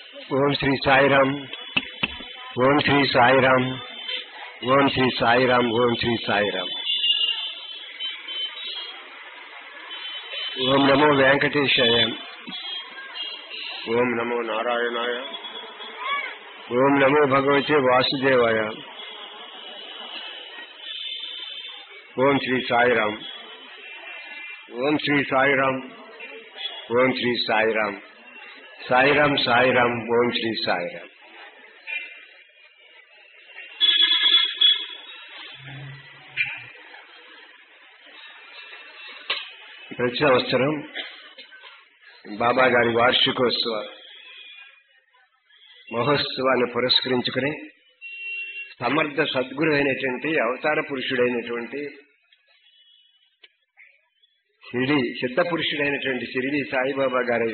ఓం శ్రీ సాయిరామ్. ఓం శ్రీ సాయిరామ్. ఓం శ్రీ సాయిరామ్. ఓం శ్రీ సాయిరామ్. ఓం నమో వెంకటేశాయ. ఓం నమో నారాయణాయ. ఓం నమో భగవతే వాసుదేవాయ. ఓం శ్రీ సాయిరామ్. ఓం శ్రీ సాయిరామ్. ఓం శ్రీ సాయిరామ్. సాయిరామ్ సాయిరామ్. ఓం శ్రీ సాయిరామ్. ప్రతి సంవత్సరం బాబా గారి వార్షికోత్సవ మహోత్సవాన్ని పురస్కరించుకుని సమర్థ సద్గురు అయినటువంటి అవతార పురుషుడైనటువంటి షిరిడి సిద్ధ పురుషుడైనటువంటి షిరిడి సాయిబాబా గారి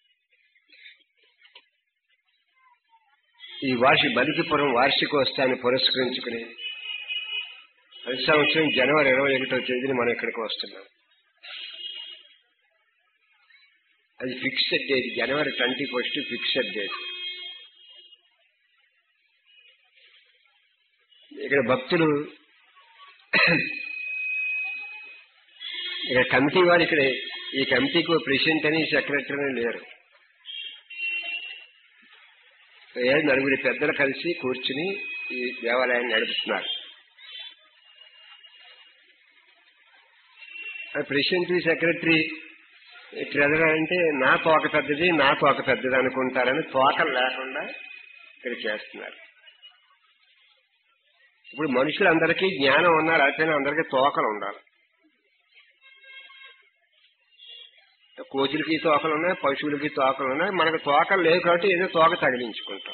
ఈ బలికిపురం వార్షికోత్సవాన్ని పురస్కరించుకుని ప్రతి సంవత్సరం జనవరి 21వ తేదీని మనం ఇక్కడికి వస్తున్నాం. అది ఫిక్స్డ్ డేట్. జనవరి 21 ఫిక్స్డ్ డేట్. ఇక్కడ భక్తులు ఇక్కడ కమిటీ వారు ఇక్కడ ఈ కమిటీకి ప్రెసిడెంట్ అని సెక్రటరీ అని లేరు. నలుగురి పెద్దలు కలిసి కూర్చుని ఈ దేవాలయాన్ని నడుపుతున్నారు. ప్రెసిడెంట్ సెక్రటరీ ట్రెజరర్ అంటే నా తోక పెద్దది అనుకుంటారని తోకలు లేకుండా ఇక్కడ చేస్తున్నారు. ఇప్పుడు మనుషులందరికీ జ్ఞానం ఉన్నారు, అయిపోయినా అందరికీ తోకలు ఉండాలి. కోతులకి తోకలు ఉన్నాయి, పశువులకి తోకలు ఉన్నాయి. మనకు తోకలు లేవు కాబట్టి ఏదో తోక తగిలించుకుంటాం.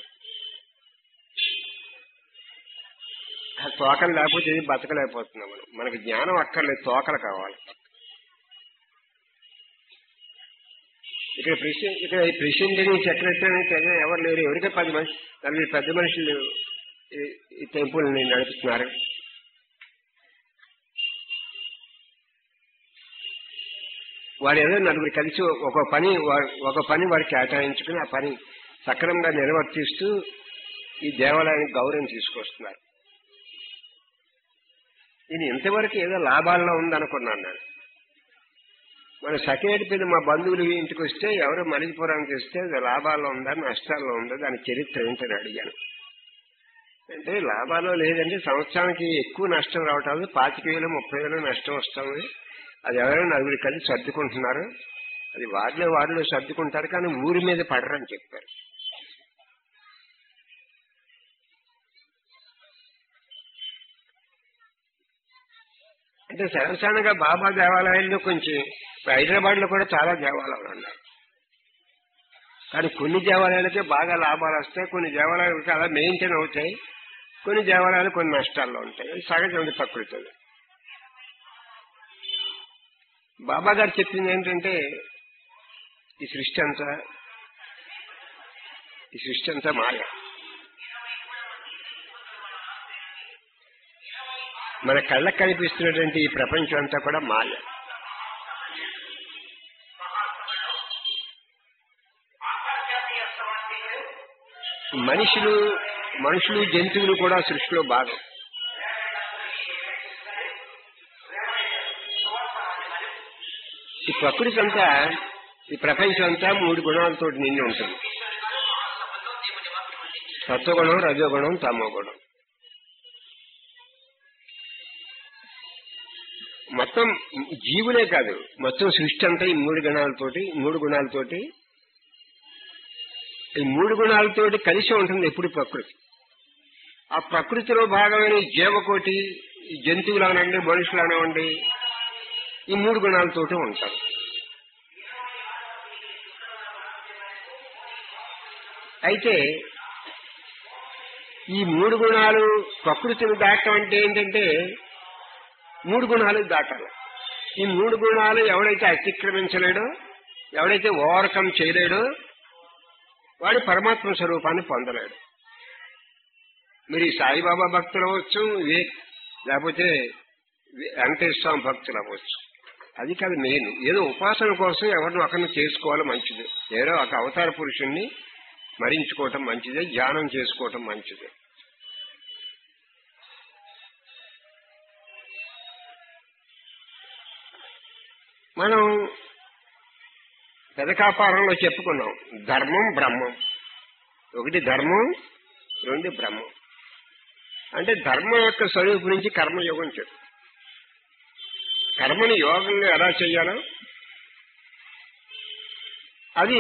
ఆ తోకలు లేకపోతే ఏది బతకలేకపోతున్నాం. మనకి జ్ఞానం అక్కర్లేదు, తోకలు కావాలి. ఇక్కడ ప్రెసిడెంట్ అని సెక్రటరీ అని ఎవరు లేరు. ఎవరికే 10 మంది 40 పెద్ద మనుషులు ఈ టెంపుల్ ని నడుపుతున్నారు. వారు ఏదో నలుగురు కలిసి ఒక పని వారు కేటాయించుకుని ఆ పని సక్రమంగా నిర్వర్తిస్తూ ఈ దేవాలయానికి గౌరవం తీసుకొస్తున్నారు. ఇది ఇంతవరకు ఏదో లాభాల్లో ఉందనుకున్నాను నేను. మన సెక్రటరీ పిల్లలు మా బంధువులు ఇంటికి వస్తే ఎవరో మలికిపురానికి వస్తే లాభాల్లో ఉందా నష్టాల్లో ఉందా దాని చరిత్ర ఏంటని అడిగాను. అంటే లాభాల్లో లేదంటే సంవత్సరానికి ఎక్కువ నష్టం రావటాలు 25,000 30,000 నష్టం వస్తుంది. అది ఎవరైనా నలుగురు కలిసి సర్దుకుంటున్నారు. అది వారిలో సర్దుకుంటారు కానీ ఊరి మీద పడరని చెప్పారు. అంటే సరసానగా బాబా దేవాలయాల్లో కొంచెం హైదరాబాద్ లో కూడా చాలా దేవాలయాలు ఉన్నాయి. కానీ కొన్ని దేవాలయాలకే బాగా లాభాలు వస్తాయి, కొన్ని దేవాలయాలకి అలా మెయింటైన్ అవుతాయి, కొన్ని దేవాలయాలు కొన్ని నష్టాల్లో ఉంటాయి. సహజం, ప్రకృతి. బాబా గారు చెప్పింది ఏంటంటే ఈ సృష్టి అంతా మాయ. మన కళ్ళకు కనిపిస్తున్నటువంటి ఈ ప్రపంచం అంతా కూడా మాయ. మనుషులు జంతువులు కూడా సృష్టిలో భాగం. ఈ ప్రకృతి అంతా, ఈ ప్రపంచం అంతా 3 గుణాలతో నిండి ఉంటుంది. సత్వగుణం, రజోగుణం, తమోగుణం. మొత్తం జీవులే కాదు, మొత్తం సృష్టి అంతా ఈ 3 గుణాలతోటి ఈ 3 గుణాలతోటి కలిసి ఉంటుంది ఎప్పుడు ప్రకృతి. ఆ ప్రకృతిలో భాగమైన జీవకోటి, జంతువులు అనండి, మనుషులు అనండి, ఈ 3 గుణాలతోటి ఉంటారు. అయితే ఈ 3 గుణాలు ప్రకృతిని దాటం అంటే ఏంటంటే 3 గుణాలు దాటాలి. ఈ 3 గుణాలు ఎవడైతే అతిక్రమించలేడో, ఎవడైతే ఓవర్కమ్ చేయలేడో వాడు పరమాత్మ స్వరూపాన్ని పొందలేడు. మీరు ఈ సాయిబాబా భక్తులు అవ్వచ్చు, లేకపోతే వెంకటేశ్వర స్వామి భక్తులు అవ్వచ్చు. అది కాదు మెయిన్. ఏదో ఉపాసన కోసం ఎవరిని ఒకరిని చేసుకోవాలి, మంచిది. ఏదో ఒక అవతార పురుషుణ్ణి స్మరించుకోవటం మంచిదే, ధ్యానం చేసుకోవటం మంచిదే. మనం పెదకాపారంలో చెప్పుకున్నాం ధర్మం బ్రహ్మం. ఒకటి ధర్మం, రెండు బ్రహ్మం. అంటే ధర్మం యొక్క స్వరూపం నుంచి కర్మయోగం చెప్పు. కర్మని యోగంగా ఎలా చెయ్యాలో అది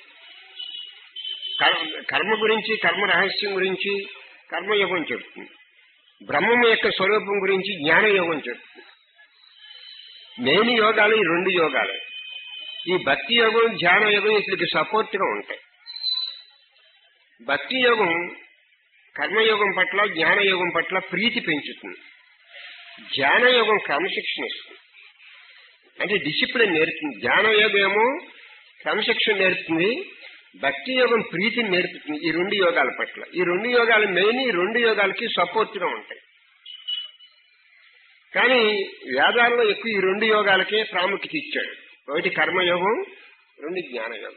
కర్మ గురించి, కర్మ రహస్యం గురించి కర్మయోగం చెప్తుంది. బ్రహ్మం యొక్క స్వరూపం గురించి జ్ఞానయోగం చెప్తుంది. లేని యోగాలు ఈ రెండు యోగాలు. ఈ భక్తి యోగం, ధ్యాన యోగం వీటికి సపోర్ట్ గా ఉంటాయి. భక్తి యోగం కర్మయోగం పట్ల, జ్ఞానయోగం పట్ల ప్రీతి పెంచుతుంది. ధ్యానయోగం క్రమశిక్షణ ఇస్తుంది, అంటే డిసిప్లిన్ నేర్పుతుంది. ధ్యానయోగం ఏమో క్రమశిక్షణ నేర్పుతుంది, భక్తి యోగం ప్రీతిని నేర్పుతుంది. ఈ రెండు యోగాల పట్ల, ఈ రెండు యోగాలు మెయిన్, ఈ రెండు యోగాలకి సపోర్ట్ గా ఉంటాయి. కానీ వేదాల్లో ఎక్కువ ఈ రెండు యోగాలకే ప్రాముఖ్యత ఇచ్చాడు. ఒకటి కర్మయోగం, రెండు జ్ఞానయోగం.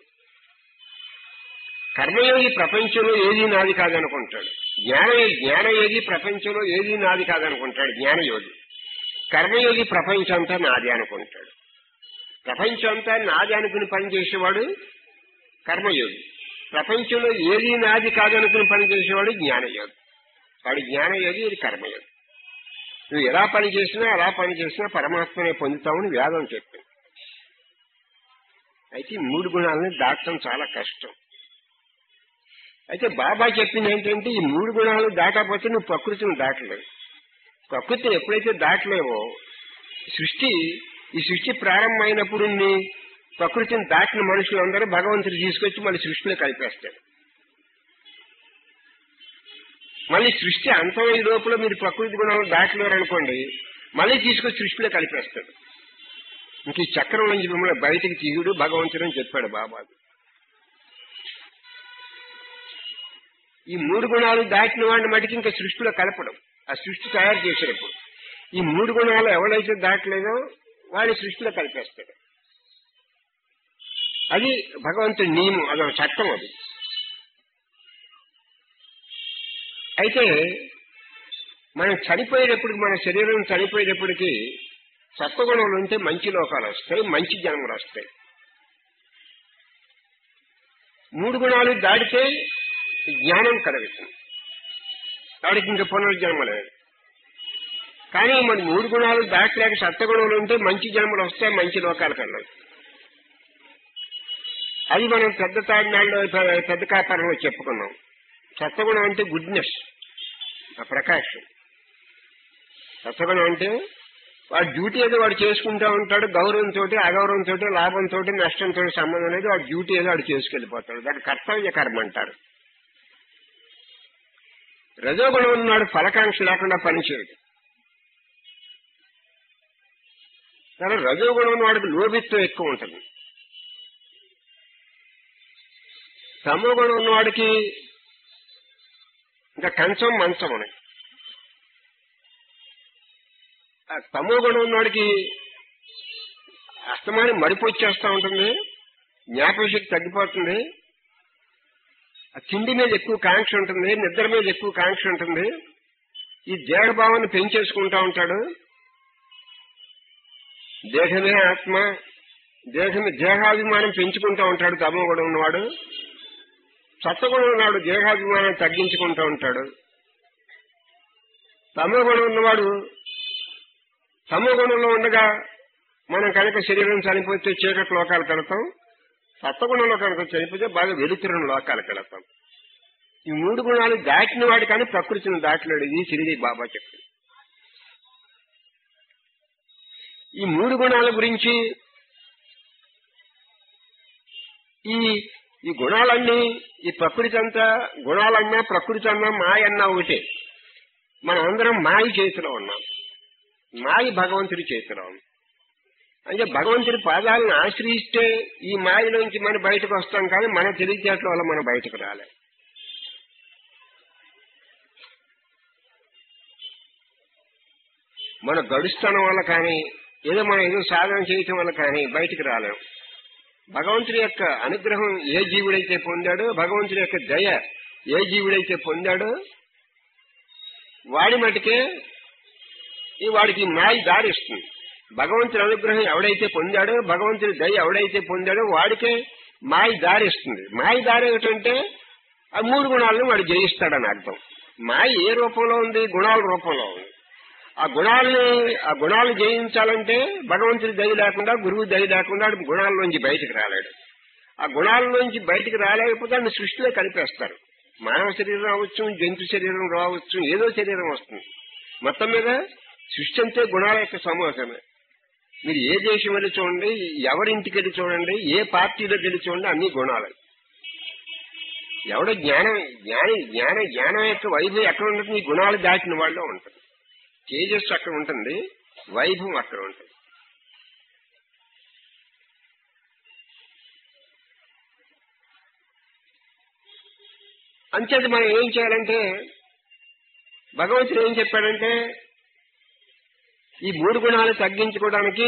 కర్మయోగి ప్రపంచంలో ఏదీ నాది కాదనుకుంటాడు. జ్ఞానయోగి ప్రపంచంలో ఏదీ నాది కాదనుకుంటాడు జ్ఞానయోగి. కర్మయోగి ప్రపంచం అంతా నాది అనుకుంటాడు. ప్రపంచం అంతా నాది అనుకుని పనిచేసేవాడు కర్మయోగి. ప్రపంచంలో ఏదీ నాది కాదనుకుని పనిచేసేవాడు జ్ఞానయోగి. వాడు జ్ఞానయోగి, ఇది కర్మయోగి. నువ్వు ఎలా పని చేసినా, అలా పని చేసినా పరమాత్మనే పొందుతామని వేదం చెప్పింది. అయితే ఈ మూడు గుణాలని దాటడం చాలా కష్టం. అయితే బాబా చెప్పింది ఏంటంటే, ఈ మూడు గుణాలు దాటకపోతే నువ్వు ప్రకృతిని దాటలేవు. ప్రకృతిని ఎప్పుడైతే దాటలేవో, ఈ సృష్టి ప్రారంభమైనప్పుడు ప్రకృతిని దాటిన మనుషులందరూ భగవంతుడు తీసుకొచ్చి మళ్ళీ సృష్టిలో కలిపేస్తాడు. మళ్ళీ సృష్టి అంతమయ్యే లోపల మీరు ప్రకృతి గుణాలు దాటలేరు అనుకోండి, మళ్ళీ తీసుకొచ్చి సృష్టిలో కలిపేస్తాడు. ఇంక ఈ చక్రం నుంచి మిమ్మల్ని బయటికి తీయుడు భగవంతుడు అని చెప్పాడు బాబా. ఈ మూడు గుణాలు దాటిన వాడిని మటుకు ఇంకా సృష్టిలో కలపడం, ఆ సృష్టి తయారు చేసేటప్పుడు ఈ మూడు గుణాలు ఎవరైతే దాటలేదో వాడి సృష్టిలో కలిపేస్తాడు. అది భగవంతుడి నియమం, అదొక చట్టం అది. అయితే మనం చనిపోయేటప్పటికి, మన శరీరం చనిపోయేటప్పటికి సత్వగుణాలు ఉంటే మంచి లోకాలు వస్తాయి, మంచి జన్మలు వస్తాయి. మూడు గుణాలు దాటితే జ్ఞానం కలుగుతుంది, వాడికి ఇంకా పునర్జన్మ లేదు. కానీ మన మూడు గుణాలు దాటలేక సత్వగుణాలు ఉంటే మంచి జన్మలు వస్తాయి, మంచి లోకాలకు వెళ్ళాలి. అది మనం పెద్ద తాడినాళ్ళు, పెద్ద కాపారంలో చెప్పుకున్నాం. సత్వగుణం అంటే గుడ్నెస్, ఆ ప్రకాశం. సత్వగుణం అంటే వాడి డ్యూటీ ఏదో వాడు చేసుకుంటూ ఉంటాడు, గౌరవంతో, అగౌరవంతో, లాభంతో, నష్టంతో సంబంధం లేదు. వాడి డ్యూటీ ఏదో వాడు చేసుకెళ్లిపోతాడు. దాన్ని కర్తవ్య కర్మ అంటారు. రజోగుణం ఉన్నాడు ఫలకాంక్ష లేకుండా పనిచేయడు. కానీ రజోగుణం వాడికి లోభిత్వం ఎక్కువ ఉంటుంది. తమోగుణం ఉన్నవాడికి ఇంకా కంచం మంచం అని. ఆ తమోగుణం ఉన్నవాడికి అస్తమానం మడిపొచ్చేస్తూ ఉంటుంది, జ్ఞాపకశక్తి తగ్గిపోతుంది, ఆ తిండి మీద ఎక్కువ కాంక్ష ఉంటుంది, నిద్ర మీద ఎక్కువ కాంక్ష ఉంటుంది, ఈ దేహభావాన్ని పెంచేసుకుంటా ఉంటాడు. దేహమే ఆత్మ, దేహాభిమానం పెంచుకుంటూ ఉంటాడు తమోగుణం ఉన్నవాడు. సత్వగుణం ఉన్నాడు దేహాభిమానం తగ్గించుకుంటూ ఉంటాడు. తమోగుణం ఉన్నవాడు తమోగుణంలో ఉండగా మనం కనుక శరీరం చనిపోతే చీకటి లోకాలకు వెళతాం, సత్వగుణంలో కనుక చనిపోతే బాగా వెలుతురున్న లోకాలకు వెళతాం. ఈ మూడు గుణాలు దాటిన వాడు కానీ ప్రకృతిని దాటలేడు. ఇది సిరిడి బాబా చెప్పింది. ఈ మూడు గుణాల గురించి, ఈ గుణాలన్నీ, ఈ ప్రకృతి అంతా, గుణాలన్నా ప్రకృతి అన్నా మాయన్నా ఒకటే. మనం అందరం మాయ చేతిలో ఉన్నాం, మాయ భగవంతుడి చేతిలో ఉంది. అంటే భగవంతుడి పాదాలను ఆశ్రయిస్తే ఈ మాయలోంచి మనం బయటకు వస్తాం, కానీ మన తెలివితేటల వల్ల మనం బయటకు రాలేం. మన గడుస్తానం వల్ల కానీ, ఏదో మనం ఏదో సాధన చేయటం వల్ల కానీ బయటకు రాలేం. భగవంతుడి యొక్క అనుగ్రహం ఏ జీవుడైతే పొందాడో, భగవంతుడి యొక్క దయ ఏ జీవుడైతే పొందాడో వాడి మటుకే వాడికి మాయ దారిస్తుంది. భగవంతుడి అనుగ్రహం ఎవడైతే పొందాడో, భగవంతుడి దయ ఎవడైతే పొందాడో వాడికే మాయ దారిస్తుంది. మాయ దారి ఏమిటంటే ఆ 3 గుణాలను వాడు జయిస్తాడని అర్థం. మాయ ఏ రూపంలో ఉంది? గుణాల రూపంలో ఉంది. ఆ గుణాలను జయించాలంటే భగవంతుడి దయ లేకుండా, గురువు దయ లేకుండా గుణాల్లోంచి బయటకు రాలేడు. ఆ గుణాల్లోంచి బయటకు రాలేకపోతే ఆయన సృష్టిలో కలిపేస్తారు. మానవ శరీరం రావచ్చు, జంతు శరీరం రావచ్చు, ఏదో శరీరం వస్తుంది. మొత్తం మీద సృష్టి అంతే గుణాల యొక్క సమూహమే. మీరు ఏ దేశం వెళ్ళి చూడండి, ఎవరింటికి వెళ్ళి చూడండి, ఏ పార్టీలోకి వెళ్ళి చూడండి, అన్ని గుణాలు. ఎవడో జ్ఞానం యొక్క వైభవం ఎక్కడ ఉంటుంది? ఈ గుణాలు దాటిన వాళ్ళలో ఉంటుంది. తేజస్సు అక్కడ ఉంటుంది, వైభవం అక్కడ ఉంటుంది. అంచేత మనం ఏం చేయాలంటే, భగవంతుడు ఏం చెప్పాడంటే ఈ 3 గుణాలు తగ్గించుకోవడానికి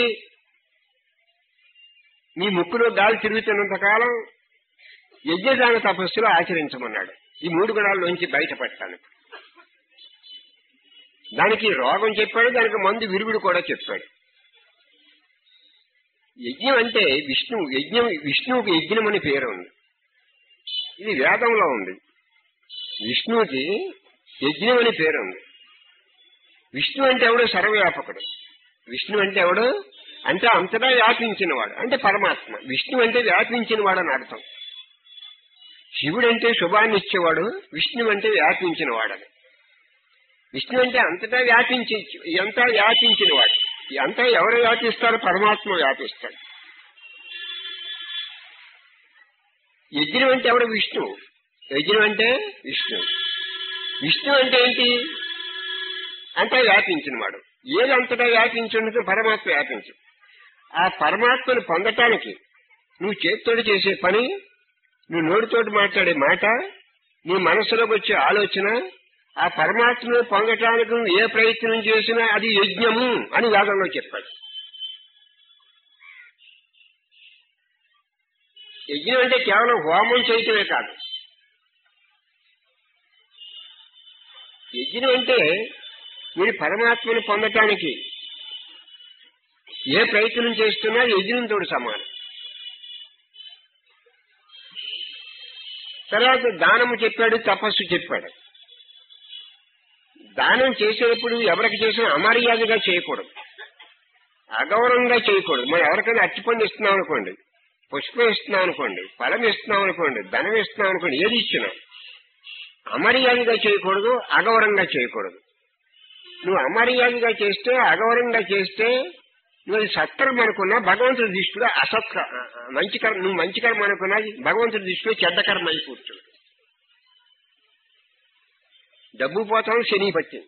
మీ ముక్కులో గాలి తిరుగుతున్నంత కాలం యజ్ఞదాన తపస్సులో ఆచరించమన్నాడు. ఈ 3 గుణాల్లోంచి బయటపడటానికి. దానికి రోగం చెప్పాడు, దానికి మందు విరుగుడు కూడా చెప్పాడు. యజ్ఞం అంటే విష్ణువుకి యజ్ఞం అని పేరు ఉంది. ఇది వేదంలో ఉంది. విష్ణువుకి యజ్ఞం అని పేరు ఉంది. విష్ణు అంటే ఎవడు? సర్వవ్యాపకుడు. విష్ణు అంటే ఎవడు? అంటే అంతటా వ్యాపించినవాడు, అంటే పరమాత్మ. విష్ణు అంటే వ్యాపించినవాడు అని అర్థం. శివుడు అంటే శుభాన్ని ఇచ్చేవాడు, విష్ణు అంటే వ్యాపించినవాడని. విష్ణు అంటే అంతటా వ్యాపించినవాడు. అంతా ఎవరు వ్యాపిస్తారు? పరమాత్మ వ్యాపిస్తాడు. యజ్ఞం అంటే ఎవడు? విష్ణు. యజ్ఞం అంటే విష్ణు. విష్ణు అంటే ఏంటి? అంతా వ్యాపించినవాడు. ఏది అంతటా వ్యాపించి పరమాత్మ వ్యాపించు. ఆ పరమాత్మను పొందటానికి నువ్వు చేతితోటి చేసే పని, నువ్వు నోటితోటి మాట్లాడే మాట, నీ మనసులోకి వచ్చే ఆలోచన, ఆ పరమాత్మను పొందటానికి నువ్వు ఏ ప్రయత్నం చేసినా అది యజ్ఞము అని వేదంలో చెప్పాడు. యజ్ఞం అంటే కేవలం హోమం చేయటమే కాదు. యజ్ఞం అంటే మీరు పరమాత్మను పొందటానికి ఏ ప్రయత్నం చేస్తున్నా యజ్ఞంతో సమానం. తర్వాత దానము చెప్పాడు, తపస్సు చెప్పాడు. దానం చేసేటప్పుడు ఎవరికి చేసినా అమర్యాదగా చేయకూడదు, అగౌరవంగా చేయకూడదు. మనం ఎవరికైనా అరటిపండు ఇస్తున్నాం అనుకోండి, పుష్పం ఇస్తున్నాం అనుకోండి, ఫలం ఇస్తున్నాం అనుకోండి, ధనం ఇస్తున్నాం అనుకోండి, ఏది ఇచ్చినా అమర్యాదగా చేయకూడదు, అగౌరవంగా చేయకూడదు. నువ్వు అమర్యాదగా చేస్తే, అగౌరవంగా చేస్తే నువ్వు సత్కర్మ అనుకున్నా భగవంతుడి దృష్టిలో మంచి కర్మ, నువ్వు మంచి కర్మ అనుకున్నా భగవంతుడి దృష్టిలో చెడ్డ కర్మ అయి కూర్చుంది. డబ్బు పోతాను శని పట్టింది,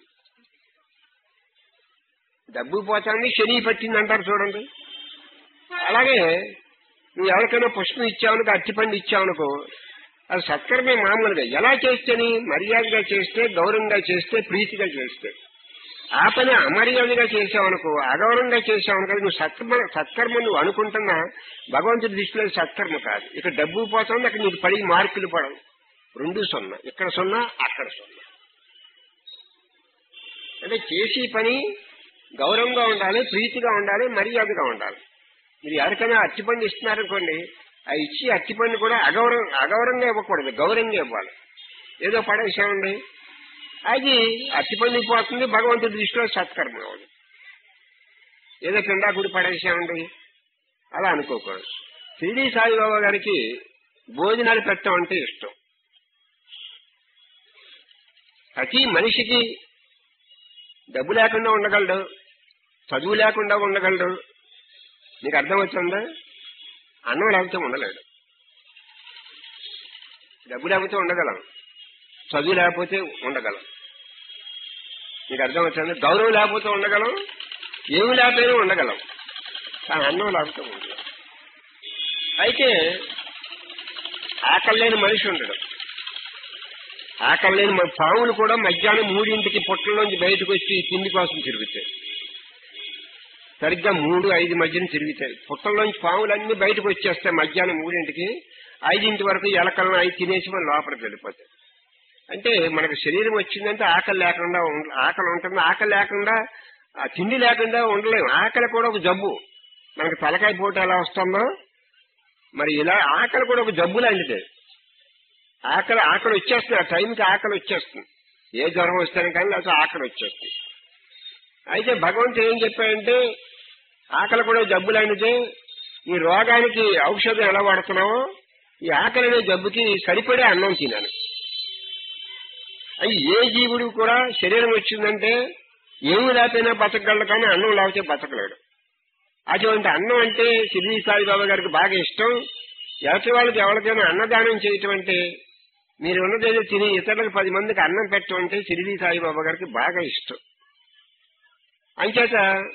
డబ్బు పోతాన్ని శని పట్టింది అంటారు చూడండి. అలాగే నువ్వు ఎవరికైనా పుష్పం ఇచ్చావనుకో, అరటిపండు ఇచ్చావనుకో, అది సత్కర్మే. మామూలుగా ఎలా చేస్తేని మర్యాదగా చేస్తే, గౌరవంగా చేస్తే, ప్రీతిగా చేస్తే. ఆ పని అమర్యాదగా చేసావనుకో, అగౌరవంగా చేసావనుకో, నువ్వు సత్కర్మ నువ్వు అనుకుంటున్నా భగవంతుడి దృష్టిలో సత్కర్మ కాదు. ఇక్కడ డబ్బు పోతుంది, అక్కడ నీకు 10 మార్కులు పడవు. 2 0, ఇక్కడ 0 అక్కడ 0. అంటే చేసే పని గౌరవంగా ఉండాలి, ప్రీతిగా ఉండాలి, మర్యాదగా ఉండాలి. మీరు ఎవరికైనా అరటిపండు ఇస్తున్నారనుకోండి, ఆ ఇచ్చి అరటిపండు కూడా అగౌరవంగా ఇవ్వకూడదు, గౌరవంగా ఇవ్వాలి. ఏదో పడేసామండి, అది అరటిపండు పోతుంది, భగవంతుడి దృష్టిలో సత్కర్మ అవ్వదు. ఏదో పిండాకుడి పడేసామండి అలా అనుకోకూడదు. షిరిడీ సాయిబాబా గారికి భోజనాలు పెట్టడం అంటే ఇష్టం. ప్రతి మనిషికి డబ్బు లేకుండా ఉండగలడు, చదువు లేకుండా ఉండగలడు. నీకు అర్థమవుతుందా? అన్నం లేకపోతే ఉండలేడు. డబ్బు లేకపోతే ఉండగలం, చదువు లేకపోతే ఉండగలం. నీకు అర్థమవుతుంది? గౌరవం లేకపోతే ఉండగలం, ఏమి లేకపోయినా ఉండగలం, కానీ అన్నం లేకపోతే ఉండగలం. అయితే ఆకలి లేని మనిషి ఉండడు. ఆకలి లేని పాములు కూడా మధ్యాహ్నం 3ంటికి పొట్టల్లోంచి బయటకు వచ్చి తిండి కోసం తిరుగుతాయి. సరిగ్గా 3-5 మధ్యన తిరుగుతాయి. పుట్టల్లోంచి పాములన్నీ బయటకు వచ్చేస్తాయి మధ్యాహ్నం 3ంటికి. 5 వరకు ఎలకలను అవి తినేసి మన లోపలికి వెళ్ళిపోతాయి. అంటే మనకు శరీరం వచ్చిందంటే ఆకలి లేకుండా ఆకలి ఉంటుంది. ఆకలి లేకుండా తిండి లేకుండా ఉండలేము. ఆకలి కూడా ఒక జబ్బు. మనకు తలకాయ పోటు ఎలా వస్తుందో మరి ఇలా ఆకలి కూడా ఒక జబ్బు లాంటిదే. ఆకలి వచ్చేస్తుంది. ఆ టైంకి ఆకలి వచ్చేస్తుంది. ఏ జ్వరం వస్తాను కానీ లేకపోతే ఆకలి వచ్చేస్తుంది. అయితే భగవంతుడు ఏం చెప్పాడంటే ఆకలి కూడా జబ్బు లాంటిదే. ఈ రోగానికి ఔషధం ఎలా వాడుతున్నావో ఈ ఆకలి అనే జబ్బుకి సరిపడే అన్నం తినాలి. అది ఏ జీవుడు కూడా శరీరం వచ్చిందంటే ఏమి లేకపోయినా బతకగలడు, కానీ అన్నం లేకపోతే బతకలేడు. అటువంటి అన్నం అంటే షిరిడీ సాయిబాబా గారికి బాగా ఇష్టం. ఎవరి వాళ్ళకి ఎవరికైనా అన్నదానం చేయటం అంటే మీరు ఉన్నదేదో తిని ఇతరులకు 10 మందికి అన్నం పెట్టడం అంటే షిరిడీ సాయిబాబా గారికి బాగా ఇష్టం. అంచేత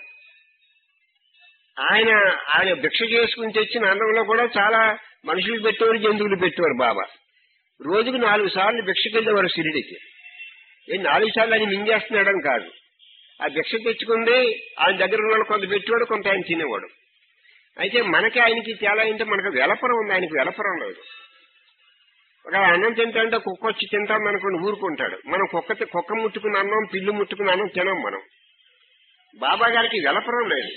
ఆయన భిక్ష చేసుకుని తెచ్చిన అన్నంలో కూడా చాలా మనుషులు పెట్టేవారు, జంతువులు పెట్టేవారు. బాబా రోజుకు 4 సార్లు భిక్షకి వెళ్ళేవారు షిరిడీకి. 4 సార్లు ఆయన మింగేస్తున్నాడని కాదు. ఆ భిక్ష తెచ్చుకుంది ఆయన దగ్గర ఉన్న కొంత పెట్టేవాడు, కొంత ఆయన తినేవాడు. అయితే మనకి ఆయనకి తేలా ఏంటంటే మనకు వెలపరం ఉంది, ఆయనకి వెలపరం లేదు. ఒక అన్నం తింటా కుక్క వచ్చి తింటాం అనుకోండి ఊరుకుంటాడు. మనం కుక్క ముట్టుకున్న అన్నం, పిల్లు ముట్టుకున్న అన్నం తినం మనం. బాబా గారికి వెలపరం లేదు.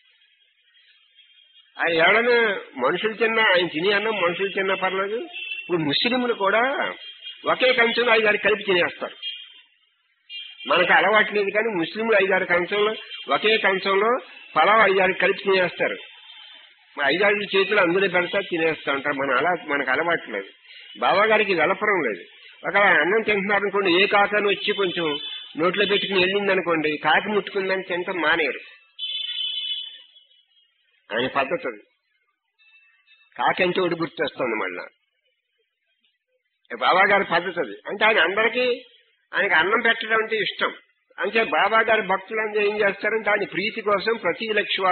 ఆయన ఎవడైనా మనుషులు తిన్నా ఆయన తినే అన్నం మనుషులు తిన్నా పర్లేదు. ఇప్పుడు ముస్లింలు కూడా ఒకే కంచంలో 5-6 కలిపి తినేస్తారు. మనకు అలవాటు లేదు కానీ ముస్లింలు 5-6 కంచంలో ఒకే కంచంలో పలావ్ 5-6 కలిపి తినేస్తారు. 5-6 చేతులు అందులో పెడతా తినేస్తా ఉంటారు. మనకు అలవాటు లేదు. బాబా గారికి వెలపరం లేదు. ఒకవేళ అన్నం తింటున్నారనుకోండి, ఏ కాకని వచ్చి కొంచెం నోట్లో పెట్టుకుని వెళ్ళిందనుకోండి, కాకి ముట్టుకుందని తింటాం మానేరు. ఆయన పద్ధతి అది. కాకి అంటే ఒకటి గుర్తొస్తుంది మళ్ళా. బాబా గారి పద్ధతి అది. అంటే ఆయనకి అన్నం పెట్టడం అంటే ఇష్టం. అంటే బాబా గారి భక్తులందరూ ఏం చేస్తారంటే ఆయన ప్రీతి కోసం ప్రతి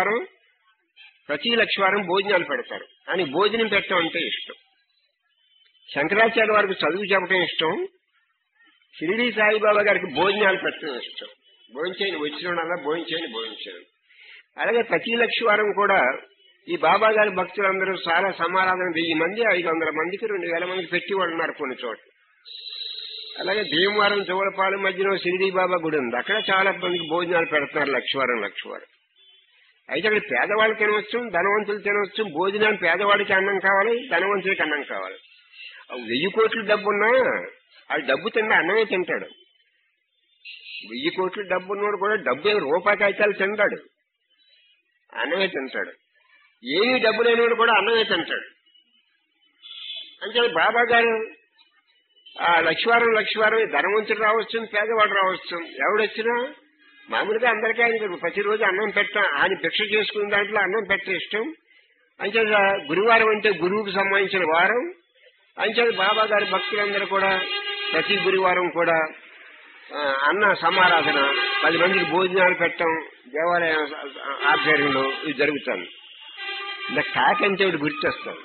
లక్షవారం భోజనాలు పెడతారు. ఆయన భోజనం పెట్టడం అంటే ఇష్టం. శంకరాచార్య వారికి చదువు చెప్పడం ఇష్టం. షిరిడీ సాయిబాబా గారికి భోజనాలు పెట్టడం ఇష్టం. భోజనం వచ్చిన భోజనం. అలాగే ప్రతి లక్షవారం కూడా ఈ బాబా గారి భక్తులందరూ చాలా సమారాధన 1000 మంది 500 మందికి 2000 మందికి పెట్టేవాళ్ళు ఉన్నారు కొన్ని చోట్ల. అలాగే భీమవరం జోలపాలెం మధ్యలో షిరిడీ బాబా గుడి ఉంది. అక్కడ చాలా మందికి భోజనాలు పెడుతున్నారు లక్షవారం. అయితే అక్కడ పేదవాళ్ళు తినవచ్చు, ధనవంతులు తినవచ్చు. భోజనాలు పేదవాడికి అన్నం కావాలి, ధనవంతుడికి అన్నం కావాలి. 1000 కోట్ల డబ్బున్నా ఆ డబ్బు తిన్న అన్నమే తింటాడు. 1000 కోట్ల డబ్బు ఉన్నవాడు కూడా డబ్బు రూపాయి కాగితాలు తింటాడు, అన్నమే తింటాడు. ఏమీ డబ్బు లేనివాడు కూడా అన్నమే తింటాడు. అంటే బాబా గారు ఆ లక్షవారం ధనవంతుడు రావచ్చు, పేదవాడు రావచ్చు, ఎవడొచ్చినా మామూలుగా అందరికీ ఆయన ప్రతిరోజు అన్నం పెట్టడం, ఆయన భిక్ష చేసుకున్న దాంట్లో అన్నం పెట్టడం ఇష్టం. అంటే గురువారం అంటే గురువుకు సంబంధించిన వారం. అంటే బాబా గారి భక్తులందరూ కూడా ప్రతి గురువారం కూడా అన్న సమారాధన 10 మందికి భోజనాలు పెట్టడం దేవాలయం ఆధ్వర్యంలో ఇది జరుగుతుంది. ఇలా కాకి అంటే ఒకటి గుర్తొస్తాను.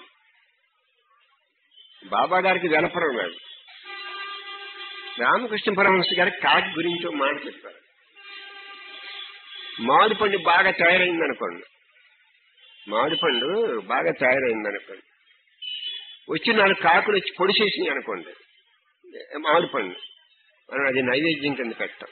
బాబా గారికి వెలపరం కాదు. రామకృష్ణ పరమహంస గారికి కాకి గురించి మాట చెప్పారు. మామిడి పండు బాగా తయారైందనుకోండి, వచ్చి 4 కాకులు వచ్చి పొడిచేసినాయి అనుకోండి మామిడి పండు, మనం అది నైవేద్యం కింద పెట్టాం.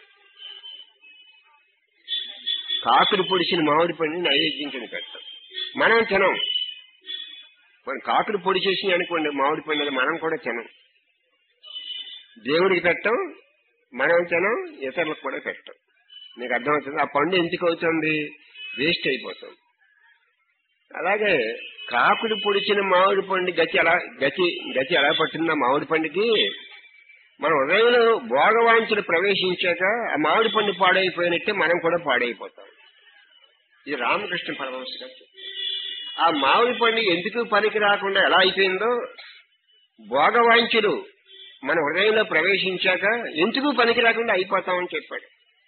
కాకులు పొడిచిన మామిడి పండుని నైవేద్యం కింద పెట్టాం. మనం తినం. మన కాకులు పొడిచేసినాయి అనుకోండి మామిడి పండు, మనం కూడా తినం. దేవుడికి పెట్టాం, మనం తినం, ఇతరులకు కూడా పెట్టాం. మీకు అర్థమవుతుంది? ఆ పండు ఎందుకు అవుతుంది? వేస్ట్ అయిపోతుంది. అలాగే కాకులు పొడిచిన మామిడి పండు గతి ఎలా పట్టిందా మామిడి పండుకి? మన హృదయంలో భోగవాంఛలు ప్రవేశించాక ఆ మామిడి పండు పాడైపోయినట్టే మనం కూడా పాడైపోతాం. ఇది రామకృష్ణ పరమహంస గారు. ఆ మామిడి పండు ఎందుకు పనికి రాకుండా ఎలా అయిపోయిందో, భోగవాంఛలు మన హృదయంలో ప్రవేశించాక ఎందుకు పనికి రాకుండా అయిపోతామని చెప్పాడు.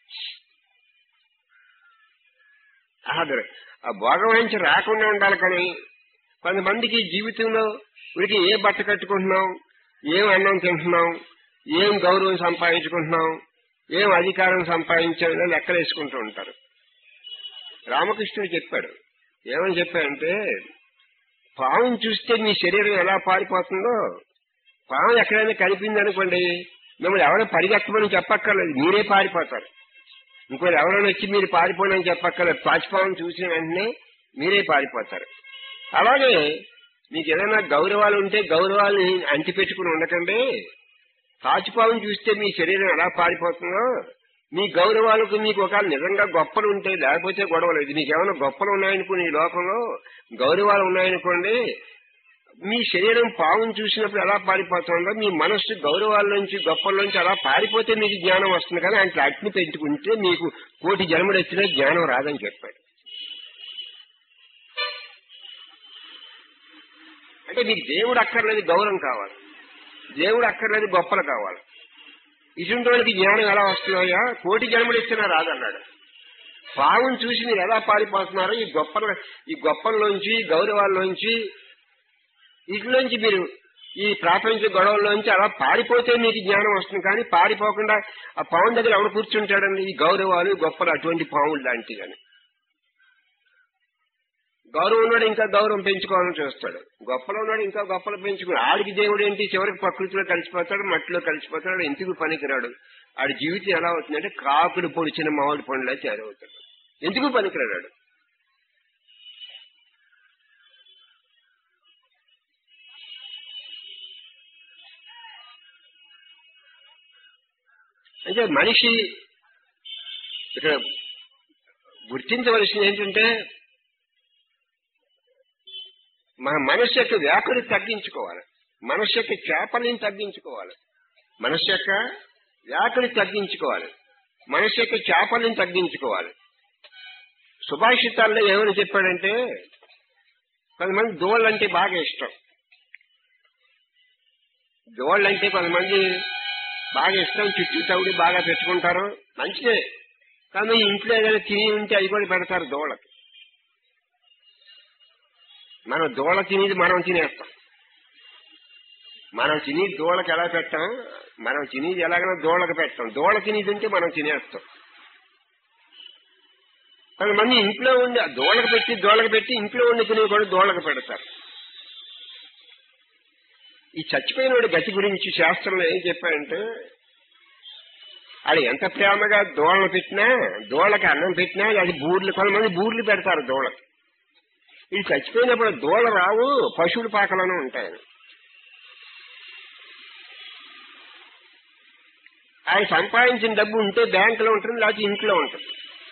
ఆ భోగవాంఛ రాకుండా ఉండాలి. కానీ కొంతమందికి జీవితంలో వీరికి ఏ బట్ట కట్టుకుంటున్నాం, ఏం అన్నం తింటున్నాం, ఏం గౌరవం సంపాదించుకుంటున్నాం, ఏం అధికారం సంపాదించామో లెక్కలేసుకుంటూ ఉంటారు. రామకృష్ణుడు చెప్పాడు. ఏమని చెప్పాడంటే, పావును చూస్తే మీ శరీరం ఎలా పారిపోతుందో, పాము ఎక్కడైనా కనిపింది అనుకోండి, మిమ్మల్ని ఎవరో పరిగెత్తమని చెప్పక్కర్లేదు, మీరే పారిపోతారు. ఇంకోటి ఎవరైనా వచ్చి మీరు పారిపోనని చెప్పక్కర్లేదు, పాచిపామును చూసిన వెంటనే మీరే పారిపోతారు. అలాగే మీకు ఏదైనా గౌరవాలు ఉంటే గౌరవాలని అంటిపెట్టుకుని ఉండకండి. పాచిపామును చూస్తే మీ శరీరం ఎలా పారిపోతుందో, మీ గౌరవాలకు మీకు ఒక నిజంగా గొప్పలు ఉంటే, లేకపోతే గొడవ లేదు. మీకు ఏమైనా గొప్పలు ఉన్నాయనుకోండి, ఈ లోకంలో గౌరవాలు ఉన్నాయనుకోండి, మీ శరీరం పావును చూసినప్పుడు ఎలా పారిపోతుందో, మీ మనస్సు గౌరవాల్లోంచి గొప్పల్లోంచి అలా పారిపోతే మీకు జ్ఞానం వస్తుంది. కానీ ఆయన అగ్ని పెంచుకుంటే మీకు కోటి జన్మలు వచ్చినా జ్ఞానం రాదని చెప్పాడు. అంటే మీకు దేవుడు అక్కర్లేదు, గౌరవం కావాలి. దేవుడు అక్కర్లేదు, గొప్పలు కావాలి. ఇటువంటి వాళ్ళకి జ్ఞానం ఎలా వస్తున్నాయా, కోటి జన్మలు ఇచ్చినా రాదన్నాడు. పావును చూసి మీరు ఎలా పారిపోతున్నారో, ఈ గొప్పల్లోంచి గౌరవాల్లోంచి వీటిలోంచి మీరు ఈ ప్రాపంచ గొడవల్లోంచి అలా పారిపోతే మీకు జ్ఞానం వస్తుంది. కానీ పారిపోకుండా ఆ పావుల దగ్గర ఎవడు కూర్చుంటాడండి? ఈ గౌరవాలు గొప్పలు అటువంటి పావులు లాంటివి. గౌరవం ఉన్నాడు ఇంకా గౌరవం పెంచుకోవాలని చూస్తాడు, గొప్పలో ఉన్నాడు ఇంకా గొప్పలు పెంచుకుని, ఆడికి దేవుడు ఏంటి, చివరికి ప్రకృతిలో కలిసిపోతాడు, మట్టిలో కలిసిపోతాడు, ఎందుకు పనికిరాడు. ఆడి జీవితం ఎలా అవుతుందంటే కాకులు పొడిచిన మామిడి పండులా చేరవుతాడు, ఎందుకు పనికిరాడు. అంటే మనిషి ఇక్కడ గుర్తించవలసింది ఏంటంటే, మన మనస్సు యొక్క వ్యాకుని తగ్గించుకోవాలి, మనస్సు యొక్క చేపల్ని తగ్గించుకోవాలి, మనస్సు యొక్క వ్యాకుని తగ్గించుకోవాలి, మనస్సు యొక్క చేపల్ని తగ్గించుకోవాలి. సుభాషితాల్లో ఏమని చెప్పాడంటే, కొంతమంది దోళ్ళంటే బాగా ఇష్టం, దోళ్ళంటే కొంతమంది బాగా ఇష్టం, చుట్టూ తౌడి బాగా పెట్టుకుంటారు, మంచిదే. కానీ ఇంట్లో ఏదైనా తిని ఉంటే అవి కూడా పెడతారు దోళ్ళకి. మనం దోళ తినేది మనం తినేస్తాం, మనం తిని దోళకి ఎలా పెట్టాం, మనం తినేది ఎలాగైనా దోళకి పెట్టాం, దోళ తినేది ఉంటే మనం తినేస్తాం. కొంతమంది ఇంట్లో ఉండి దోళకి పెట్టి ఇంట్లో ఉండి తినేవి కూడా దోళకి పెడతారు. ఈ చచ్చిపోయిన వాడి గతి గురించి శాస్త్రంలో ఏం చెప్పారంటే, అది ఎంత ప్రేమగా దోళను పెట్టినా, దోళకి అన్నం పెట్టినా అది బూర్లు, కొంతమంది బూర్లు పెడతారు దోళకి. ఇది చచ్చిపోయినప్పుడు దోళ రావు, పశువుల పాకలోనే ఉంటాయి. ఆయన సంపాదించిన డబ్బు ఉంటే బ్యాంకులో ఉంటుంది, లేకపోతే ఇంట్లో ఉంటుంది.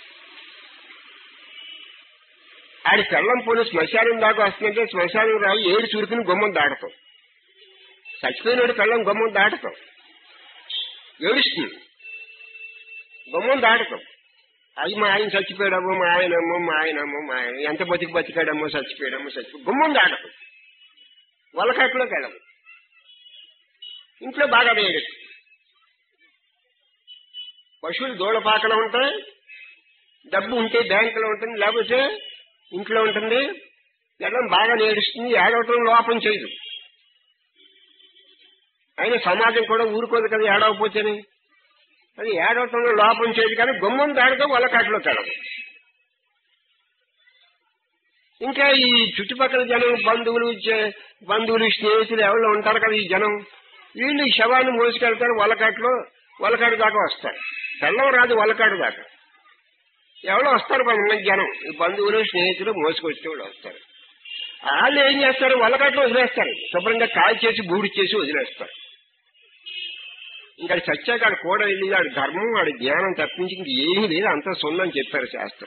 ఆడి పెళ్ళం పోనీ శ్మశానం దాకా వస్తుందంటే శ్మశానం రావు, ఏడు చురుకుని గుమ్మం దాటతాం. చచ్చిపోయినోడు పెళ్ళం గుమ్మం దాటతాం, ఏడుస్తుంది, గుమ్మం దాటతాం. అది మా ఆయన చచ్చిపోయాడమ్మో, మా ఆయనమ్మో, మా ఆయనమ్మో, మా ఆయన ఎంత బతికాడమ్మో, చచ్చిపోయాడమ్మో, గుమ్మం దాటదు, వలకట్లోకి వెళ్ళము. ఇంట్లో బాగా వేయడు. పశువులు దూడపాకలో ఉంటాయి, డబ్బు ఉంటే బ్యాంకులో ఉంటుంది, లేకపోతే ఇంట్లో ఉంటుంది. వెళ్ళం బాగా నేడుస్తుంది, ఏడవటం లోపం చేయదు. అయినా సమాజం కూడా ఊరుకోదు కదా ఏడవపోతేనే, అది ఏడవటంలో లోపం చేయదు. కానీ గుమ్మం దాడితో వలకాట్లోకి వెళ్ళదు. ఇంకా ఈ చుట్టుపక్కల జనం, బంధువులు స్నేహితులు ఎవరో ఉంటారు కదా ఈ జనం, వీళ్ళు ఈ శవాన్ని మోసుకెళ్తారు వలకాడు దాకా వస్తారు. తెల్లం రాదు వలకాడు దాకా, ఎవరో వస్తారు కొంతమంది జనం, ఈ బంధువులు స్నేహితులు మోసుకొచ్చే వాళ్ళు వస్తారు. వాళ్ళు ఏం చేస్తారు, వలకాట్లో వదిలేస్తారు, శుభ్రంగా కాల్ చేసి బూడి చేసి వదిలేస్తారు. ఇంకా చచ్చాక ఆడు కూడా వెళ్ళి ఆడి ధర్మం, ఆడి జ్ఞానం తప్పించి ఇంక ఏమీ లేదు, అంతా సున్నని చెప్పారు శాస్త్రం.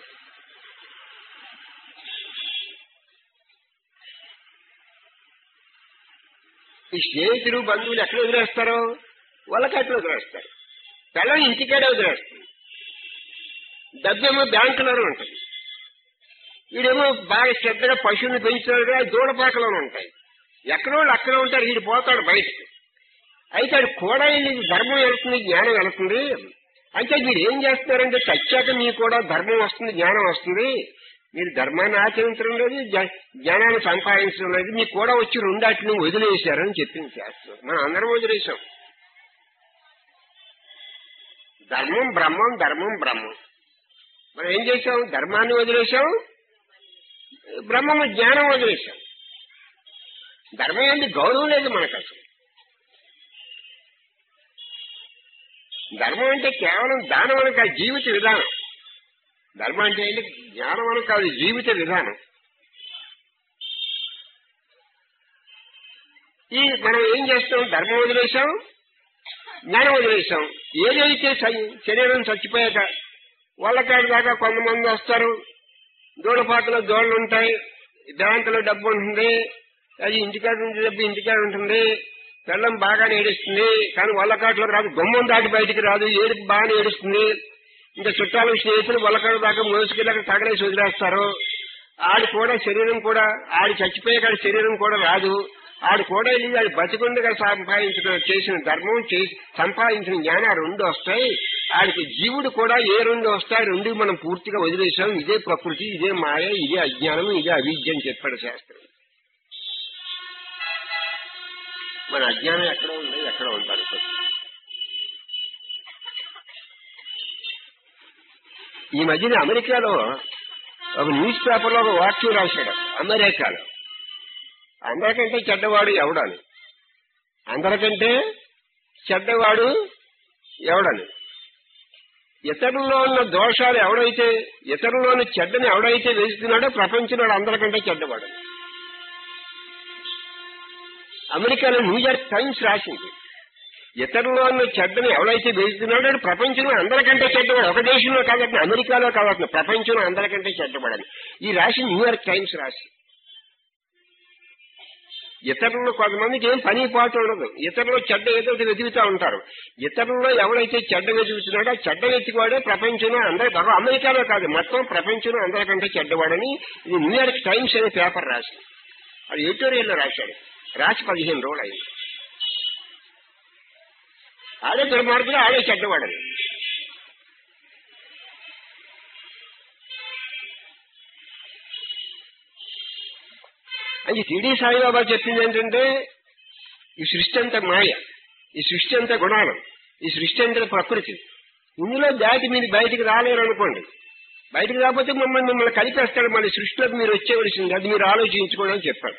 ఈ స్నేహితులు బంధువులు ఎక్కడ వదిలేస్తారో, వలకట్లో వదిలేస్తారు. పిల్లలు ఇంటికాడే వదిలేస్తుంది, డబ్బేమో బ్యాంకులోనే ఉంటుంది. వీడేమో బాగా శ్రద్ధగా పశువుని పెంచుతాడు, అది దూడపాకలోనే ఉంటాయి. ఎక్కడో అక్కడ ఉంటారు, వీడు పోతాడు బయటకు. అయితే అది కూడా ధర్మం వెళుతుంది, జ్ఞానం వెళుతుంది. అయితే మీరు ఏం చేస్తున్నారంటే, చచ్చాక మీకు కూడా ధర్మం వస్తుంది, జ్ఞానం వస్తుంది. మీరు ధర్మాన్ని ఆచరించడం లేదు, జ్ఞానాన్ని సంపాదించడం లేదు, మీకు కూడా వచ్చి రెండాటిని వదిలేశారని చెప్పింది శాస్త్రం. మనం అందరం వదిలేశాం. ధర్మం బ్రహ్మం, ధర్మం బ్రహ్మం. మనం ఏం చేశాం? ధర్మాన్ని వదిలేశాం, బ్రహ్మము జ్ఞానం వదిలేశాం. ధర్మం ఏంటి? గౌరవం లేదు మనకు అసలు. ధర్మం అంటే కేవలం దానం అని కాదు, జీవిత విధానం. ధర్మం అంటే ఏంటి? జ్ఞానం అని కాదు, జీవిత విధానం. ఈ మనం ఏం చేస్తాం? ధర్మం వదిలేశాం, జ్ఞానం వదిలేశాం. ఏదైతే శరీరం చచ్చిపోయాక వాళ్ళకాడి దాకా కొంతమంది వస్తారు, దూడపాకలో దోళ్ళు ఉంటాయి, బ్యాంకులో డబ్బు ఉంటుంది, అది ఇంటికాడ నుంచి డబ్బు ఇంటికాడ ఉంటుంది, పిల్లం బాగా ఏడుస్తుంది, కానీ వల్లకాట్లో రాదు, గుమ్మం దాటి బయటికి రాదు, ఏడుపు బాగా ఏడుస్తుంది. ఇంకా చుట్టాలు స్నేహితులు వల్లకాడు దాకా మోసుకెళ్ళి అక్కడ తగలేసి వదిలేస్తారు. ఆడి కూడా శరీరం కూడా, ఆడి చచ్చిపోయాక శరీరం కూడా రాదు. ఆడు కూడా వెళ్ళి ఆడి బతికుండగా చేసిన ధర్మం సంపాదించిన జ్ఞానం రెండు వస్తాయి. ఆడికి జీవుడు కూడా ఏ రెండు వస్తాయి, రెండు మనం పూర్తిగా వదిలేశాం. ఇదే ప్రకృతి, ఇదే మాయ, ఇదే అజ్ఞానం, ఇదే అవిద్య అని చెప్పాడు శాస్త్రం. మన అజ్ఞానం ఎక్కడ ఉంది, ఎక్కడ ఉంటారు. ఈ మధ్యన అమెరికాలో ఒక న్యూస్ పేపర్లో ఒక వాక్యం రాశాడు. అమెరికాలో అందరికంటే చెడ్డవాడు ఎవడని, అందరికంటే చెడ్డవాడు ఎవడని. ఇతరుల్లో ఉన్న దోషాలు ఎవడైతే, ఇతరుల్లోని చెడ్డని ఎవడైతే వేస్తున్నాడో ప్రపంచంలో అందరికంటే చెడ్డవాడు. అమెరికాలో న్యూయార్క్ టైమ్స్ రాసింది, ఇతరుల్లో ఉన్న చెడ్డని ఎవడైతే వేస్తున్నాడో ప్రపంచంలో అందరికంటే చెడ్డవాడు. ఒక దేశంలో కాదట్టు, అమెరికాలో కాదట్టు, ప్రపంచంలో అందరికంటే చెడ్డవాడని ఈ రాసి న్యూయార్క్ టైమ్స్ రాసి. ఇతరుల్లో కొంతమందికి ఏం పని పాటు ఉండదు, ఇతరులు చెడ్డ ఏదో వెతుకుతూ ఉంటారు. ఇతరుల్లో ఎవడైతే చెడ్డ వెతుకుతున్నాడో చెడ్డ వెతికివాడే ప్రపంచంలో అమెరికాలో కాదు మొత్తం ప్రపంచంలో అందరికంటే చెడ్డవాడని ఇది న్యూయార్క్ టైమ్స్ అనే పేపర్ రాసి, అది ఎడిటోరియల్లో రాశాడు. రాసి 15 రోజులు అయింది. ఆడే దుర్మార్గుడు, ఆడే చెడ్డవాడని. అది షిరిడీ సాయిబాబా చెప్పింది ఏంటంటే, ఈ సృష్టి అంతా మాయ, ఈ సృష్టి అంతా గుణాలు, ఈ సృష్టి అంతా ప్రకృతి. ఇందులో దాటి మీరు బయటికి రాలేరు అనుకోండి. బయటికి రాకపోతే మిమ్మల్ని కలిపేస్తాడు. మళ్ళీ సృష్టిలోకి మీరు వచ్చేవలసింది, అది మీరు ఆలోచించుకోవడం అని చెప్పాడు.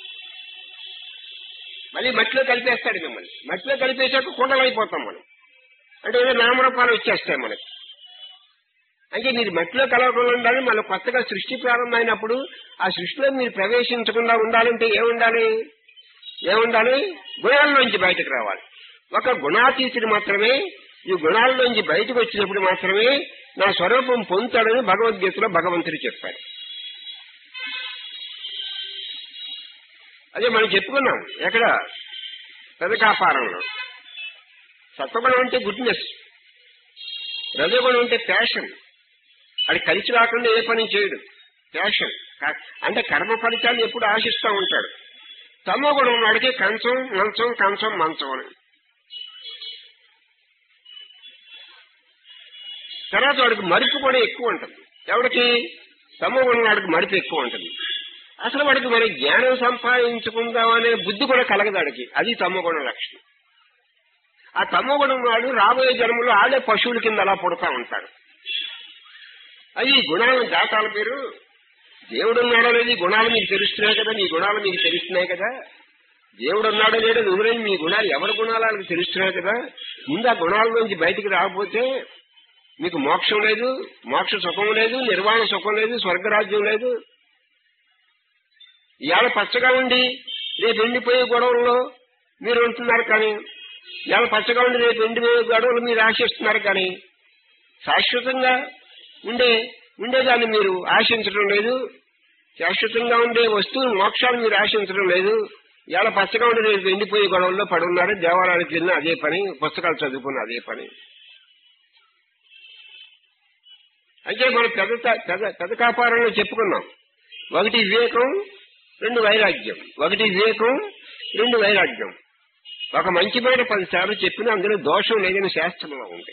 మళ్ళీ మట్టిలో కలిపేస్తాడు మిమ్మల్ని. మట్టిలో కలిపేశాక కుండలైపోతాం మనం. అంటే ఏదో నామరూపాలు వచ్చేస్తాయి మనకి. అంటే మీరు మట్టిలో కలవకుండా ఉండాలి. మళ్ళీ కొత్తగా సృష్టి ప్రారంభమైనప్పుడు ఆ సృష్టిలో మీరు ప్రవేశించకుండా ఉండాలంటే ఏముండాలి? గుణాల్లోంచి బయటకు రావాలి. ఒక గుణాతీతుడు మాత్రమే ఈ గుణాల్లోంచి బయటకు వచ్చినప్పుడు మాత్రమే నా స్వరూపం పొందుతాడని భగవద్గీతలో భగవంతుడు చెప్పాడు. అదే మనం చెప్పుకున్నాం ఎక్కడ, తదకాపారంలో. సత్వగుణం అంటే గుడ్నెస్, రజోగుణం అంటే ప్యాషన్. అది కలిసి రాకుండా ఏ పని చేయడు. ప్యాషన్ అంటే కర్మ ఫలితాన్ని ఎప్పుడు ఆశిస్తూ ఉంటాడు. తమో గుణం వాడికి కంచం మంచం, కంచం మంచం అని. తర్వాత వాడికి మరుపు కూడా ఎక్కువ ఉంటుంది. ఎవడికి? తమో గుణం వాడికి మరుపు ఎక్కువ ఉంటుంది. అసలు వాడికి మరి జ్ఞానం సంపాదించుకుందామనే బుద్ధి కూడా కలగదు వాడికి. అది తమో గుణం లక్షణం. ఆ తమో గుణం వాడు రాబోయే జన్మలో ఆడే పశువుల కింద అలా పుడతా ఉంటాడు. అది గుణాలను దాటాలి. మీరు దేవుడు ఉన్నాడో లేదు, గుణాలు మీకు తెలుస్తున్నాయి కదా, మీ గుణాలు మీకు తెలుస్తున్నాయి కదా. దేవుడు ఉన్నాడో లేదో వదిలేని మీ గుణాలు, ఎవరి గుణాలు వాళ్ళకి తెలుస్తున్నాయి కదా. ముందు ఆ గుణాల నుంచి బయటికి రాకపోతే మీకు మోక్షం లేదు, మోక్ష సుఖం లేదు, నిర్వాణ సుఖం లేదు, స్వర్గరాజ్యం లేదు. ఇవాళ పచ్చగా ఉండి రేపు ఎండిపోయే గొడవల్లో మీరు ఉంటున్నారు, కానీ ఇవాళ పచ్చగా ఉండి రేపు ఎండిపోయే గొడవలు మీరు ఆశిస్తున్నారు, కానీ శాశ్వతంగా ఉండేదాన్ని మీరు ఆశించడం లేదు. శాశ్వతంగా ఉండే వస్తువులు మోక్షాలు మీరు ఆశించడం లేదు. ఇవాళ పచ్చగా ఉండి రేపు ఎండిపోయే గొడవల్లో పడున్నారు. దేవాలయానికి వెళ్ళిన అదే పని, పుస్తకాలు చదువుకున్న అదే పని. అంటే మనం పెద్ద కాపారంలో చెప్పుకున్నాం. 1 వివేకం, 2 వైరాగ్యం. 1 వివేకం, 2 వైరాగ్యం. ఒక మంచి మాట 10 సార్లు చెప్పినా అందులో దోషం లేదని శాస్త్రంలో ఉంది.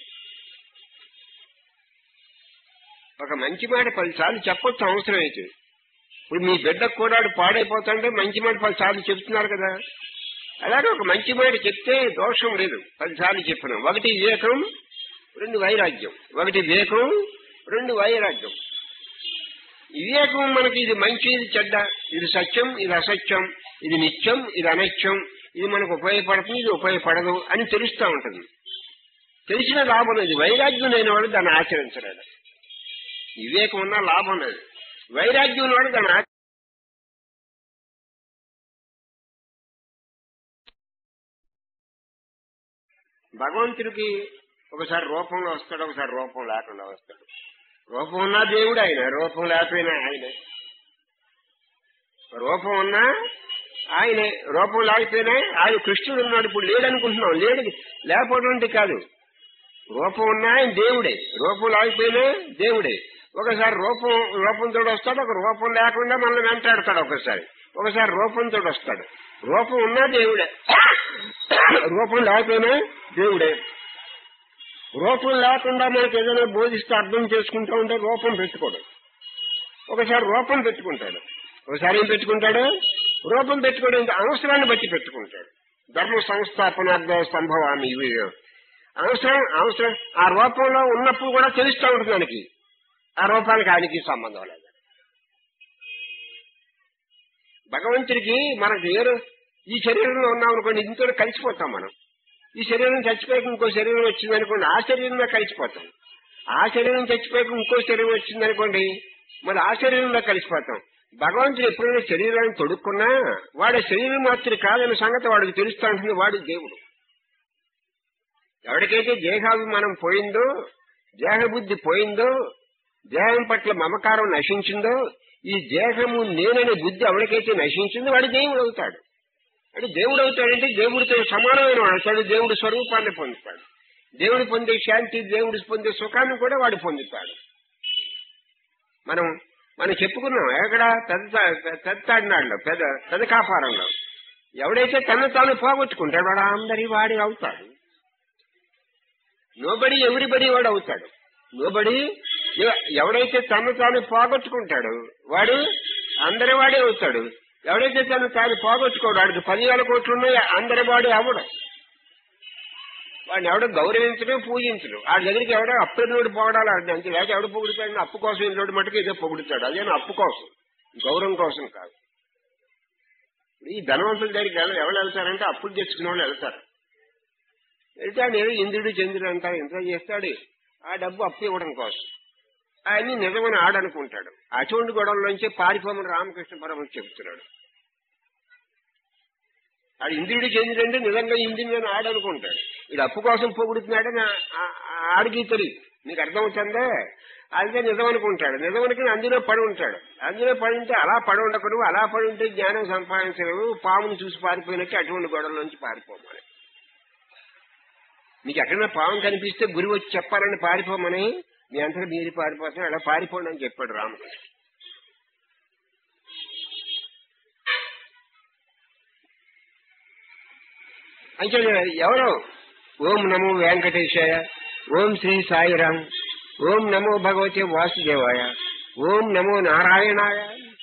ఒక మంచి మాట 10 సార్లు చెప్పొచ్చు అవసరం అయితే. ఇప్పుడు మీ బిడ్డకు కూడా పాడైపోతాంటే మంచి మాట 10 సార్లు చెప్తున్నారు కదా. అలాగే ఒక మంచి మాట చెప్తే దోషం లేదు. 10 సార్లు చెప్పినాం. 1 వివేకం, 2 వైరాగ్యం. 1 వివేకం, రెండు వైరాగ్యం. వివేకం మనకి ఇది మంచి, ఇది చెడ్డ, ఇది సత్యం, ఇది అసత్యం, ఇది నిత్యం, ఇది అనిత్యం, ఇది మనకు ఉపయోగపడుతుంది, ఇది ఉపయోగపడదు అని తెలుస్తూ ఉంటుంది. తెలిసిన లాభం లేదు. వైరాగ్యం లేని వాడు దాన్ని ఆచరించలేడు. వివేకం ఉన్నా లాభం లేదు. వైరాగ్యం వాడు దాన్ని భగవంతుడికి ఒకసారి రూపంలో వస్తాడు, ఒకసారి రూపం లేకుండా వస్తాడు. రూపం ఉన్నా దేవుడు ఆయన, రూపం లేకపోయినా ఆయనే. రూపం ఉన్నా ఆయనే, రూపం లేకపోయినా ఆయన. కృష్ణుడు ఉన్నాడు, ఇప్పుడు లేడనుకుంటున్నాం. లేకపోవడం కాదు. రూపం ఉన్నా ఆయన దేవుడే, రూపం లేకపోయినా దేవుడే. ఒకసారి రూపంతో వస్తాడు, ఒక రూపం లేకుండా మనల్ని వెంటాడతాడు. ఒకసారి రూపంతో వస్తాడు. రూపం ఉన్నా దేవుడే, రూపం లేకపోయినా దేవుడే. రూపం లేకుండా మనకు ఏదైనా బోధిస్తే అర్థం చేసుకుంటూ ఉంటే రూపం పెట్టుకోడు. ఒకసారి రూపం పెట్టుకుంటాడు, ఒకసారి ఏం పెట్టుకుంటాడు? రూపం పెట్టుకోవడం అవసరాన్ని బట్టి పెట్టుకుంటాడు. ధర్మ సంస్థాపనార్థ సంభవాన్ని ఇవి అవసరం. ఆ రూపంలో ఉన్నప్పుడు కూడా తెలుస్తూ ఉంటుంది మనకి. ఆ రూపానికి ఆయనకి సంబంధం లేదు. భగవంతుడికి మనకు ఈ శరీరంలో ఉన్నామనుకోండి, ఇంతో కలిసిపోతాం మనం. ఈ శరీరం చచ్చిపోయాక ఇంకో శరీరం వచ్చిందనుకోండి, ఆ శరీరంలో కలిసిపోతాం. ఆ శరీరం చచ్చిపోయాక ఇంకో శరీరం వచ్చిందనుకోండి, మరి ఆ శరీరంలో కలిసిపోతాం. భగవంతుడు ఎప్పుడైనా శరీరాన్ని తొడుక్కున్నా వాడి శరీరం మాత్రం కాదన్న సంగతి వాడికి తెలుస్తూ ఉంటుంది. వాడు దేవుడు. ఎవరికైతే దేహాభిమానం పోయిందో, దేహబుద్ధి పోయిందో, దేహం పట్ల మమకారం నశించిందో, ఈ దేహము నేననే బుద్ధి ఎవరికైతే నశించిందో వాడు దేవుడు అవుతాడు. అంటే దేవుడు అవుతాడంటే దేవుడితో సమానమైన వాడు అవుతాడు. దేవుడి స్వరూపాన్ని పొందుతాడు. దేవుడు పొందే శాంతి, దేవుడు పొందే సుఖాన్ని కూడా వాడు పొందుతాడు. మనం చెప్పుకున్నాం ఎక్కడ పెద్దాడినాడులో, పెద్ద కాపారంలో ఎవడైతే తను తాను పోగొట్టుకుంటాడు వాడు అందరి వాడి అవుతాడు. నోబడి ఎవ్రీబడి వాడు అవుతాడు. నోబడి ఎవడైతే తను తాను పోగొట్టుకుంటాడు వాడు అందరి వాడే అవుతాడు. ఎవడైతే తను తాను పోగొట్టుకోడు, వాడికి 10,000 కోట్లు ఉన్నాయి, అందరి వాడే అవ్వడం. వాడిని ఎవడో గౌరవించడం, పూజించడం. ఆ దగ్గరికి ఎవడో అప్పులోడు పొగడాలి అంతే. లేకపోతే ఎవడు పొగుడుతాడు? అప్పు కోసం ఇంట్లో మటుకు ఏదో పొగుడుతాడు. అదేనా అప్పు కోసం, గౌరవం కోసం కాదు. ఈ ధనవంతుల దగ్గరికి ఎవరు వెళ్తారంటే అప్పులు తెచ్చుకునే వాళ్ళు వెళ్తారు. వెళ్తాడు ఏదో ఇంద్రుడు చంద్రుడు అంటారు, ఇంత చేస్తాడు. ఆ డబ్బు అప్పు ఇవ్వడం కోసం. ఆయన్ని నిజమని ఆడనుకుంటాడు. అటువంటి గొడవల్లోంచి పారిపోమని రామకృష్ణ పరమహంస చెబుతున్నాడు. ఆడు ఇంద్రుడు చంద్రుడు అంటే నిజంగా ఇంద్రుడు ఆడనుకుంటాడు. వీడు అప్పు కోసం పొగుడుతున్నాడని ఆడికి తెలియదు. నీకు అర్థమవుతుందా? అదే నిజం అనుకుంటాడు. నిజమనుకుని అందులో పడి ఉంటాడు. అందులో పడి ఉంటే అలా పడి ఉండకూడదు. అలా పడి ఉంటే జ్ఞానం సంపాదించలేవు. పామును చూసి పారిపోయినట్టు అటువంటి గొడవల్లోంచి పారిపోమని. మీకు ఎక్కడైనా పాము కనిపిస్తే గురి వచ్చి చెప్పాలని పారిపోమని, మీ అంతా మీరు పారిపోతారు, అలా పారిపోండి అని చెప్పాడు రామకృష్ణ. అంటే ఎవరో ఓం నమో వెంకటేశాయ, ఓం శ్రీ సాయిరాం, ఓం నమో భగవతే వాసుదేవాయ, ఓం నమో నారాయణాయ.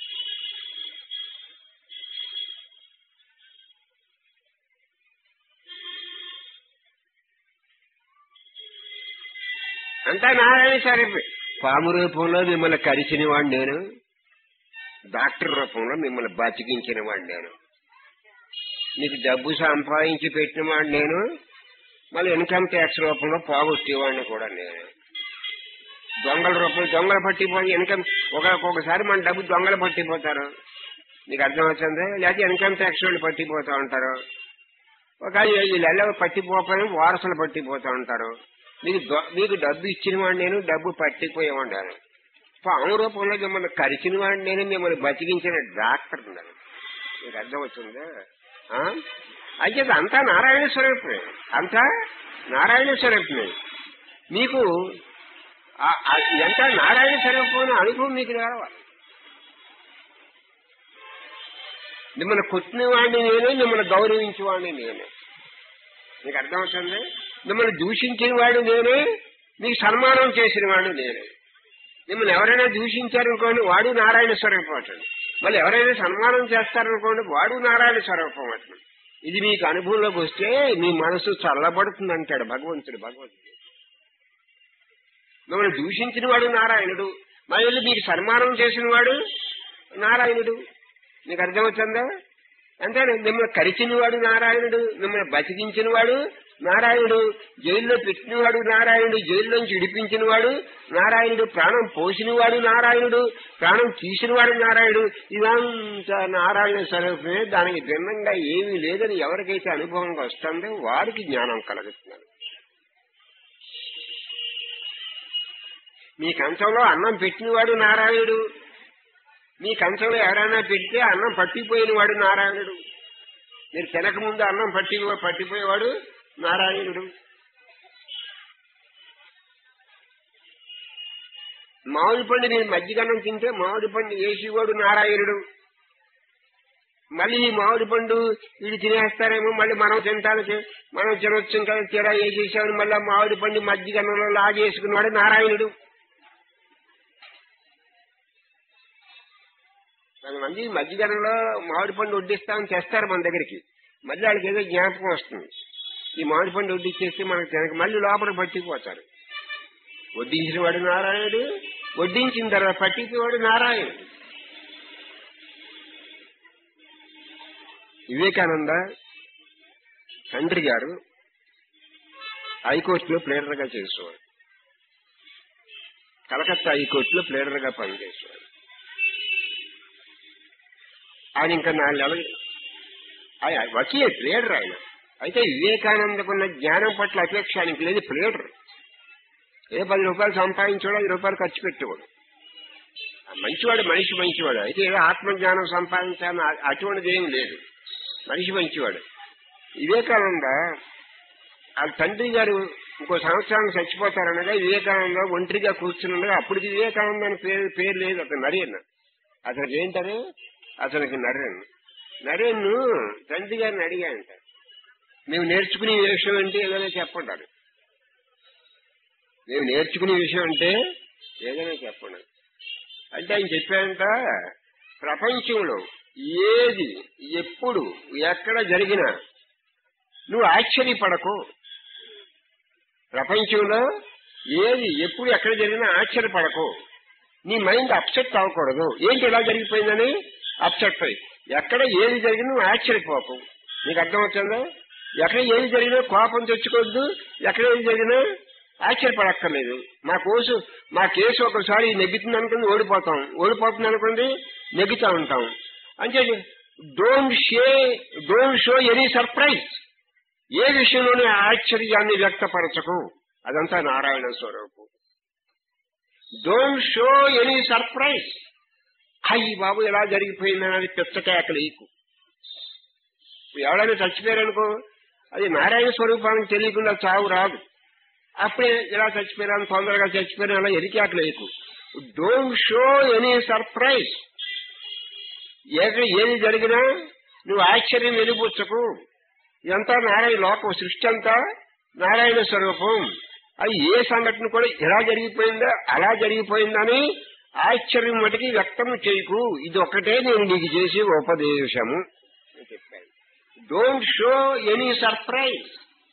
అంతా నారాయణ సరే. పాము రూపంలో మిమ్మల్ని కరిచిన వాడు నేను, డాక్టర్ రూపంలో మిమ్మల్ని బతికించిన వాడు నేను, మీకు డబ్బు సంపాదించి పెట్టిన వాడు నేను, మళ్ళీ ఇన్కమ్ ట్యాక్స్ రూపంలో పోగొట్టేవాడిని కూడా నేను. దొంగల రూపంలో దొంగలు పట్టిపోయి ఇన్కమ్ ఒక్కొక్కసారి మన డబ్బు దొంగలు పట్టిపోతారు. నీకు అర్థమవుతుంది? లేకపోతే ఇన్కమ్ ట్యాక్స్ వాళ్ళు పట్టిపోతూ ఉంటారు. ఒక వీళ్ళెల్ల పట్టిపోకపోయినా వారసులు పట్టిపోతూ ఉంటారు. మీకు డబ్బు ఇచ్చిన వాడు నేను, డబ్బు పట్టిపోయేవాడు. పాము రూపంలో మిమ్మల్ని కరిచిన వాడు నేను, మిమ్మల్ని బతికించిన డాక్టర్ ఉన్నాను. మీకు అర్థమవుతుందా? అయితే అంతా నారాయణ స్వరూపమే, అంతా నారాయణ స్వరూపమే. మీకు ఎంత నారాయణ స్వరూపమైన అనుభవం మీకు రావాలి. మిమ్మల్ని కొట్టిన వాడిని నేనే, మిమ్మల్ని గౌరవించేవాడిని నేనే. మీకు అర్థమవుతుంది? మిమ్మల్ని దూషించిన వాడు నేనే, మీకు సన్మానం చేసిన వాడు నేనే. మిమ్మల్ని ఎవరైనా దూషించారనుకోండి వాడు నారాయణ స్వరూపం అటండి. మళ్ళీ ఎవరైనా సన్మానం చేస్తారనుకోండి వాడు నారాయణ స్వరూపం అటండి. ఇది మీకు అనుభవంలోకి వస్తే మీ మనసు చల్లబడుతుంది అంటాడు భగవంతుడు. మిమ్మల్ని దూషించిన వాడు నారాయణుడు, మళ్ళీ మీకు సన్మానం చేసిన వాడు నారాయణుడు. మీకు అర్థమవుతుందా? అంటే మిమ్మల్ని కరిచిన వాడు నారాయణుడు, మిమ్మల్ని బతికించిన వాడు నారాయణుడు, జైల్లో పెట్టినవాడు నారాయణుడు, జైల్లోంచి విడిపించిన వాడు నారాయణుడు, ప్రాణం పోసినవాడు నారాయణుడు, ప్రాణం తీసినవాడు నారాయణుడు. ఇదంతా నారాయణ స్వరూపమే. దానికి భిన్నంగా ఏమీ లేదని ఎవరికైతే అనుభవంగా వస్తుందో వారికి జ్ఞానం కలుగుతున్నారు. మీ కంచంలో అన్నం పెట్టినవాడు నారాయణుడు, మీ కంచంలో ఎవరైనా పెడితే అన్నం పట్టిపోయిన వాడు నారాయణుడు, మీరు తినకముందు అన్నం పట్టిపోయేవాడు నారాయణుడు. మామిడి పండు నేను మజ్జిగన్నం తింటే మామిడి పండు వేసేవాడు నారాయణుడు. మళ్ళీ ఈ మామిడి పండు వీడు తినేస్తారేమో, మళ్ళీ మనం తినటానికి మనం తినొచ్చు ఇంకా తీరా వేసేసామని మళ్ళీ మామిడి పండు మజ్జిగన్నంలో లాగేసుకున్నవాడు నారాయణుడు. కొంతమంది మజ్జిగన్నంలో మామిడి పండు వడ్డిస్తామని తెస్తారు మన దగ్గరికి, మళ్ళీ వాళ్ళకి ఏదో జ్ఞాపకం వస్తుంది, ఈ మామిడి పండు వడ్డిచ్చేస్తే మనకు తినక మళ్ళీ లోపల పట్టిపోతారు. వడ్డించిన వాడు నారాయణుడు, వడ్డించిన తర్వాత పట్టిపోయేవాడు నారాయణుడు. వివేకానంద తండ్రి గారు హైకోర్టులో ప్లేడర్గా చేసేవాడు, కలకత్తా హైకోర్టులో ప్లేడర్గా పనిచేసేవాడు. ఆయన ఇంకా 4 నెలలు వకీల్ ప్లేడర్ ఆయన. అయితే వివేకానందకున్న జ్ఞానం పట్ల అపేక్ష ఆయనకి లేదు. ప్లేడర్ ఏ 10 రూపాయలు సంపాదించాడు, 5 రూపాయలు ఖర్చు పెట్టేవాడు. మంచివాడు, మనిషి మంచివాడు. అయితే ఏదో ఆత్మజ్ఞానం సంపాదించాలని అటువంటిది ఏం లేదు, మనిషి మంచివాడు. వివేకానంద వాళ్ళ తండ్రి గారు ఇంకో సంవత్సరానికి చచ్చిపోతారనగా వివేకానంద ఒంటరిగా కూర్చున్నగా, అప్పటికి వివేకానంద అని పేరు లేదు, అతను నరేన్. అతనికి ఏంటారు, అతనికి నరేన్ తండ్రి గారిని అడిగాయంట, మేము నేర్చుకునే విషయం అంటే ఏదైనా చెప్పంటారు, మేము నేర్చుకునే విషయం అంటే ఏదైనా చెప్పండి అంటే ఆయన చెప్పారంట, ప్రపంచంలో ఏది ఎప్పుడు ఎక్కడ జరిగినా నువ్వు ఆశ్చర్యపడకు. ప్రపంచంలో ఏది ఎప్పుడు ఎక్కడ జరిగినా ఆశ్చర్యపడకు, నీ మైండ్ అప్సెట్ అవ్వకూడదు. ఏంటి ఇలా జరిగిపోయిందని అప్సెట్ అయ్యి, ఎక్కడ ఏది జరిగినా నువ్వు ఆశ్చర్యపోకు. నీకు అర్థమవుతుందా? ఎక్కడ ఏది జరిగినా కోపం తెచ్చుకోవద్దు, ఎక్కడ ఏది జరిగినా ఆశ్చర్యపడక్కర్లేదు. మా కేసు ఒకసారి నెగ్గుతుంది అనుకుంది ఓడిపోతుంది అనుకుంది నెగ్గుతా ఉంటాం. అంటే డోంట్ షో ఎనీ సర్ప్రైజ్. ఏ విషయంలోనే ఆశ్చర్యాన్ని వ్యక్తపరచకు, అదంతా నారాయణ స్వరూపం. Don't show any surprise. అయ్యి బాబు ఎలా జరిగిపోయిందని పిచ్చకేకలేకు. ఎవడైనా చచ్చిపోయారనుకో, అది నారాయణ స్వరూపానికి తెలియకుండా చావు రాదు. అప్పుడే ఇలా చచ్చిపోయాను, తొందరగా చచ్చిపోయాను అలా ఎరికేకలేకు. Don't show any surprise. ఏది జరిగినా నువ్వు ఆశ్చర్యం వెలిబుచ్చకు. ఇదంతా నారాయణ లోకం, సృష్టి అంతా నారాయణ స్వరూపం. అది ఏ సంఘటన కూడా ఎలా జరిగిపోయిందో అలా జరిగిపోయిందని ఆశ్చర్యం మటుకి వ్యక్తం చేయకు. ఇది ఒక్కటే నేను నీకు చేసే ఉపదేశము అని చెప్పాను. Don't show any surprise.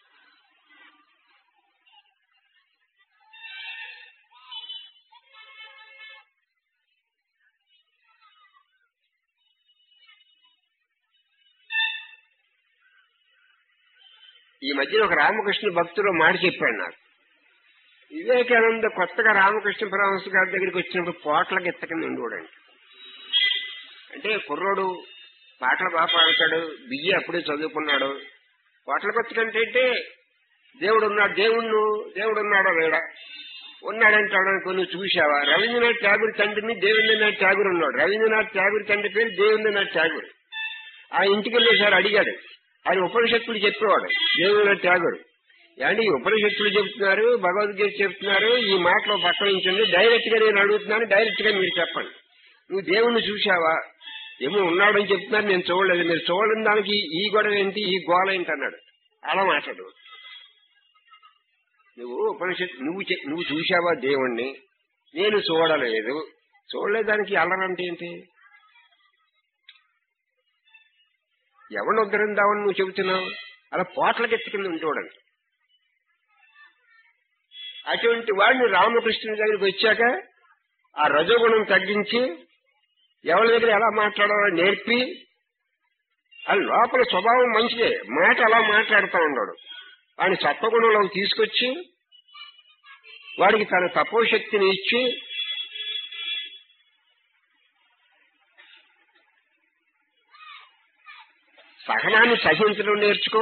ఈ మధ్యన ఒక రామకృష్ణ భక్తుడు మాట చెప్పాడు నాకు. వివేకానంద కొత్తగా రామకృష్ణ పరమహంస గారి దగ్గరికి వచ్చినప్పుడు పోట్లకి ఎత్తకని ఉండేవాడండి. అంటే కుర్రోడు పాటలు బాగా పాడతాడు, బియ్య అప్పుడే చదువుకున్నాడు. పోట్లకి ఎత్తకంటే దేవుడు ఉన్నాడో లేడా, ఉన్నాడంటాడు అనుకో. నువ్వు చూశావా? రవీంద్రనాథ్ ఠాగూర్ తండ్రిని దేవేంద్రనాథ్ ఠాగూర్ ఉన్నాడు. రవీంద్రనాథ్ ఠాగూర్ తండ్రి పేరు దేవేంద్రనాథ్ ఠాగూర్. ఆ ఇంటికి వెళ్ళేసారి అడిగాడు, ఆయన ఉపనిషత్తులు చెప్పేవాడు దేవేంద్రనాథ్ ఠాగూర్. ఏమంటే ఈ ఉపనిషత్తులు చెప్తున్నారు, భగవద్గీత చెప్తున్నారు, ఈ మాటలో పక్కన నుంచండి, డైరెక్ట్ గా నేను అడుగుతున్నాను, డైరెక్ట్ గా మీరు చెప్పండి. నువ్వు దేవుణ్ణి చూశావా? ఏమో ఉన్నాడని చెప్తున్నారు, నేను చూడలేదు. మీరు చూడని దానికి ఈ గొడవ ఏంటి, ఈ గోళ ఏంటి అన్నాడు. అలా మాట్లాడు. నువ్వు ఉపనిషత్తు నువ్వు చూశావా దేవుణ్ణి? నేను చూడలేదానికి అల్లరంటే ఏంటి? ఎవరిని ఉద్ధరిందామని నువ్వు చెబుతున్నావు? అలా పోట్లకెత్తి కింద ఉంటోడండి. అటువంటి వాడిని రామకృష్ణుని దగ్గరికి వచ్చాక ఆ రజోగుణం తగ్గించి ఎవరి దగ్గర ఎలా మాట్లాడాలో నేర్పి అది లోపల స్వభావం మంచిదే, మాట అలా మాట్లాడుతూ ఉన్నాడు. వాడిని సత్వగుణంలోకి తీసుకొచ్చి వాడికి తన తపోశక్తిని ఇచ్చి సహనాన్ని సహించడం నేర్చుకో,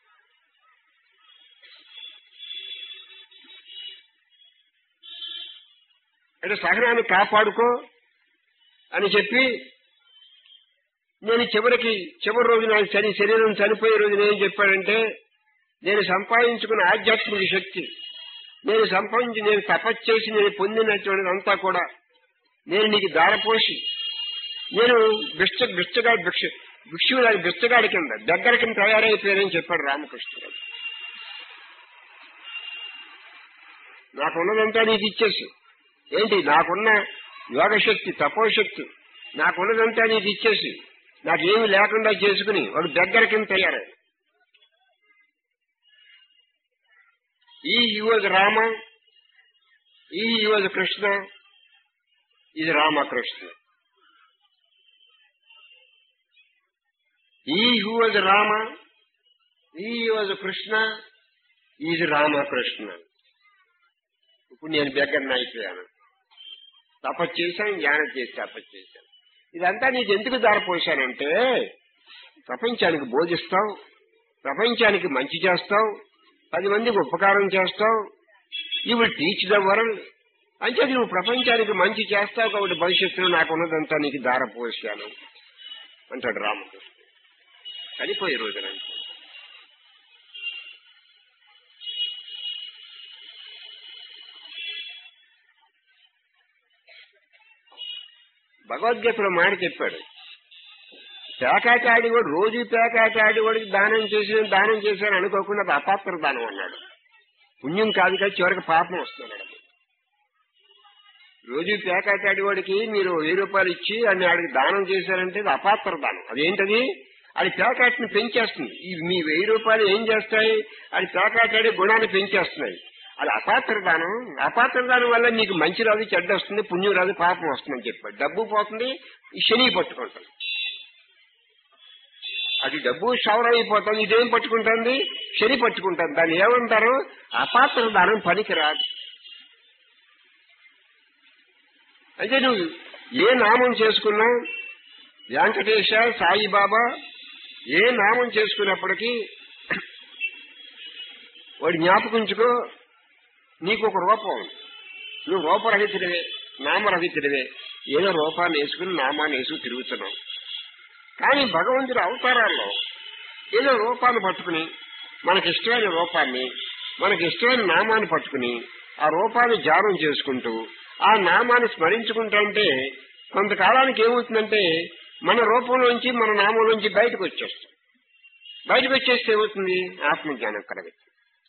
అంటే సహనాన్ని కాపాడుకో అని చెప్పి నేను చివరి రోజు నా శరీరం చనిపోయే రోజు ఏం చెప్పాడంటే, నేను సంపాదించుకున్న ఆధ్యాత్మిక శక్తి, నేను తపస్సు చేసి నేను పొందినటువంటి అంతా కూడా నేను నీకు దారపోసి నేను బిచ్చగాడి కింద దగ్గర కింద తయారైపోయానని చెప్పాడు రామకృష్ణుడు. నాకున్నదంతా నీకు ఇచ్చేసి, ఏంటి నాకున్న యోగశక్తి తపోశక్తి నాకున్నదంతా నీకు ఇచ్చేసి నాకేమి లేకుండా చేసుకుని వాడు దగ్గర కింద తయారై he was Rama, he was Krishna, is Ramakrishna. He who was Rama, he was Krishna, is Ramakrishna. ఇప్పుడు నేను దగ్గరని అయిపోయాను, తపస్సు చేశాను, జ్ఞానం చేసి తపస్సు చేశాను. ఇదంతా నీకు ఎందుకు దారిపోశానంటే ప్రపంచానికి బోధిస్తావు, ప్రపంచానికి మంచి చేస్తావు, 10 మందికి ఉపకారం చేస్తావు, you will teach the world. అంటే నువ్వు ప్రపంచానికి మంచి చేస్తావు కాబట్టి భవిష్యత్తులో నాకున్నదంతా నీకు దారపోసాను అంటాడు రామకృష్ణ. చనిపోయే రోజున భగవద్గీతలో మాట చెప్పాడు, పేకాట ఆడివాడు రోజు పేకాట ఆడివాడికి దానం చేశాను అనుకోకుండా అది అపాత్ర దానం అన్నాడు. పుణ్యం కాదు కదా, చివరికి పాపం వస్తున్నాడు. రోజు పేకాట ఆడివాడికి మీరు 1000 రూపాయలు ఇచ్చి అని ఆడికి దానం చేశారంటే అది అపాత్ర దానం. అదేంటది? అది పేకాటని పెంచేస్తుంది. మీ 1000 రూపాయలు ఏం చేస్తాయి? అది పేకాట ఆడే గుణాన్ని పెంచేస్తున్నాయి. అది అపాత్ర దానం. అపాత్ర దానం వల్ల నీకు మంచి రాదు, చెడ్డ వస్తుంది, పుణ్యం రాదు, పాపం వస్తుందని చెప్పాడు. డబ్బు పోతుంది, ఈ శని పట్టుకుంటుంది. అది డబ్బు షవరైపోతుంది, ఇదేం పట్టుకుంటుంది? శని పట్టుకుంటుంది. దాన్ని ఏమంటారు? అపాత్ర దానం పనికి రాదు. అయితే నువ్వు ఏ నామం చేసుకున్నా, వెంకటేశ, సాయిబాబా ఏ నామం చేసుకున్నప్పటికీ వాడి జ్ఞాపకించుకో, నీకు ఒక రూపం, నువ్వు రూపరహితుడివే, నామరహితుడివే. ఏదో రూపాన్ని వేసుకుని నామాన్ని వేసుకుని తిరుగుతున్నావు. కానీ భగవంతుడి అవతారాల్లో ఏదో రూపాన్ని పట్టుకుని, మనకిష్టమైన రూపాన్ని, మనకిష్టమైన నామాన్ని పట్టుకుని ఆ రూపాన్ని ధ్యానం చేసుకుంటూ ఆ నామాన్ని స్మరించుకుంటుంటే కొంతకాలానికి ఏమవుతుందంటే మన రూపంలోంచి, మన నామంలోంచి బయటకు వచ్చేస్తాం. బయటకు వచ్చేస్తే ఏమవుతుంది? ఆత్మజ్ఞానం కలగచ్చు.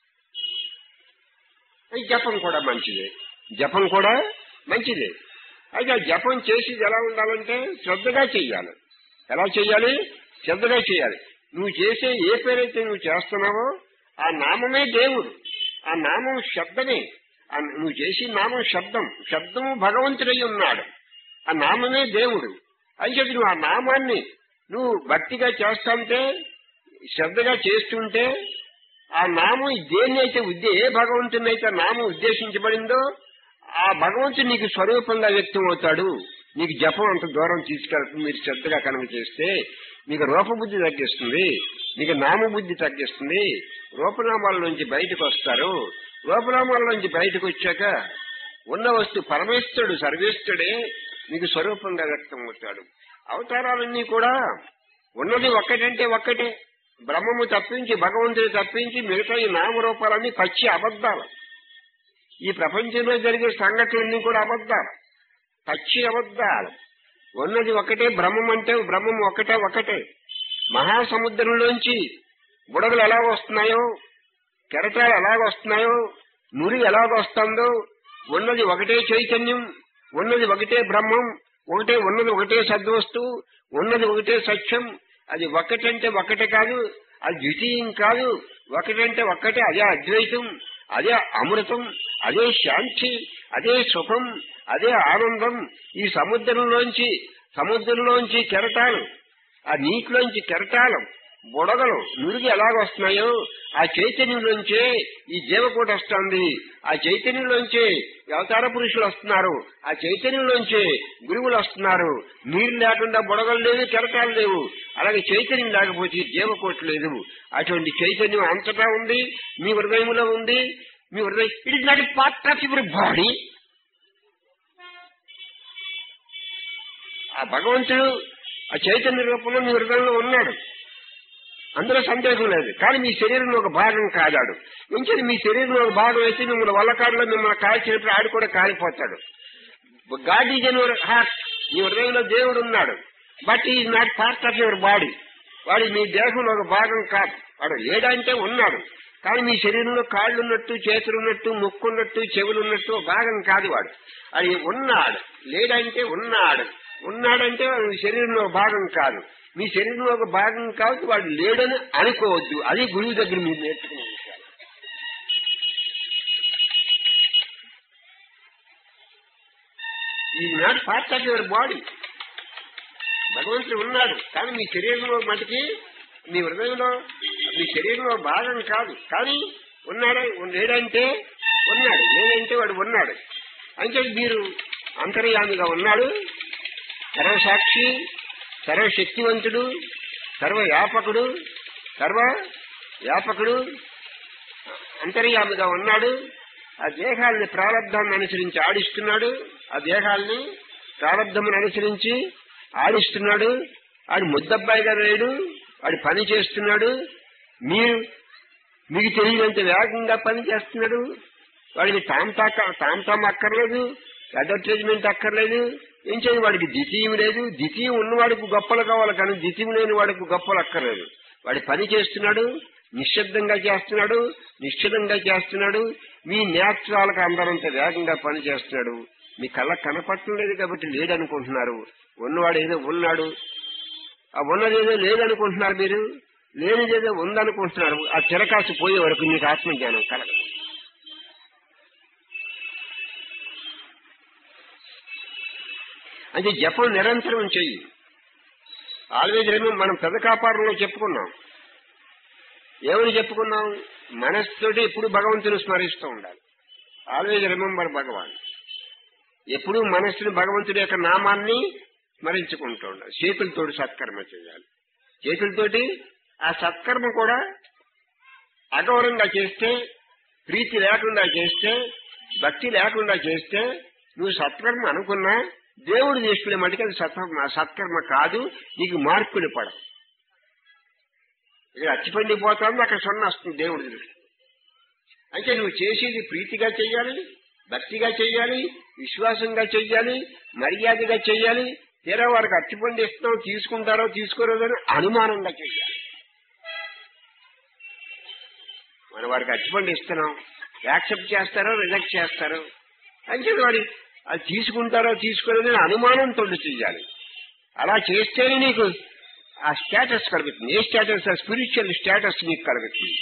జపం కూడా మంచిదే, జపం కూడా మంచిదే. అయితే ఆ జపం చేసేది ఎలా ఉండాలంటే శ్రద్ధగా చెయ్యాలి. ఎలా చెయ్యాలి? శ్రద్ధగా చేయాలి. నువ్వు చేసే ఏ పేరైతే నువ్వు చేస్తున్నావో ఆ నామమే దేవుడు, ఆ నామం శబ్దమే. నువ్వు చేసే నామం శబ్దము భగవంతుడై ఉన్నాడు, ఆ నామమే దేవుడు. అని చెప్పి నువ్వు ఆ నామాన్ని నువ్వు భక్తిగా చేస్తుంటే, శ్రద్ధగా చేస్తుంటే ఆ నామం దేన్నైతే ఏ భగవంతుని అయితే నామం ఉద్దేశించబడిందో ఆ భగవంతుడు నీకు స్వరూపంగా వ్యక్తం అవుతాడు. నీకు జపం అంత దూరం తీసుకెళ్తుంది. మీరు శ్రద్ధగా కనుక చేస్తే మీకు రూపబుద్ధి తగ్గిస్తుంది, మీకు నామబుద్ధి తగ్గిస్తుంది. రూపనామాల నుంచి బయటకు వస్తారు. రూపనామాల నుంచి బయటకు వచ్చాక ఉన్న వస్తువు పరమేశ్వరుడు, సర్వేశ్వరుడే మీకు స్వరూపంగా వ్యక్తం అవుతాడు. అవతారాలన్నీ కూడా ఉన్నది ఒక్కటంటే ఒక్కటే, బ్రహ్మము తప్పించి, భగవంతుడు తప్పించి మిగతా ఈ నామరూపాలన్నీ పచ్చి అబద్ధాలు. ఈ ప్రపంచంలో జరిగే సంఘటనలన్నీ కూడా అబద్ధాలు, పచ్చి అబద్ధాలు. ఉన్నది ఒకటే, బ్రహ్మం అంటే బ్రహ్మం ఒకటే. మహాసముద్రంలోంచి బుడగలు ఎలాగొస్తున్నాయో, కెరటాలు ఎలాగొస్తున్నాయో, నురి ఎలాగొస్తుందో, ఉన్నది ఒకటే చైతన్యం, ఉన్నది ఒకటే బ్రహ్మం, ఉన్నది ఒకటే సద్వస్తువు, ఉన్నది ఒకటే సత్యం. అది ఒకటంటే ఒకటే కాదు, అది ద్వితీయం కాదు. ఒకటంటే ఒక్కటే, అదే అద్వైతం, అదే అమృతం, అదే శాంతి, అదే సుఖం, అదే ఆనందం. ఈ సముద్రంలోంచి కెరటాలు, ఆ నీటిలోంచి కెరటాలు, బుడగలు, నురుగు ఎలాగొస్తున్నాయో ఆ చైతన్యంలోంచే ఈ జీవకోటి వస్తుంది. ఆ చైతన్యంలోంచే అవతార పురుషులు వస్తున్నారు. ఆ చైతన్యంలోంచే గురువులు వస్తున్నారు. నీరు లేకుండా బుడగలు లేవు, కెరటాలు లేవు. అలాగే చైతన్యం లేకపోతే జీవకోటి లేదు. అటువంటి చైతన్యం అంతటా ఉంది, మీ హృదయంలో ఉంది. మీ హృదయం it is not a part of your body. ఆ భగవంతుడు ఆ చైతన్య రూపంలో మీ హృదయంలో ఉన్నాడు, అందులో సందేహం లేదు. కానీ మీ శరీరంలో ఒక భాగం కాదాడు. ఇంకేది మీ శరీరంలో ఒక భాగం అయితే మిమ్మల్ని వల్లకారులో మిమ్మల్ని కాల్చినప్పుడు ఆడు కూడా కాలిపోతాడు. God is in your heart. మీ హృదయంలో దేవుడు ఉన్నాడు. But is not part of your body. వాడు మీ దేహంలో ఒక భాగం కాదు. వాడు లేడంటే ఉన్నాడు, కానీ మీ శరీరంలో కాళ్ళు ఉన్నట్టు, చేతులు ఉన్నట్టు, ముక్కు ఉన్నట్టు, చెవులు ఉన్నట్టు భాగం కాదు. వాడు అది ఉన్నాడు. లేడంటే ఉన్నాడు. ఉన్నాడంటే మీ శరీరంలో భాగం కాదు. మీ శరీరంలో ఒక భాగం కాదు. వాడు లేడని అనుకోవద్దు. అది గురువు దగ్గర మీరు నేర్చుకునే విషయాలు. ఈ not part of your body. భగవంతుడు ఉన్నాడు, కానీ మీ శరీరంలో మటుకి, మీ హృదయంలో, మీ శరీరంలో భాగం కాదు. కానీ ఉన్నాడా? లేడంటే ఉన్నాడు, లేదంటే వాడు ఉన్నాడు. అంటే మీరు అంతర్యామిగా ఉన్నాడు, సర్వసాక్షి, సర్వశక్తివంతుడు, సర్వవ్యాపకుడు, అంతర్యామిగా ఉన్నాడు. ఆ దేహాలని ప్రారంధాన్ని అనుసరించి ఆడిస్తున్నాడు. ఆ దేహాలని ప్రారంధమును అనుసరించి ఆడిస్తున్నాడు. ఆడు ముద్దబ్బాయిగా లేడు, వాడు పని చేస్తున్నాడు. మీకు తెలియనంత వేగంగా పని చేస్తున్నాడు. వాడికి తాంతాం అక్కర్లేదు, అడ్వర్టైజ్మెంట్ అక్కర్లేదు. ఏం చేయాలి? వాడికి ద్వితీయం లేదు. ద్వితీయం ఉన్నవాడికి గొప్పలు కావాలి, కానీ ద్వితీయం లేని వాడికి గొప్పలు అక్కర్లేదు. వాడి పని చేస్తున్నాడు, నిశ్శబ్దంగా చేస్తున్నాడు. మీ నేత్రాలకు అందరంత వేగంగా పని చేస్తున్నాడు. మీ కళ్ళకు కనపడటం లేదు కాబట్టి లేడనుకుంటున్నారు. ఉన్నవాడు ఏదో ఉన్నాడు, ఆ ఉన్నదేదో లేదనుకుంటున్నారు. మీరు లేనిదేదో ఉందనుకుంటున్నారు. ఆ చిరకాసు పోయే వరకు మీకు ఆత్మజ్ఞానం కలగదు. అంటే జపం నిరంతరం చెయ్యి. Always remember. మనం పెదకాపారంలో చెప్పుకున్నాం. ఏమని చెప్పుకున్నాం? మనస్సుతోటి ఎప్పుడు భగవంతుని స్మరిస్తూ ఉండాలి. Always remember Bhagavan. ఎప్పుడు మనస్సుని భగవంతుడి యొక్క నామాన్ని స్మరించుకుంటూ ఉండాలి. చేతులతోటి సత్కర్మ చేయాలి. చేతులతోటి ఆ సత్కర్మ కూడా అగౌరవంగా చేస్తే, ప్రీతి లేకుండా చేస్తే, భక్తి లేకుండా చేస్తే, నువ్వు సత్కర్మ అనుకున్నా దేవుడు చేసుకునే మటుకు అది సత్కర్మ కాదు. నీకు మార్కులు పడవు. ఇక్కడ అచ్చిపండిపోతుంది, అక్కడ సొన్న వస్తుంది దేవుడి దృష్టి. అంటే నువ్వు చేసేది ప్రీతిగా చెయ్యాలి, భక్తిగా చెయ్యాలి, విశ్వాసంగా చెయ్యాలి, మర్యాదగా చెయ్యాలి. తీరా వారికి అచ్చిపండి ఇస్తాం, తీసుకుంటారో తీసుకోలేదని అనుమానంగా చెయ్యాలి. మన వారికి అచ్చిపండి ఇస్తున్నాం, యాక్సెప్ట్ చేస్తారో రిజెక్ట్ చేస్తారో అంటే వాడి అది తీసుకుంటారో తీసుకోలేదని అనుమానంతో చెయ్యాలి. అలా చేస్తేనే నీకు ఆ స్టేటస్ కలుగుతుంది. ఏ స్టేటస్? ఆ స్పిరిచువల్ స్టేటస్ నీకు కలుగుతుంది.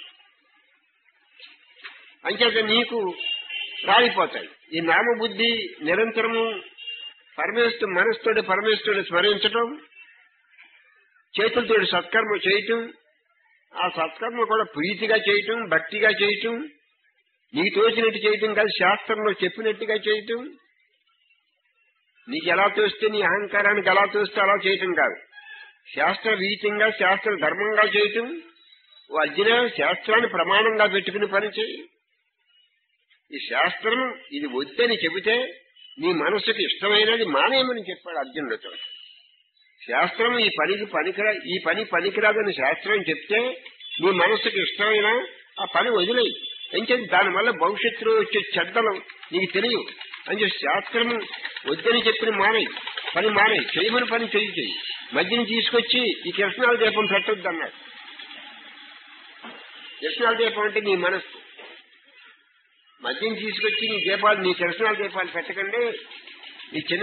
అంచేత నీకు రాలిపోతాయి ఈ నామబుద్ధి. నిరంతరము మనసుతోటి పరమేశ్వరుడు స్మరించటం, చేతులతోటి సత్కర్మ చేయటం, ఆ సత్కర్మ కూడా ప్రీతిగా చేయటం, భక్తిగా చేయటం, నీకు తోచినట్టు చేయటం కాదు, శాస్త్రంలో చెప్పినట్టుగా చేయటం. నీకు ఎలా తోస్తే, నీ అహంకారానికి ఎలా తోస్తే అలా చేయటం కాదు, శాస్త్ర వీతంగా శాస్త్ర ధర్మంగా చేయటం. ఓ అర్జున, శాస్త్రాన్ని ప్రమాణంగా పెట్టుకుని పని చేయి. ఈ శాస్త్రం ఇది వద్దని చెబితే నీ మనసుకి ఇష్టమైనది మానేయమని చెప్పాడు అర్జునుడితో. శాస్త్రం ఈ పని పనికిరాదని శాస్త్రం చెప్తే నీ మనసుకి ఇష్టమైన ఆ పని వదిలేయి. ఎంచేది దానివల్ల భవిష్యత్తులో వచ్చే చెడ్డలు నీకు తెలియవు అని చెప్పి శాస్త్రం వద్దని చెప్పిన మానేయి, చేయమని పని చెయ్యి. మధ్యని తీసుకొచ్చి ఈ కిరసనాల దీపం పెట్టొద్దు అన్నాడు. కిరసనాల దీపం అంటే నీ మనస్సు. మద్యం తీసుకొచ్చి నీ కిరసనాల దీపాలు పెట్టకండి. నీ చిన్న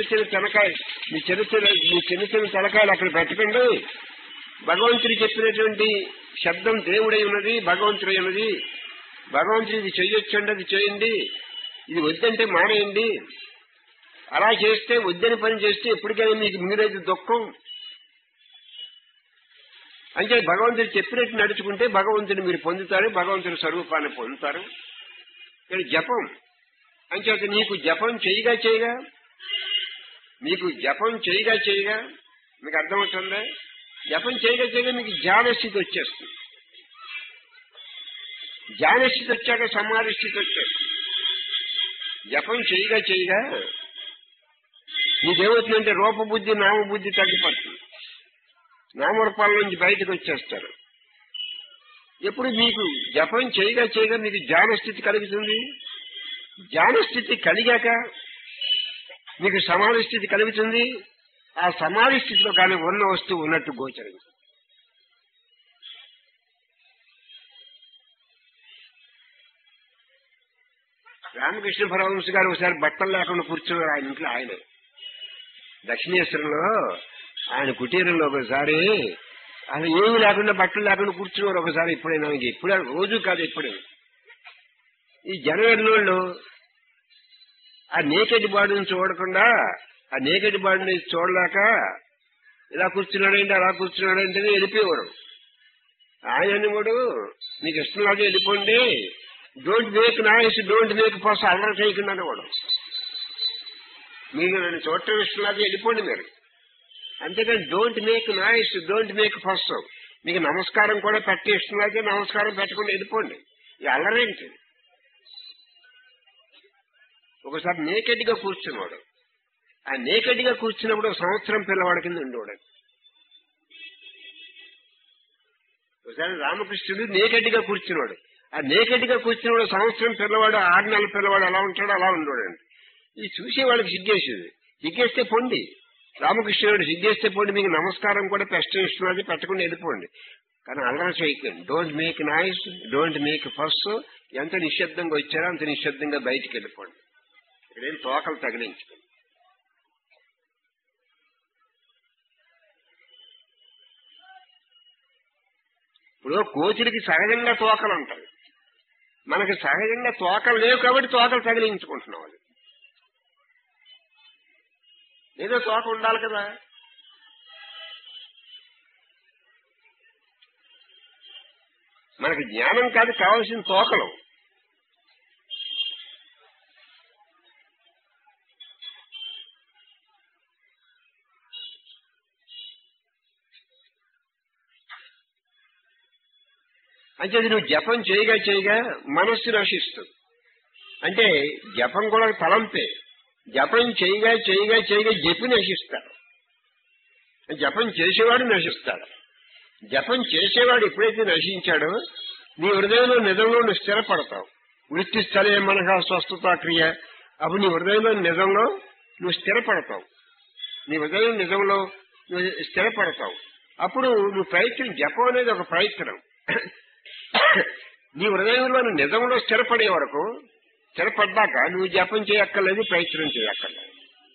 చిన్న తలకాయలు అక్కడ పెట్టకండి. భగవంతుడు చెప్పినటువంటి శబ్దం దేవుడై ఉన్నది, భగవంతుడై ఉన్నది. భగవంతుడు ఇది చెయ్యొచ్చండి, అది చేయండి. ఇది వద్దంటే మానేయండి, అలా చేస్తే వద్దని పని చేస్తే ఎప్పటికైనా మీకు మీరైతే దుఃఖం. అంటే భగవంతుడు చెప్పినట్టు నడుచుకుంటే భగవంతుని మీరు పొందుతారు, భగవంతుని స్వరూపాన్ని పొందుతారు. ఇక్కడ జపం అంచేత నీకు జపం చేయగా మీకు అర్థమవుతుందా? జపం చేయగా మీకు జ్ఞానస్థితి వచ్చేస్తుంది. జ్ఞానస్థితి వచ్చాక సమాధి స్థితి వచ్చేస్తుంది. జపం చేయగా నీకేమవుతుందంటే రూపబుద్ధి నామబుద్ధి తగ్గిపడుతుంది. నామరూపాల నుంచి బయటకు వచ్చేస్తారు. ఎప్పుడు మీకు జపం చేయగా మీకు జ్ఞానస్థితి కలుగుతుంది. జ్ఞానస్థితి కలిగాక మీకు సమాధి స్థితి కలుగుతుంది. ఆ సమాధి స్థితిలో కానీ ఉన్న వస్తువు ఉన్నట్టు గోచరం. రామకృష్ణ పరమహంస గారు ఒకసారి బట్టలు లేకుండా కూర్చున్నారు ఆయన ఇంట్లో. ఆయన దక్షిణేశ్వరంలో ఆయన కుటీరంలో ఒకసారి అసలు ఏమీ లేకుండా బట్టలు లేకుండా కూర్చున్నారు ఒకసారి. ఎప్పుడైనా ఎప్పుడే రోజు కాదు, ఎప్పుడైనా ఈ జనవరిలో ఆ నేకెడ్ బాడీని చూడకుండా, ఆ నేకెడ్ బాడీని చూడలేక ఇలా కూర్చున్నాడేంటి అలా కూర్చున్నాడంటే వెళ్ళిపోయేవారు. ఆయన కూడా మీకు ఇష్టంలాగే వెళ్ళిపోండి, don't make noise, don't make fuss, అల్లరి చేయకుండా అనేవాడు. మీరు నన్ను చూడటం ఇష్టంలాగే వెళ్ళిపోండి మీరు, అంతేకాని don't make noise, don't make fuss. మీకు నమస్కారం కూడా పెట్టే ఇష్టంలాగే నమస్కారం పెట్టకుండా వెళ్ళిపోండి. ఈ అల్లరేంటి? ఒకసారి నేకెడ్ గా కూర్చున్నాడు. ఆ నేకెడ్ గా కూర్చున్నప్పుడు సంవత్సరం పిల్లవాడి కింద ఉండేవాడు. ఒకసారి రామకృష్ణుడు నేకెడ్ గా కూర్చున్నాడు. ఆ నేకెడ్ గా కూర్చున్నప్పుడు సంవత్సరం పిల్లవాడు, 6 నెలల పిల్లవాడు ఎలా ఉంటాడో అలా ఉండేవాడండి. ఇది చూసే వాళ్ళకి సిగ్గేసేది. సిగ్గేస్తే పొండి, రామకృష్ణుడు సిగ్గేస్తే పోండి, మీకు నమస్కారం కూడా ఇష్టం పెట్టకుండా వెళ్ళిపోండి. కానీ అల్లరి చేయకండి. Don't make noise, don't make fuss. ఎంత నిశ్శబ్దంగా వచ్చారో అంత నిశ్శబ్దంగా బయటికి వెళ్ళిపోండి. ఇక్కడేం తోకలు తగిలించుకోండి. ఇప్పుడు కోతులకి సహజంగా తోకలు ఉంటాయి, మనకి సహజంగా తోకలు లేవు కాబట్టి తోకలు తగిలించుకుంటున్నాం. అది ఏదో తోక ఉండాలి కదా. మనకి జ్ఞానం కాదు కావాల్సిన తోకలు. అంటే నువ్వు జపం చేయగా మనస్సు నశిస్తుంది. అంటే జపం కూడా తలంపే. జపం చేయగా జపి నశిస్తాడు. జపం చేసేవాడు నశిస్తాడు. జపం చేసేవాడు ఎప్పుడైతే నశించాడో నీ హృదయంలో నిజంలో నువ్వు స్థిరపడతావు. వృత్తి స్థలే మనగా స్వస్థత క్రియ. అప్పుడు నీ హృదయంలో నిజంలో నువ్వు స్థిరపడతావు. నీ హృదయం నిజంలో నువ్వు స్థిరపడతావు. అప్పుడు నువ్వు ప్రయత్నం, జపం అనేది ఒక ప్రయత్నం. నీ హృదయంలో నిజంలో స్థిరపడే వరకు, స్థిరపడ్డాక నువ్వు జపం చేయక్కర్లేదు, ప్రయత్నం చేయక్కర్లేదు.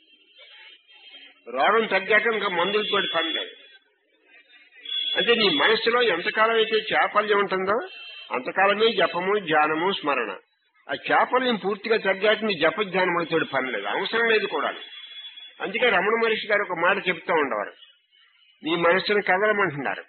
రోగం తగ్గాక ఇంకా మందులతో పని లేదు. అంటే నీ మనస్సులో ఎంతకాలం అయితే చాపల్యం ఉంటుందో అంతకాలమే జపము, ధ్యానము, స్మరణ. ఆ చాపల్యం పూర్తిగా తగ్గాక నీ జప ధ్యానములతో పని లేదు, అవసరం లేదు కూడా. అందుకే రమణ మహర్షి గారు ఒక మాట చెప్తూ ఉండేవారు, నీ మనస్సును కదలమంటున్నారు,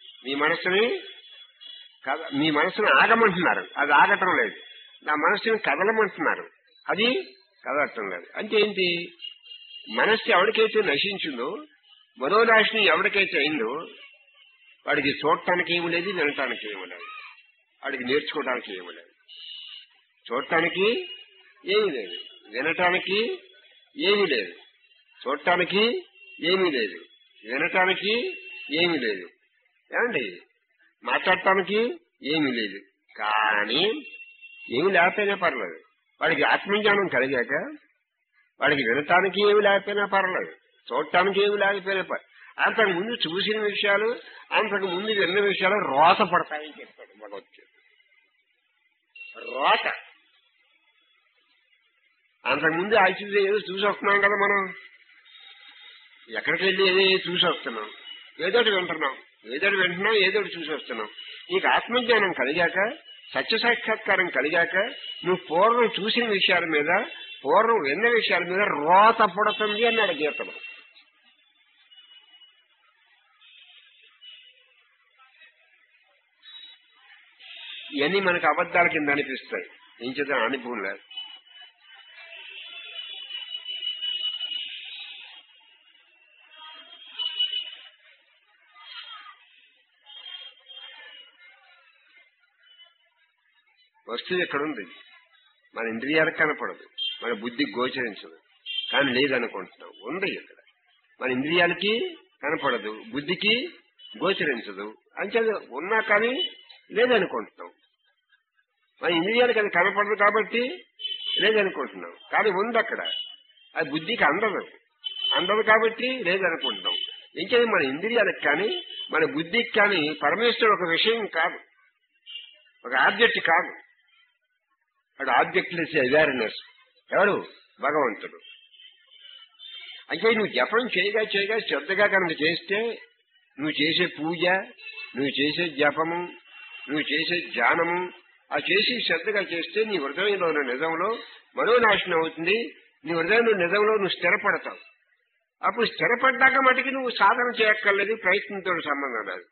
మీ మనసును ఆగమంటున్నారు, అది ఆగటం లేదు. నా మనస్సుని కదలమంటున్నారు, అది కదలటం లేదు. అంటే ఏంటి? మనస్సు ఎవరికైతే నశించిందో, మనోనాశనం ఎవరికైతే అయిందో వాడికి చూడటానికి ఏమి లేదు, వినటానికి ఏమి లేదు, వాడికి నేర్చుకోవడానికి ఏమి లేదు. చూడటానికి ఏమీ లేదు, వినటానికి ఏమీ లేదు, చూడటానికి ఏమీ లేదు, వినటానికి ఏమీ లేదు, ఏమండి మాట్లాడటానికి ఏమీ లేదు. కానీ ఏమి లేకపోయినా పర్లేదు, వాడికి ఆత్మజ్ఞానం కలిగాక వాడికి వినటానికి ఏమి లేకపోయినా పర్లేదు, చూడటానికి ఏమి లేకపోయినా పర్లేదు. అంతకు ముందు చూసిన విషయాలు, అంతకు ముందు విన్న విషయాలు రోత పడతాయని చెప్తాడు భగవద్గీత. రోత. అంతకుముందు ఆచూసి ఏదో చూసి వస్తున్నాం కదా మనం, ఎక్కడికి వెళ్ళి ఏదో చూసి వస్తున్నాం, ఏదోటి వింటున్నాం, ఏదోటి చూసి వస్తున్నాం. నీకు ఆత్మజ్ఞానం కలిగాక సత్య సాక్షాత్కారం కలిగాక నువ్వు పూర్వం చూసిన విషయాల మీద, పూర్వం విన్న విషయాల మీద రోత పుడుతుంది అన్నాడు గీతలో. ఇవన్నీ మనకు అబద్ధాల కింద అనిపిస్తాయి, ఏం చేద్దాం అనుభవం లేదు. వస్తువు ఎక్కడుంది? మన ఇంద్రియాలకు కనపడదు, మన బుద్ధికి గోచరించదు, కానీ లేదనుకుంటున్నాం. ఉంది ఇక్కడ, మన ఇంద్రియాలకి కనపడదు, బుద్ధికి గోచరించదు, అంతే ఉన్నా కానీ లేదనుకుంటున్నాం. మన ఇంద్రియాలకు అది కనపడదు కాబట్టి లేదనుకుంటున్నాం, కానీ ఉంది అక్కడ, అది బుద్ధికి అందదు కాబట్టి లేదనుకుంటున్నాం. ఇంకేది మన ఇంద్రియాలకు కానీ మన బుద్ధికి కానీ పరమేశ్వరుడు ఒక విషయం కాదు, ఒక ఆబ్జెక్ట్ కాదు. అటు ఆబ్జెక్ట్లెస్ అవేర్నెస్. ఎవరు? భగవంతుడు. అంటే నువ్వు జపం చేయగా శ్రద్ధగా కనుక చేస్తే, నువ్వు చేసే పూజ, నువ్వు చేసే జపము, నువ్వు చేసే ధ్యానము, ఆ చేసి శ్రద్ధగా చేస్తే నీ హృదయంలో నిజంలో మనోనాశనం అవుతుంది. నీ హృదయంలో నిజంలో నువ్వు స్థిరపడతావు. అప్పుడు స్థిరపడ్డాక మటుకి నువ్వు సాధన చేయక్కర్లేదు, ప్రయత్నంతో సంబంధం లేదు.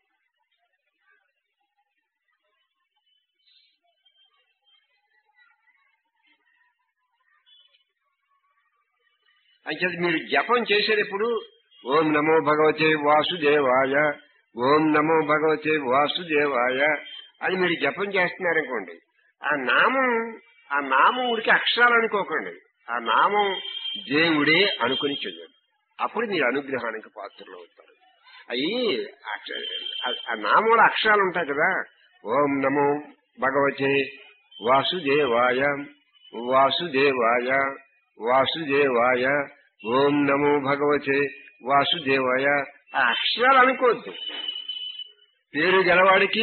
అంటే మీరు జపం చేసేటప్పుడు ఓం నమో భగవతే వాసుదేవాయ, ఓం నమో భగవతే వాసుదేవాయ అని మీరు జపం చేస్తున్నారనుకోండి, ఆ నామం ఉడికి అక్షరాలు అనుకోకండి, ఆ నామం దేవుడే అనుకుని చెయ్యండి. అప్పుడు మీరు అనుగ్రహానికి పాత్రలు అవుతారు. అవి ఆ నామంలో అక్షరాలు ఉంటాయి కదా. ఓం నమో భగవతే వాసుదేవాయ వాసుదేవాయ వాసుదేవాయ, ఓం నమో భగవతే వాసుదేవాయ. ఆ అక్షరాలు అనుకోవద్దు. పేరు గలవాడికి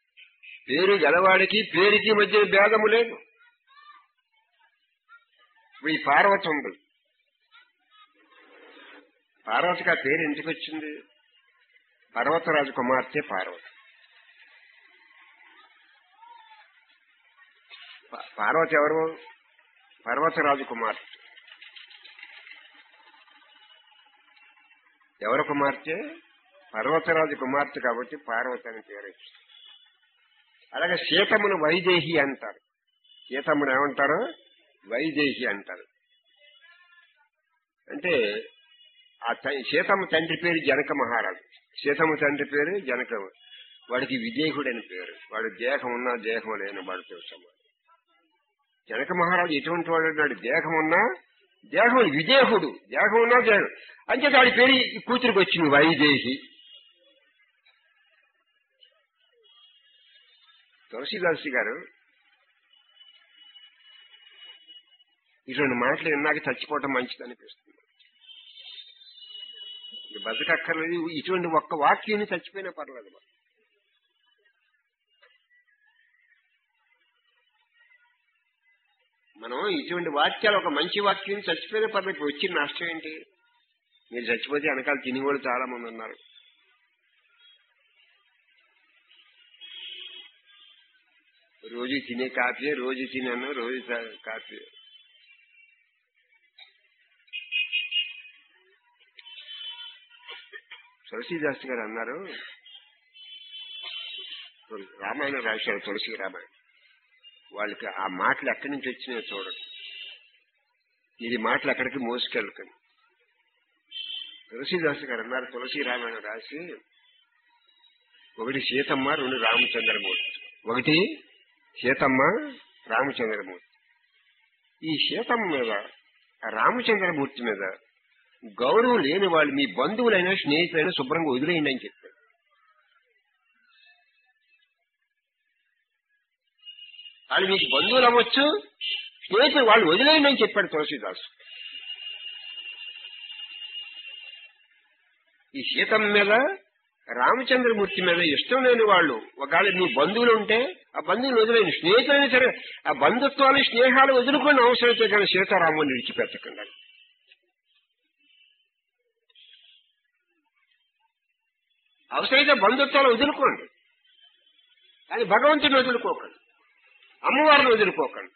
పేరుకి మధ్య భేదము లేదు. ఇప్పుడు ఈ పార్వతి ఉంది, పార్వతికి ఆ పేరు ఎందుకు వచ్చింది? పర్వతరాజు కుమార్తె పార్వతి. పార్వతి ఎవరు? పర్వతరాజు కుమార్తె. ఎవరు కుమార్తె? పర్వతరాజు కుమార్తె కాబట్టి పార్వతి అని పేరు వచ్చింది. అలాగే సీతమ్మను వైదేహి అంటారు. సీతమ్మను ఏమంటారు? వైదేహి అంటారు. అంటే ఆ సీతమ్మ తండ్రి పేరు జనక మహారాజు. సీతమ్మ తండ్రి పేరు జనక. వాడికి విదేహుడు అని పేరు. వాడు దేహం ఉన్నా దేహం లేని వాడితో సమానం. జనక మహారాజు ఎటువంటి వాడు అన్నాడు? దేహం ఉన్నా దేహం విదేహుడు, దేహం ఉన్నా దేహం. అంటే వాడి పేరు కూతురికి వచ్చింది వైదేహి. తులసీదాసి గారు ఇటువంటి మాటలు విన్నాక చచ్చిపోవటం మంచిది అనిపిస్తుంది. బతకక్కర్లేదు, ఇటువంటి ఒక్క వాక్యాన్ని చచ్చిపోయినా పర్లేదు. మనం ఇటువంటి వాక్యాలు, ఒక మంచి వాక్యం చచ్చిపోయినా పర్లేదు. వచ్చిన నష్టం ఏంటి? మీరు చచ్చిపోతే వెనకాల తినేవాళ్ళు చాలా మంది ఉన్నారు. రోజు తినే కాఫీ, రోజు తినాను, రోజు కాఫీ. తులసీదాస్ గారు అన్నారు, రామాయణం రాశారు తులసి రామాయణం. వాళ్ళకి ఆ మాటలు ఎక్కడి నుంచి వచ్చినాయో చూడండి. ఇది మాటలు ఎక్కడికి మోసుకెళ్ళకండి. తులసీదాస్ గారు అన్నారు, తులసి రామాయణం రాసి, ఒకటి సీతమ్మ, రెండు రామచంద్రమూర్తి. ఒకటి సీతమ్మ, రామచంద్రమూర్తి. ఈ సీతమ్మ మీద, రామచంద్రమూర్తి మీద గౌరవం లేని వాళ్ళు మీ బంధువులైనా స్నేహితులైనా శుభ్రంగా వదిలేయండి అని చెప్పారు. వాళ్ళు మీకు బంధువులు అవ్వచ్చు, స్నేహితులు, వాళ్ళు వదిలేయండి అని చెప్పాడు తులసీదాసు. ఈ సీతమ్మ మీద, రామచంద్రమూర్తి మీద ఇష్టం లేని వాళ్ళు ఒకవేళ మీ బంధువులు ఉంటే ఆ బంధువులు వదిలేయండి. స్నేహితులైనా సరే ఆ బంధుత్వాలు స్నేహాలు వదులుకొని అవసరమైతే కానీ సీతారాముని విడిచిపెట్టకండి. అవసరమైతే బంధుత్వాలు వదులుకోండి, కానీ భగవంతుని వదులుకోకండి. అమ్మవారిని వదులుకోకండి.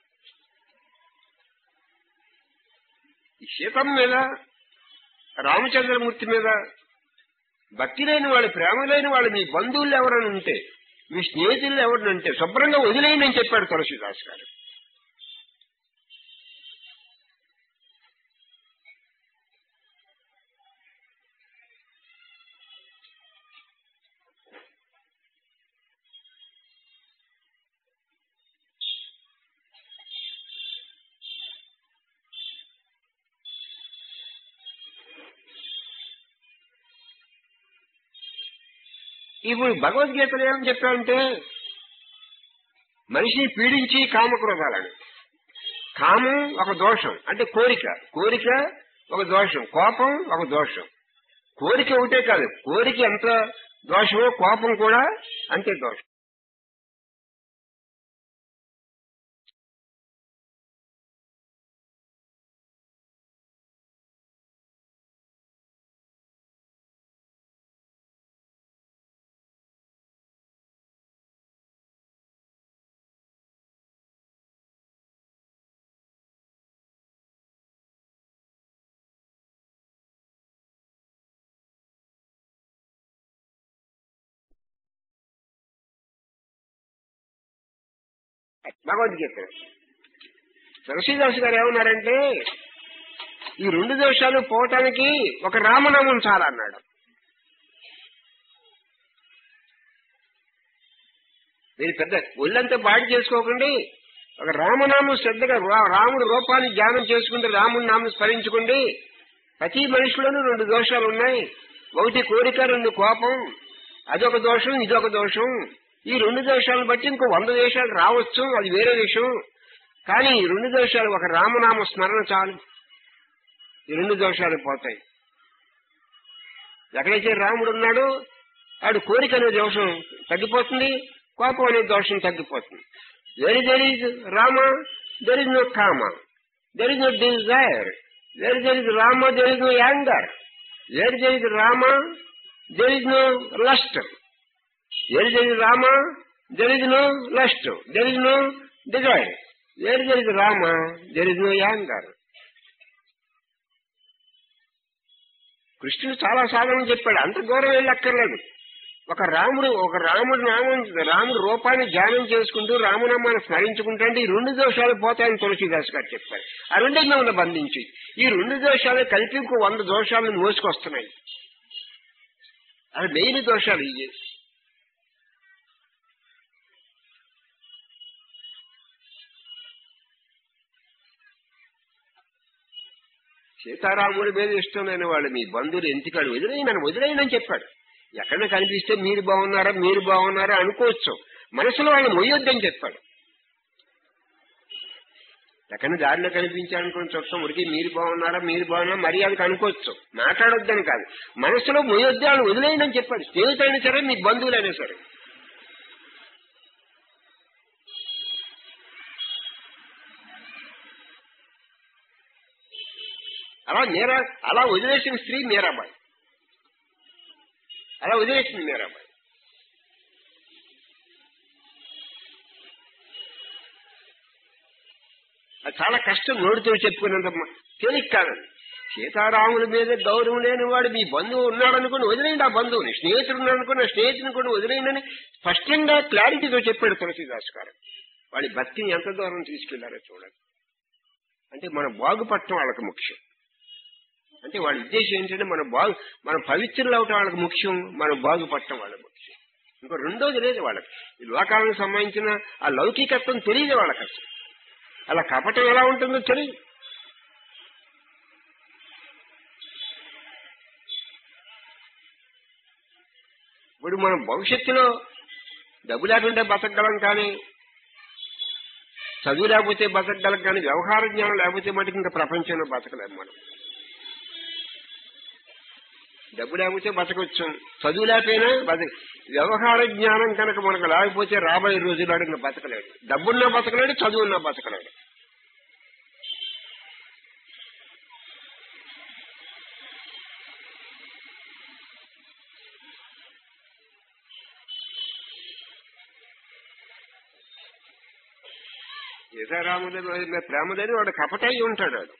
ఈ సీతమ్మ మీద, రామచంద్రమూర్తి మీద భక్తి లేని వాళ్ళు, ప్రేమ లేని వాళ్ళు, మీ బంధువులు ఎవరైనా ఉంటే, మీ స్నేహితులు ఎవరైనా ఉంటే శుభ్రంగా వదిలేయని అని చెప్పాడు తులసీదాస్ గారు. ఇప్పుడు భగవద్గీతలో ఏమని చెప్పాడంటే, మనిషిని పీడించి కామక్రోధాలని. కామం ఒక దోషం, అంటే కోరిక. కోరిక ఒక దోషం, కోపం ఒక దోషం. కోరిక ఒకటే కాదు, కోరిక ఎంత దోషమో కోపం కూడా అంతే దోషం. భగవద్గీత తులసీదాస్ గారు ఏమన్నారంటే, ఈ రెండు దోషాలు పోవటానికి ఒక రామనామం చాలా అన్నాడు. మీరు పెద్ద ఒళ్ళంతా బాడి చేసుకోకండి, ఒక రామనామం శ్రద్ధగా రాముడు రూపాన్ని ధ్యానం చేసుకుంటే, రాముడి నామం స్మరించుకోండి. ప్రతి మనిషిలోనూ రెండు దోషాలు ఉన్నాయి. ఒకటి కోరిక, రెండు కోపం. అదొక దోషం, ఇదొక దోషం. ఈ రెండు దోషాలను బట్టి ఇంకో 100 దోషాలు రావచ్చు, అది వేరే విషయం. కానీ ఈ రెండు దోషాలు ఒక రామనామ స్మరణ చాలు, ఈ రెండు దోషాలు పోతాయి. ఎక్కడైతే రాముడు ఉన్నాడో ఆడు కోరిక అనే దోషం తగ్గిపోతుంది, కోపం అనే దోషం తగ్గిపోతుంది. there is Rama, there is no Kama, there is no desire. There is Rama, there is no anger. There is Rama, there is no lust. There is Rama, there is no lust. There is no desire. There is Rama, there is no anger. కృష్ణుడు చాలా సాధన చెప్పాడు, అంత దూరం వెళ్ళక్కర్లేదు. ఒక రాముడు నామం, రాముడు రూపాన్ని ధ్యానం చేసుకుంటూ రామనామాన్ని స్మరించుకుంటే ఈ రెండు దోషాలు పోతాయని తులసీదాస్ గారు చెప్పారు. ఆ రెండే మిమ్మల్ని బంధించి ఈ రెండు దోషాలు కలిపి ఇంకో 100 దోషాలను మోసుకొస్తున్నాయి. అవి మెయిన్ దోషాలు ఇవి. సీతారాముడి మీద ఇష్టం లేని వాళ్ళు మీ బంధువులు ఎంతకాడు వదిలేయనని చెప్పాడు. ఎక్కడ కనిపిస్తే మీరు బాగున్నారా అనుకోవచ్చు, మనసులో వాళ్ళు మొయ్యొద్దని చెప్పాడు. ఎక్కడ దారిలో కనిపించాలనుకుని చుట్టం ఉరికి మీరు బాగున్నారా మర్యాదకు అనుకోవచ్చు, మాట్లాడొద్దని కాదు, మనసులో మొయ్యొద్దు, వాళ్ళు వదిలేయనని చెప్పాడు. స్నేహితులైనా సరే, మీ బంధువులైనా సరే. అలా వదిలేసిన స్త్రీ మీరాబాయి. అలా వదిలేసింది మీరాబాయి. అది చాలా కష్టం, నోటితో చెప్పుకున్నంత తేలిక కాదండి. సీతారాముల మీద గౌరవం లేని వాడు మీ బంధువు ఉన్నాడనుకుని వదిలేయండి, ఆ బంధువుని. స్నేహితుడు ఉన్నాడనుకుని ఆ స్నేహితుని కూడా వదిలేయండి స్పష్టంగా క్లారిటీతో చెప్పాడు తులసీదాస్ గారు. వాడి భక్తిని ఎంత దూరం తీసుకెళ్లారో చూడండి. అంటే మన బాగుపడటం వాళ్ళకి ముఖ్యం. అంటే వాడి ఉద్దేశం ఏంటంటే మన పవిత్రులు అవటం వాళ్ళకి ముఖ్యం, మనం బాగుపడటం వాళ్ళకి ముఖ్యం. ఇంకో రెండోది లేదు వాళ్ళకి. ఈ లోకాలకు సంబంధించిన ఆ లౌకికత్వం తెలియదు వాళ్ళకి. అసలు అలా కపటం ఎలా ఉంటుందో తెలియదు. ఇప్పుడు మనం భవిష్యత్తులో డబ్బు లేకుంటే బతకగలం, కానీ చదువు లేకపోతే బతకగలం, కానీ వ్యవహార జ్ఞానం లేకపోతే మటుకు ఇంకా ప్రపంచంలో బతకలేము మనం. డబ్బు లేకపోతే బతకొచ్చు, చదువు లేకపోయినా వ్యవహార జ్ఞానం కనుక మనకు లేకపోతే రాబోయే రోజుల్లో ఇంకా బతకలేడు. డబ్బున్నా బతకలేడు, చదువున్నా బతకలేడు. సీతారాముల ప్రేమదని వాడు కపటయ్యి ఉంటాడు. వాడు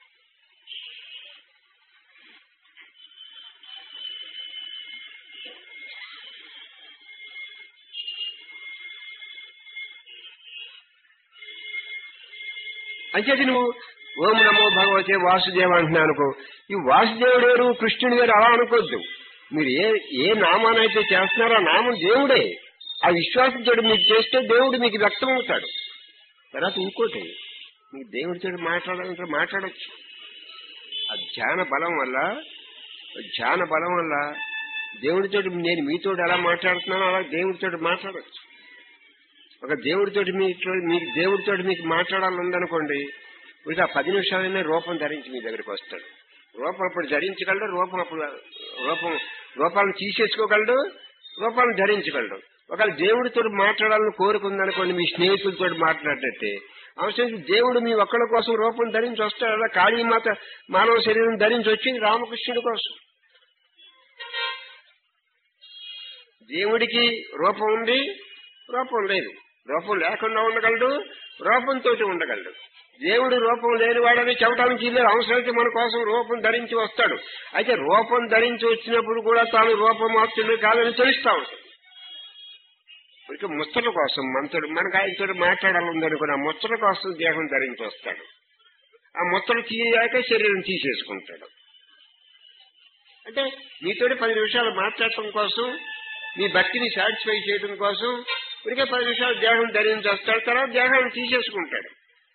అంచేది నువ్వు ఓం నమో భగవతే వాసుదేవ అంటున్నా అనుకో, ఈ వాసుదేవుడు వేరు కృష్ణుడు వేరు అలా అనుకోద్దు. మీరు ఏ నామానైతే చేస్తున్నారో ఆ నామం దేవుడే. ఆ విశ్వాసంతో మీరు చేస్తే దేవుడు మీకు వ్యక్తం అవుతాడు. తర్వాత ఇంకోటి, మీకు దేవుడితో మాట్లాడాలంటే మాట్లాడచ్చు. ఆ ధ్యాన బలం వల్ల దేవుడితో నేను మీతో ఎలా మాట్లాడుతున్నానో అలా దేవుడితో మాట్లాడచ్చు. ఒక దేవుడితో మీకు దేవుడితో మీకు మాట్లాడాలనుకోండి, ఇక 10 నిమిషాలైనా రూపం ధరించి మీ దగ్గరికి వస్తాడు. రూపం అప్పుడు ధరించగలడు, రూపాలను తీసేసుకోగలడు, రూపాలను ధరించగలడు. ఒకవేళ దేవుడితో మాట్లాడాలని కోరుకుందనుకోండి, మీ స్నేహితులతో మాట్లాడితే అవసరం దేవుడు మీ ఒక్కళ్ళ కోసం రూపం ధరించి వస్తాడు. అలా కాళీమాత మానవ శరీరం ధరించి వచ్చింది రామకృష్ణుడి కోసం. దేవుడికి రూపం ఉంది, రూపం లేదు. రూపం లేకుండా ఉండగలడు, రూపంతో ఉండగలడు. దేవుడు రూపం లేనివాడని చెప్పడానికి లేదు. అవసరమైతే మన కోసం రూపం ధరించి వస్తాడు. అయితే రూపం ధరించి వచ్చినప్పుడు కూడా తాను రూపమాత్రుడు కాదని తెలుస్తా ఉంటాడు. ఇక ముచ్చట కోసం మనకు ఆయనతో మాట్లాడాలందనుకుని ఆ ముచ్చట కోసం దేహం ధరించి వస్తాడు. ఆ ముచ్చట తీయాక శరీరం తీసేసుకుంటాడు. అంటే మీతో 10 నిమిషాలు మాట్లాడటం కోసం, మీ భక్తిని సాటిస్ఫై చేయడం కోసం ఇక 10 నిమిషాలు దేహం ధరించి వస్తాడు. తర్వాత దేహాన్ని తీసేసుకుంటాడు.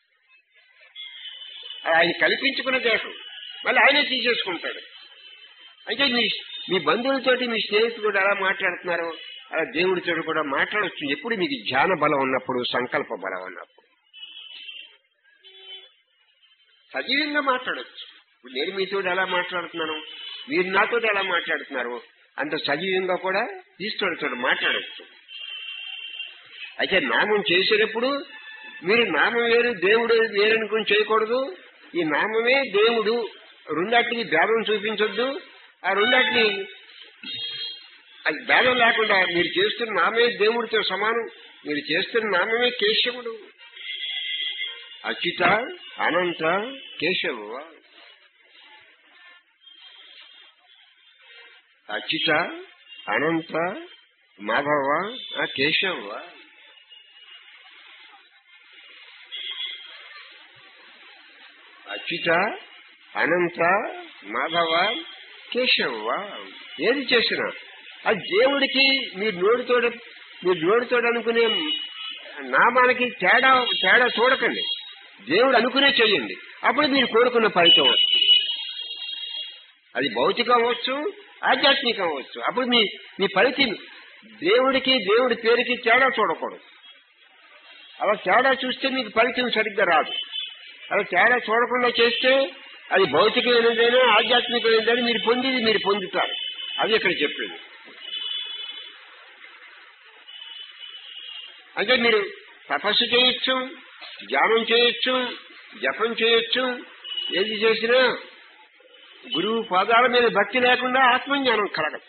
ఆయన కల్పించుకున్న దేహం మళ్ళీ ఆయనే తీసేసుకుంటాడు. అయితే మీ బంధువులతోటి మీ స్నేహితులు ఎలా మాట్లాడుతున్నారో అలా దేవుడితో కూడా మాట్లాడవచ్చు. ఎప్పుడు మీకు ధ్యాన బలం ఉన్నప్పుడు, సంకల్ప బలం ఉన్నప్పుడు సజీవంగా మాట్లాడచ్చు. ఇప్పుడు నేను మీతో ఎలా మాట్లాడుతున్నాను, మీరు నాతో ఎలా మాట్లాడుతున్నారు అంత సజీవంగా కూడా ఈశ్వరుడితో మాట్లాడచ్చు. అయితే నామం చేసేటప్పుడు మీరు నామం వేరు దేవుడు వేరనుకుని చేయకూడదు. ఈ నామమే దేవుడు, రెండాటికి భేదం చూపించొద్దు. ఆ రెండాటిని అది భేదం లేకుండా మీరు చేస్తున్న నామే దేవుడితో సమానం. మీరు చేస్తున్న నామమే కేశవుడు. అచ్యుత అనంత కేశవ, అచ్యుత అనంత మాధవ కేశవ. అచ్యుత అనంత మాధవ కేశవ. ఏది చేసినా అది దేవుడికి మీరు నోటితో అనుకునే నామానికి తేడా చూడకండి. దేవుడు అనుకునే చెయ్యండి. అప్పుడు మీరు కోరుకున్న ఫలితం వస్తుంది. అది భౌతికం అవ్వచ్చు, ఆధ్యాత్మికం అవ్వచ్చు. అప్పుడు మీ ఫలితం దేవుడికి దేవుడి పేరుకి తేడా చూడకూడదు. అలా తేడా చూస్తే మీకు ఫలితం సరిగ్గా రాదు. అలా తేడా చూడకుండా చేస్తే అది భౌతికమైనదైనా ఆధ్యాత్మికమైనదని మీరు పొందుతారు. అది ఇక్కడ చెప్పేది. అంటే మీరు తపస్సు చేయొచ్చు, ధ్యానం చేయొచ్చు, జపం చేయొచ్చు. ఏది చేసినా గురువు పాదాల మీద భక్తి లేకుండా ఆత్మజ్ఞానం కలగదు.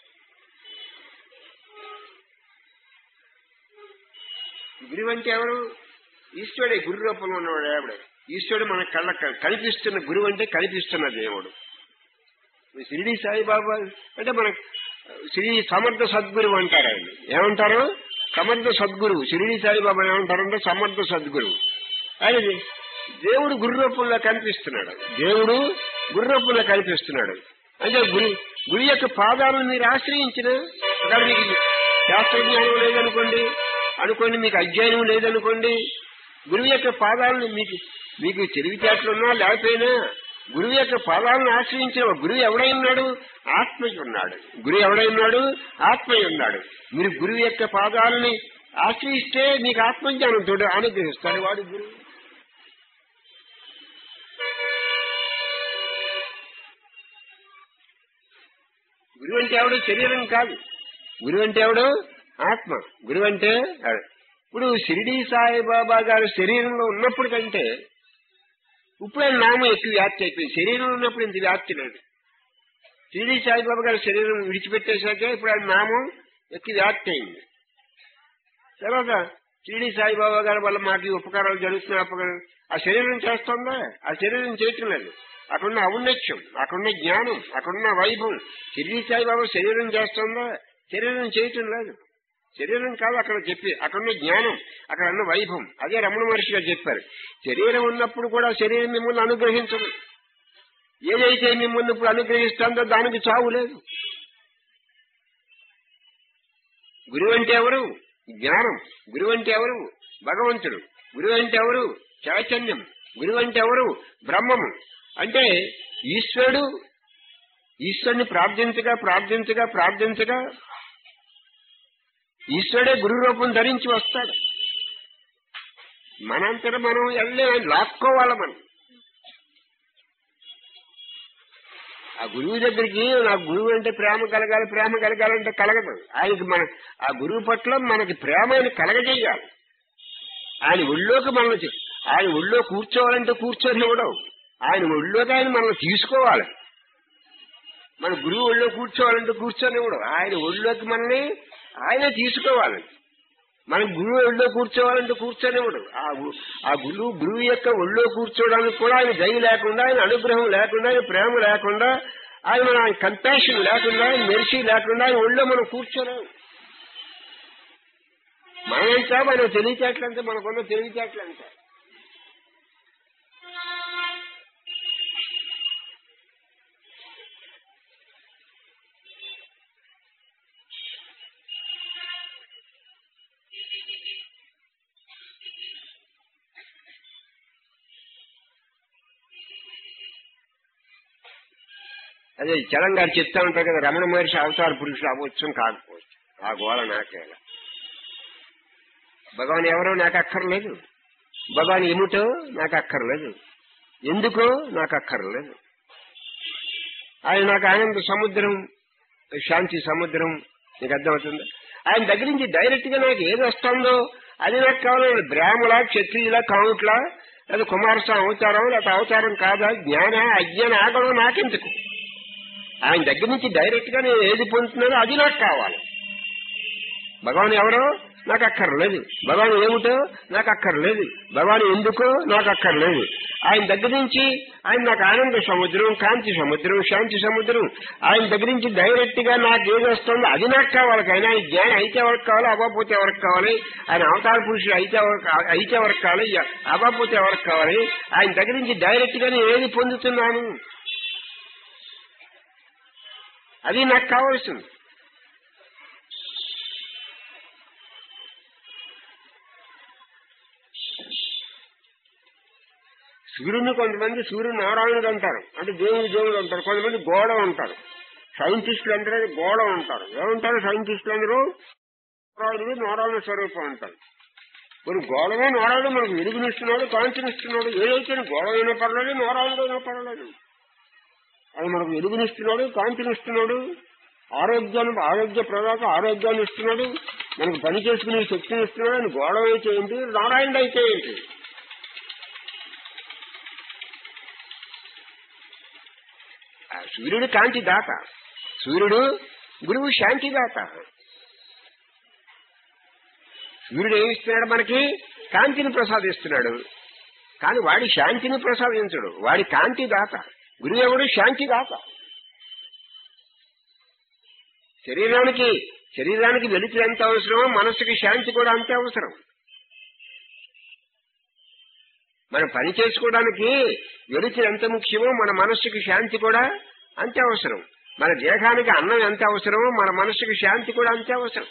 గురువు అంటే ఎవరు? ఈశ్వరుడే. గురు రూపంలో ఉన్నవాడు ఎవడే? ఈశ్వరుడు మన కళ్ళ కనిపిస్తున్న గురువు అంటే కనిపిస్తున్న దేవుడు. షిరిడి సాయిబాబా అంటే మన శ్రీ సమర్థ సద్గురువు అంటారు. ఆయన ఏమంటారు? సమర్థ సద్గురువు. షిరిడి సాయిబాబా ఏమంటారంటే సమర్థ సద్గురువు. ఆయన దేవుడు గురు రూపంలో కనిపిస్తున్నాడు. దేవుడు గురు రూపంలో కనిపిస్తున్నాడు. అంటే గురు యొక్క పాదాలను మీరు ఆశ్రయించిన అక్కడ మీకు శాస్త్రజ్ఞానం లేదనుకోండి, మీకు అధ్యయనం లేదనుకోండి, గురువు యొక్క పాదాలను మీకు తెలివితేటలున్నా లేకపోయినా గురువు యొక్క పాదాలను ఆశ్రయించిన గురువు ఎవడై ఉన్నాడు? ఆత్మయ్య ఉన్నాడు. గురువు ఎవడై ఉన్నాడు? ఆత్మయ్య ఉన్నాడు. మీరు గురువు యొక్క పాదాలని ఆశ్రయిస్తే మీకు ఆత్మజ్ఞానంతో అనుగ్రహిస్తాడు వాడు గురువు. గురువు అంటే ఎవడు? శరీరం కాదు. గురువు అంటే ఎవడు? ఆత్మ. గురువు అంటే ఇప్పుడు షిరిడి సాయిబాబా గారు శరీరంలో ఉన్నప్పుడు కంటే ఇప్పుడు ఆయన నామం ఎక్కువ వ్యాప్తి అయిపోయింది. శరీరంలో ఉన్నప్పుడు ఇంత వ్యాప్తి లేదు. షిరిడి సాయిబాబా గారు శరీరం విడిచిపెట్టేశాక ఇప్పుడు ఆయన నామం ఎక్కువ వ్యాప్తి అయింది. తర్వాత షిరిడి సాయిబాబా గారి వల్ల మాకు ఈ ఉపకారాలు జరుగుతున్నాయి. ఆ శరీరం చేస్తుందా? ఆ శరీరం చేయటం లేదు. అక్కడున్న ఔన్నత్యం, అక్కడున్న జ్ఞానం, అక్కడున్న వైభవం. షిరిడి సాయిబాబా శరీరం చేస్తుందా? శరీరం చేయటం లేదు. శరీరం కాదు అక్కడ చెప్పి, అక్కడున్న జ్ఞానం, అక్కడ ఉన్న వైభవం. అదే రమణ మహర్షి గారు చెప్పారు. శరీరం ఉన్నప్పుడు కూడా శరీరం మిమ్మల్ని అనుగ్రహించదు. ఏదైతే మిమ్మల్ని ఇప్పుడు అనుగ్రహిస్తుందో దానికి చావు లేదు. గురువు అంటే ఎవరు? జ్ఞానం. గురువు అంటే ఎవరు? భగవంతుడు. గురువు అంటే ఎవరు? చైతన్యం. గురువు అంటే ఎవరు? బ్రహ్మము. అంటే ఈశ్వరుడిని ప్రార్థించగా ప్రార్థించగా ప్రార్థించగా ఈశ్వరుడే గురు రూపం ధరించి వస్తాడు. మనంతటా మనం వెళ్ళే లాక్కోవాలి. మనం ఆ గురువు దగ్గరికి, నాకు గురువు అంటే ప్రేమ కలగాలి, ప్రేమ కలగాలంటే కలగదు. ఆయనకి ఆ గురువు పట్ల మనకి ప్రేమని కలగజేయాలి. ఆయన ఒళ్ళోకి మనల్ని, ఆయన ఒళ్ళో కూర్చోవాలంటే కూర్చొనివ్వడం, ఆయన ఒళ్ళోకి ఆయన మనల్ని తీసుకోవాలి. మన గురువు ఒళ్ళో కూర్చోవాలంటే కూర్చొనివ్వడం, ఆయన ఒళ్ళోకి మనల్ని ఆయనే తీసుకోవాలి. మన గురువు ఒళ్ళో కూర్చోవాలంటే కూర్చొనివ్వడు. ఆ గురువు యొక్క ఒళ్ళో కూర్చోవడానికి కూడా ఆయన దయ లేకుండా, ఆయన అనుగ్రహం లేకుండా, ఆయన ప్రేమ లేకుండా, ఆయన కంపాషన్ లేకుండా, ఆయన మెర్సీ లేకుండా ఆయన ఒళ్ళో మనం కూర్చోలేము. మనమంతా మనం తెలివితేటలంటే, మనకున్న తెలివితేటలంటే అదే చలం గారు చెప్తా ఉంటారు కదా, రమణ మహర్షి అవతార పురుషుడు అవ్వచ్చు కాకపోవచ్చు. ఆ గోళ నాకేలా. భగవాన్ ఎవరో నాకు అక్కర్లేదు, భగవాన్ ఏమిటో నాకు అక్కర్లేదు, ఎందుకో నాకు అక్కర్లేదు. ఆయన నాకు ఆనంద సముద్రం, శాంతి సముద్రం. నీకు అర్థమవుతుంది? ఆయన దగ్గర నుంచి డైరెక్ట్ గా నాకు ఏది వస్తుందో అది నాకు కావాలి. బ్రాహ్మలా, క్షత్రియుల, కాముట్లా, లేదా కుమారస్వామి అవతారం, లేకపోతే అవతారం కాదా, జ్ఞాన అజ్ఞాన ఆగడం నాకెందుకు? ఆయన దగ్గర నుంచి డైరెక్ట్ గా నేను ఏది పొందుతున్నానో అది నాకు కావాలి. భగవాన్ ఎవరో నాకు అక్కర్లేదు, భగవాన్ ఏమిటో నాకు అక్కర్లేదు, భగవాన్ ఎందుకో నాకు అక్కర్లేదు. ఆయన దగ్గర నుంచి ఆయన నాకు ఆనంద సముద్రం, కాంతి సముద్రం, శాంతి సముద్రం. ఆయన దగ్గర నుంచి డైరెక్ట్ గా నాకు ఏది వస్తుందో అది నాకు కావాలి. కానీ ఆయన జ్ఞానం అయితే ఎవరికి కావాలి, అవ్వకపోతే ఎవరికి కావాలి. ఆయన అవతార పురుషుడు అయితే ఎవరికి కావాలి, అవ్వకపోతే ఎవరికి కావాలి. ఆయన దగ్గర నుంచి డైరెక్ట్ గా నేను ఏది పొందుతున్నాను అది నాకు కావాల్సింది. సూర్యుని కొంతమంది సూర్యుడు నారాయణుడు అంటారు, అంటే దేవుడు అంటారు. కొంతమంది గోడ అంటారు. సైంటిస్టులు అందరూ గోడ అంటారు. ఏమంటారు సైంటిస్టులు అందరూ? నారాయణ స్వరూపం అంటారు. మరి గోడమే నారాయణ మనకు వెలుగునిస్తున్నాడు, కాంతినిస్తున్నాడు. ఏదైతే గోడమైనా పర్లేదు, నారాయణుడైనా పర్లేదు. అది మనకు వెలుగునిస్తున్నాడు, కాంతినిస్తున్నాడు, ఆరోగ్య ప్రదాత ఆరోగ్యాన్ని ఇస్తున్నాడు, మనకు పని చేసుకునే శక్తిని ఇస్తున్నాడు. ఆయన గోడ అయితే ఏంటి, నారాయణుడు అయితే ఏంటి? సూర్యుడు కాంతి దాత, సూర్యుడు గురువు శాంతి దాత. సూర్యుడు ఏమిస్తున్నాడు? మనకి కాంతిని ప్రసాదిస్తున్నాడు. కానీ వాడి శాంతిని ప్రసాదించడు, వాడి కాంతి దాత. గురువు ఎవడు? శాంతి దాత. శరీరానికి వెలుతురు ఎంత అవసరమో మనస్సుకి శాంతి కూడా అంతే అవసరం. మనం పని చేసుకోవడానికి వెలుతురు ఎంత ముఖ్యమో మన మనస్సుకి శాంతి కూడా అంతే అవసరం. మన దేహానికి అన్నం ఎంత అవసరమో మన మనస్సుకి శాంతి కూడా అంతే అవసరం.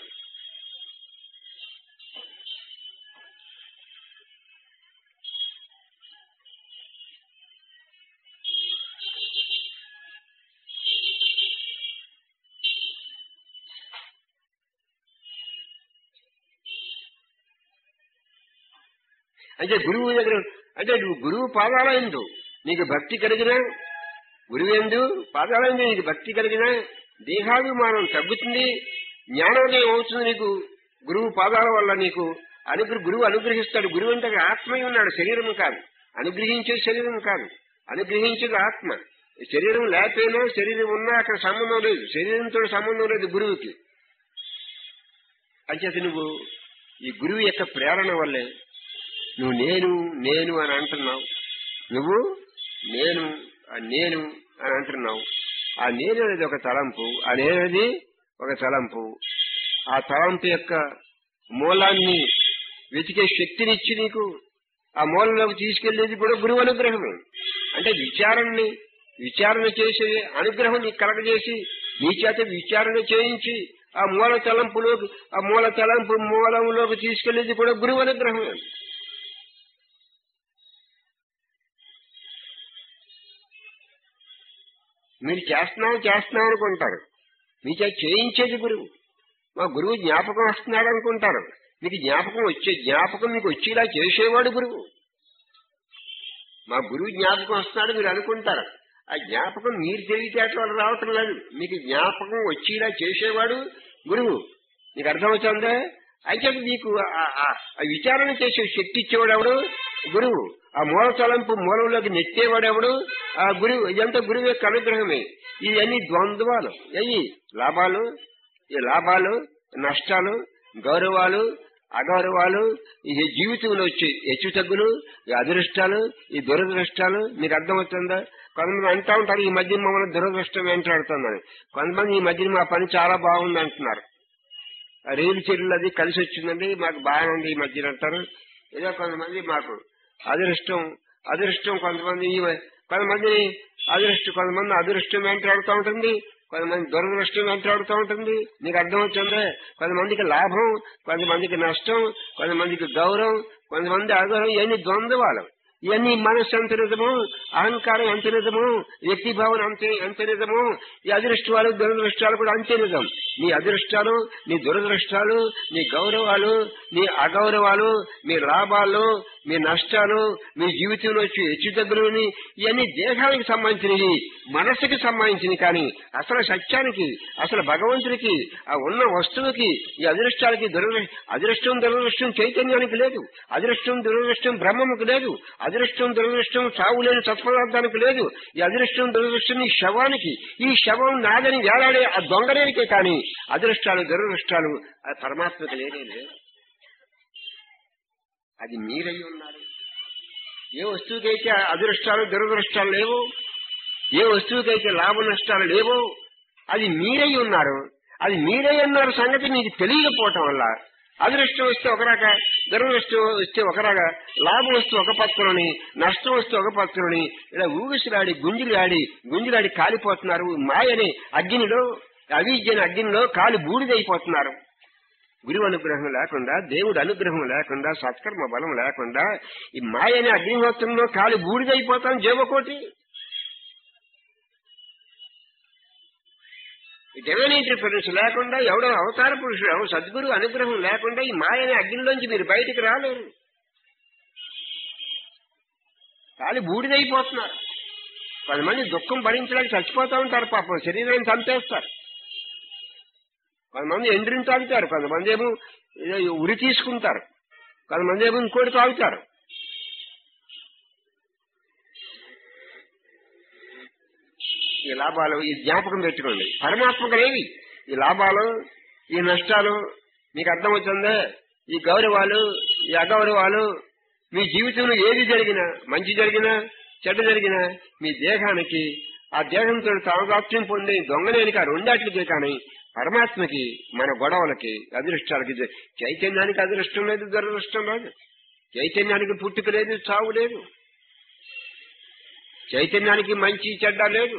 అంటే గురువు దగ్గర, అంటే నువ్వు గురువు పాదాలయందు నీకు భక్తి కలిగినా, గురువేందు పాదాలయందు నీకు భక్తి కలిగినా దేహాభిమానం తగ్గుతుంది, జ్ఞానోదయం అవుతుంది. నీకు గురువు పాదాల వల్ల నీకు గురువు అనుగ్రహిస్తాడు. గురువు అంటే ఆత్మయ్య ఉన్నాడు, శరీరం కాదు. అనుగ్రహించే శరీరం కాదు, అనుగ్రహించేది ఆత్మ. శరీరం లేకపోయినా, శరీరం ఉన్నా అక్కడ సంబంధం లేదు, శరీరంతో సంబంధం లేదు గురువుకి. అంచేత నువ్వు ఈ గురువు యొక్క ప్రేరణ వల్లే నువ్వు నేను నేను అని అంటున్నావు. నువ్వు నేను నేను అని అంటున్నావు. ఆ నేను అనేది ఒక తలంపు, ఆ నేనది ఒక తలంపు. ఆ తలంపు యొక్క మూలాన్ని వెతికే శక్తినిచ్చి నీకు ఆ మూలంలోకి తీసుకెళ్లేది కూడా గురువు అనుగ్రహమే. అంటే విచారణ చేసే అనుగ్రహం నీకు కలగజేసి నీ చేత విచారణ చేయించి ఆ మూల తలంపు మూలంలోకి తీసుకెళ్లేది కూడా గురువు అనుగ్రహమే. మీరు చేస్తున్నాం అనుకుంటారు, మీ చేత చేయించేది గురువు. మా గురువు జ్ఞాపకం వస్తున్నాడు అనుకుంటారు, మీకు జ్ఞాపకం మీకు వచ్చేలా చేసేవాడు గురువు. మా గురువు జ్ఞాపకం వస్తున్నాడు మీరు అనుకుంటారు, ఆ జ్ఞాపకం మీరు తెలివితేటల వల్ల రావటం లేదు, మీకు జ్ఞాపకం వచ్చేలా చేసేవాడు గురువు. నీకు అర్థమవుతుందే? అయితే మీకు ఆ విచారణ చేసే శక్తి ఇచ్చేవాడు ఎవడు? గురువు. ఆ మూల తలంపు మూలంలోకి నెట్టేవాడెవడు? ఆ గురువు. ఇదంతా గురువు యొక్క అనుగ్రహమే. ఇవన్నీ ద్వంద్వాలు, అయ్యి లాభాలు నష్టాలు, గౌరవాలు అగౌరవాలు, ఈ జీవితంలో వచ్చే హెచ్చు తగ్గులు, ఈ అదృష్టాలు, ఈ దురదృష్టాలు. మీకు అర్థమవుతుందా? కొంతమంది అంటూ ఉంటారు ఈ మధ్య మమ్మల్ని దురదృష్టం వెంటాడుతుందని. కొంతమంది ఈ మధ్యన మా పని చాలా బాగుంది అంటున్నారు. రేలు చెరువులు అది కలిసి వచ్చిందండి, మాకు బాగానే ఉంది ఈ మధ్యన అంటారు. ఏదో కొంతమంది మాకు అదృష్టం కొంతమంది అదృష్టం వెంటాడుతూ ఉంటుంది, కొంతమంది దురదృష్టం వెంటాడుతూ ఉంటుంది. నీకు అర్థమవుతుందే? కొంతమందికి లాభం, కొంతమందికి నష్టం, కొంతమందికి గౌరవం, కొంతమంది అగౌరవం. ఇవన్నీ ద్వంద్వాలు. ఇవన్నీ మనస్సు ఎంత నిజము, అహంకారం ఎంత నిజము, వ్యక్తి భావన ఎంత నిజము, ఈ అదృష్టాలు దురదృష్టాలు కూడా అంతే నిజం. నీ అదృష్టాలు, నీ దురదృష్టాలు, నీ గౌరవాలు, నీ అగౌరవాలు, మీ లాభాలు, మీ నష్టాలు, మీ జీవితంలో వచ్చి హెచ్చుతగ్గులని, ఇవన్నీ దేహానికి సంబంధించినవి, మనస్సుకి సంబంధించినవి. కానీ అసలు సత్యానికి, అసలు భగవంతుడికి, ఆ ఉన్న వస్తువుకి, ఈ అదృష్టాలకి అదృష్టం దురదృష్టం చైతన్యానికి లేదు, అదృష్టం దురదృష్టం బ్రహ్మముకు లేదు, అదృష్టం దురదృష్టం సాగు లేని సత్పదార్థానికి లేదు, ఈ అదృష్టం దురదృష్టం ఈ శవానికి, ఈ శవం నాదని వేలాడే ఆ దొంగనేనికే. కానీ అదృష్టాలు దురదృష్టాలు పరమాత్మకు లేనే లేదు. అది మీరై ఉన్నారు. ఏ వస్తువుకైతే అదృష్టాలు దురదృష్టాలు లేవో, ఏ వస్తువుకైతే లాభ నష్టాలు లేవో, అది మీరై ఉన్నారు. అది మీరై ఉన్నారు సంగతి మీకు తెలియకపోవటం వల్ల అదృష్టం వస్తే ఒక రక, దురదృష్టం వస్తే ఒక రక, లాభం వస్తే ఒక పత్రుని, నష్టం వస్తే ఒక పత్రుని, ఇలా ఊగిసిలాడి గుంజిలాడి కాలిపోతున్నారు. మాయని అగ్నిలో, అవిద్యని అగ్నిలో కాలి బూడిదైపోతున్నారు. గురువు అనుగ్రహం లేకుండా, దేవుడు అనుగ్రహం లేకుండా, సత్కర్మ బలం లేకుండా ఈ మాయని అగ్నిహోత్రంలో కాలి బూడిదైపోతాం జీవకోటి. డివైన్ ఇంటర్ఫరెన్స్ లేకుండా, ఎవడో అవతార పురుషుడు, ఎవరు సద్గురు అనుగ్రహం లేకుండా ఈ మాయని అగ్నిలోంచి మీరు బయటికి రాలేరు. కాలి బూడిదైపోతున్నారు. 10 మంది దుఃఖం భరించడానికి చచ్చిపోతూ ఉంటారు, పాపం శరీరాన్ని చంపేస్తారు. కొంతమంది ఎండ్రిని తాగుతారు, కొంతమంది ఏమో ఉరి తీసుకుంటారు, కొంతమంది ఏమో ఇంకోటి తాగుతారు. ఈ లాభాలు ఈ జ్ఞాపకం పెట్టుకోండి. పరమాత్మకు లేవి ఈ లాభాలు, ఈ నష్టాలు. మీకు అర్థమవుతుందే? ఈ గౌరవాలు, ఈ అగౌరవాలు, మీ జీవితంలో ఏది జరిగినా, మంచి జరిగినా చెడ్డ జరిగినా, మీ దేహానికి, ఆ దేహంతో తాదాత్మ్యం పొందే దొంగనేనికి, ఆ రెండాట్లకే. కానీ పరమాత్మకి, మన గొడవలకి, అదృష్టాలకి, చైతన్యానికి అదృష్టం లేదు, దురదృష్టం లేదు. చైతన్యానికి పుట్టుక లేదు, చావు లేదు. చైతన్యానికి మంచి చెడ్డ లేదు.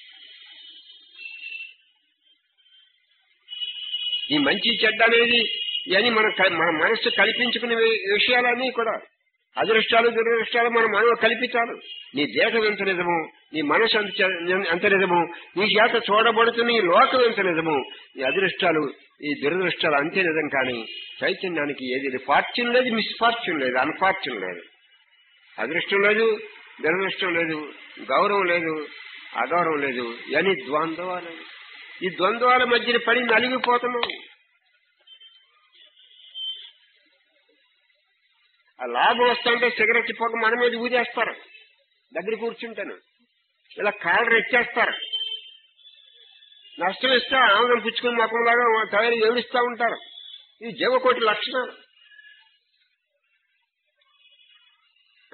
ఈ మంచి చెడ్డ అనేది ఇవన్నీ మన మనస్సు కల్పించుకునే విషయాలన్నీ కూడా. అదృష్టాలు దురదృష్టాలు మనం కల్పించాలి. నీ దేహం ఎంత నిజము, నీ మనసు ఎంత నిజము, నీ చేత చూడబడుతున్న ఈ లోకం ఎంత నిజము, ఈ అదృష్టాలు ఈ దురదృష్టాలు అంతే నిజం. కానీ చైతన్యానికి ఏది ఫార్చ్యూన్ లేదు, మిస్ఫార్చ్యూన్ లేదు, అన్ఫార్చ్యూన్ లేదు. అదృష్టం లేదు, దురదృష్టం లేదు, గౌరవం లేదు, అగౌరవం లేదు. ఇవన్నీ ద్వంద్వాలు. ఈ ద్వంద్వాల మధ్యన పడి నలిగిపోతున్నాం. ఆ లాభం వస్తుంటే సిగరెట్ పొగ మన మీద ఊదేస్తారు, దగ్గర కూర్చుంటాను ఇలా కాళ్ళు రెచ్చేస్తారు. నష్టం ఇస్తే ఆనందం పుచ్చుకుని మొక్కలాగా తయారు ఏడుస్తూ ఉంటారు. ఇది జీవకోటి లక్షణాలు.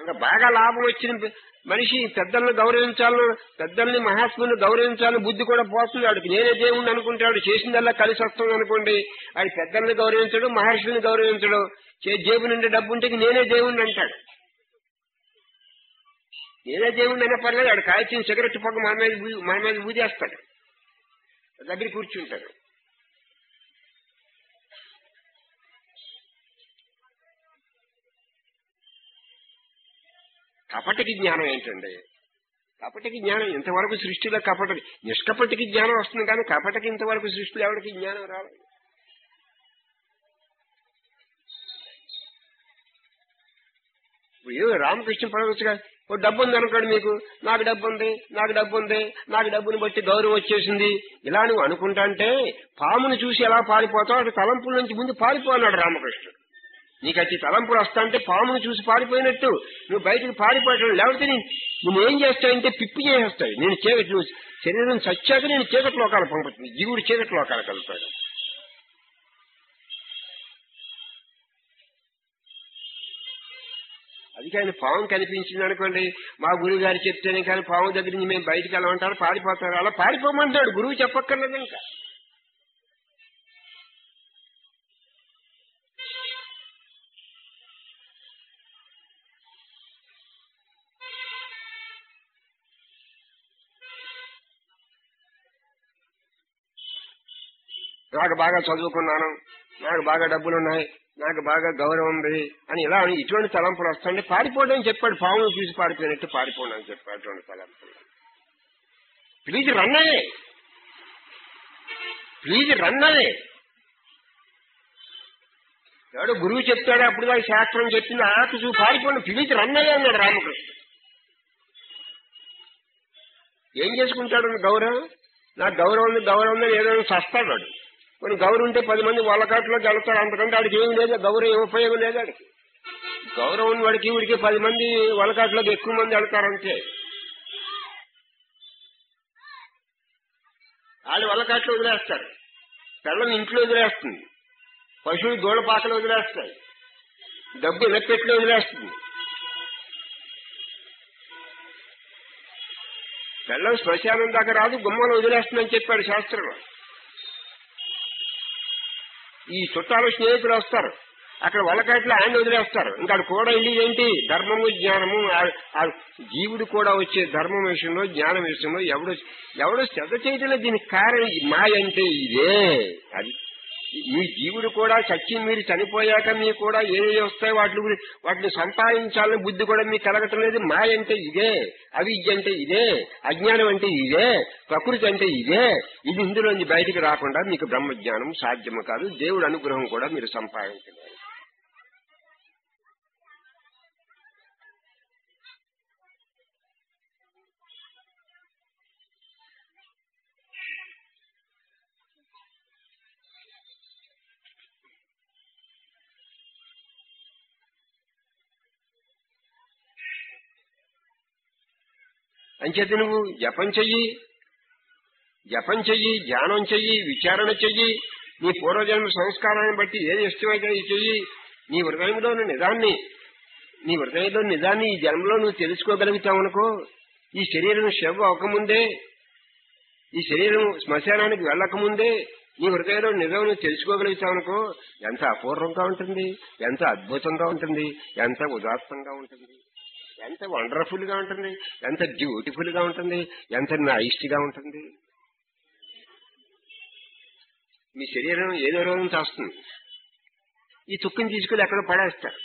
ఇంకా బాగా లాభం వచ్చిన మనిషి పెద్దల్ని గౌరవించాలని, పెద్దల్ని మహాత్ముల్ని గౌరవించాలని బుద్ధి కూడా పోతుంది. వాడికి నేనే దేవుణ్ణి అనుకుంటాడు, చేసిందల్లా కలిసి వస్తుంది అనుకోండి. వాడి పెద్దల్ని గౌరవించడు, మహర్షుల్ని గౌరవించడు, జేబు నుండి డబ్బు ఉంటే నేనే దేవుణ్ణి అంటాడు. నేనే దేవుణ్ణి అయినా పర్లేదు, వాడు కాల్చిన సిగరెట్ పొగ మన మీద ఊదేస్తాడు, దగ్గర కూర్చుంటాడు. కపటికి జ్ఞానం ఏంటండి? కపటికి జ్ఞానం ఇంతవరకు సృష్టిలో నిష్కపటికి జ్ఞానం వస్తుంది, కానీ కపటికి ఇంతవరకు సృష్టిలో ఎవరికి జ్ఞానం రాలేదు. ఇప్పుడు రామకృష్ణ పరమహంసగా ఓ డబ్బు ఉంది అనుకోండి, మీకు నాకు డబ్బు ఉంది, నాకు డబ్బుని బట్టి గౌరవం వచ్చేసింది, ఇలా నువ్వు అనుకుంటా అంటే పాముని చూసి ఎలా పారిపోతావు అటు తలంపుల నుంచి ముందు పారిపోన్నాడు రామకృష్ణుడు. నీకు అట్టి తలంపులు వస్తా అంటే పామును చూసి పారిపోయినట్టు నువ్వు బయటకు పారిపోవటం, లేకపోతే నేనేం చేస్తానంటే పిప్పి చేసేస్తాయి. నువ్వు శరీరం చచ్చాక నేను చీకటి లోకాలు పంపుతుంది, జీవుడు చీకటి లోకాలు కలుపుతాడు. అది కానీ పాము కనిపించింది అనుకోండి, మా గురువు గారు చెప్తేనే కానీ పాము దగ్గర నుంచి మేము బయటకు వెళ్ళమంటారు, పారిపోతారు. అలా పారిపోమంటాడు, గురువు చెప్పక్కర్లేదు. ఇంకా నాకు బాగా చదువుకున్నాను, నాకు బాగా డబ్బులున్నాయి, నాకు బాగా గౌరవం ఉంది అని ఇలా ఇటువంటి తలంపులు వస్తుంటే పారిపోవడం చెప్పాడు. పామును చూసి పారిపోయినట్టు పారిపోండి అని చెప్పాడు. అటువంటి తలంపులు ప్లీజ్ రన్నవే. ఎవడో గురువు చెప్తాడు, అప్పుడు దాకా శాస్త్రం చెప్పింది ఆకు చూసి పారిపోండి, ప్లీజ్ రన్నవే అన్నాడు రామకృష్ణ. ఏం చేసుకుంటాడు? గౌరవం, నాకు గౌరవం ఉంది ఏదో చస్తాడు వాడు. కొన్ని గౌరవం ఉంటే 10 మంది వాళ్ళ కాట్లోకి వెళ్తాడు, అంతకంటే వాడికి ఏం లేదు, గౌరవం ఏం ఉపయోగం లేదు. వాడికి గౌరవం వాడికి 10 మంది వాళ్ళ కాట్లోకి ఎక్కువ మంది వెళ్తారంటే వాళ్ళు వాళ్ళ కాట్లో వదిలేస్తారు, పిల్లల్ని ఇంట్లో వదిలేస్తుంది, పశువులు దూడపాకలు వదిలేస్తాయి, డబ్బు ఇనపెట్లో వదిలేస్తుంది. పిల్లలు శ్మశానం దాకా రాదు, గుమ్మలు వదిలేస్తుందని చెప్పాడు శాస్త్రంలో. ఈ చుట్టాలు స్నేహితులు వస్తారు, అక్కడ వలకాట్లో ఆయన వదిలేస్తారు, ఇంకా కూడా వెళ్ళేది ఏంటి? ధర్మము జ్ఞానము. జీవుడు కూడా వచ్చే ధర్మం విషయంలో జ్ఞానం విషయంలో ఎవడో శ్రద్ధ చేయటంలో దీనికి కారణం మాయ అంటే ఇదే. అది మీ జీవుడు కూడా సత్యం మీరు చనిపోయాక మీకు కూడా ఏవి వస్తాయి వాటిని సంపాదించాలని బుద్ధి కూడా మీకు కలగటం లేదు. మాయ అంటే ఇదే, అవిద్య అంటే ఇదే, అజ్ఞానం అంటే ఇదే, ప్రకృతి అంటే ఇదే. ఇది ఇందులోంచి బయటికి రాకుండా మీకు బ్రహ్మజ్ఞానం సాధ్యము కాదు, దేవుడు అనుగ్రహం కూడా మీరు సంపాదించలేరు. అంచేత నువ్వు జపం చెయ్యి, ధ్యానం చెయ్యి, విచారణ చెయ్యి, నీ పూర్వజన్మ సంస్కారాన్ని బట్టి ఏది ఇష్టమైతే చెయ్యి. నీ హృదయంలోని నిజాన్ని ఈ జన్మలో నువ్వు తెలుసుకోగలుగుతావనుకో, ఈ శరీరం శవ అవ్వకముందే, ఈ శరీరం శ్మశానానికి వెళ్ళకముందే నీ హృదయంలో నిజం నువ్వు తెలుసుకోగలుగుతావనుకో, ఎంత అపూర్వంగా ఉంటుంది, ఎంత అద్భుతంగా ఉంటుంది, ఎంత ఉదాత్తంగా ఉంటుంది, ఎంత వండర్ఫుల్ గా ఉంటుంది, ఎంత బ్యూటిఫుల్ గా ఉంటుంది, ఎంత నైస్ గా ఉంటుంది. మీ శరీరం ఏదో రోజు చేస్తుంది, ఈ తుక్కుని తీసుకెళ్లి ఎక్కడ పడేస్తారు.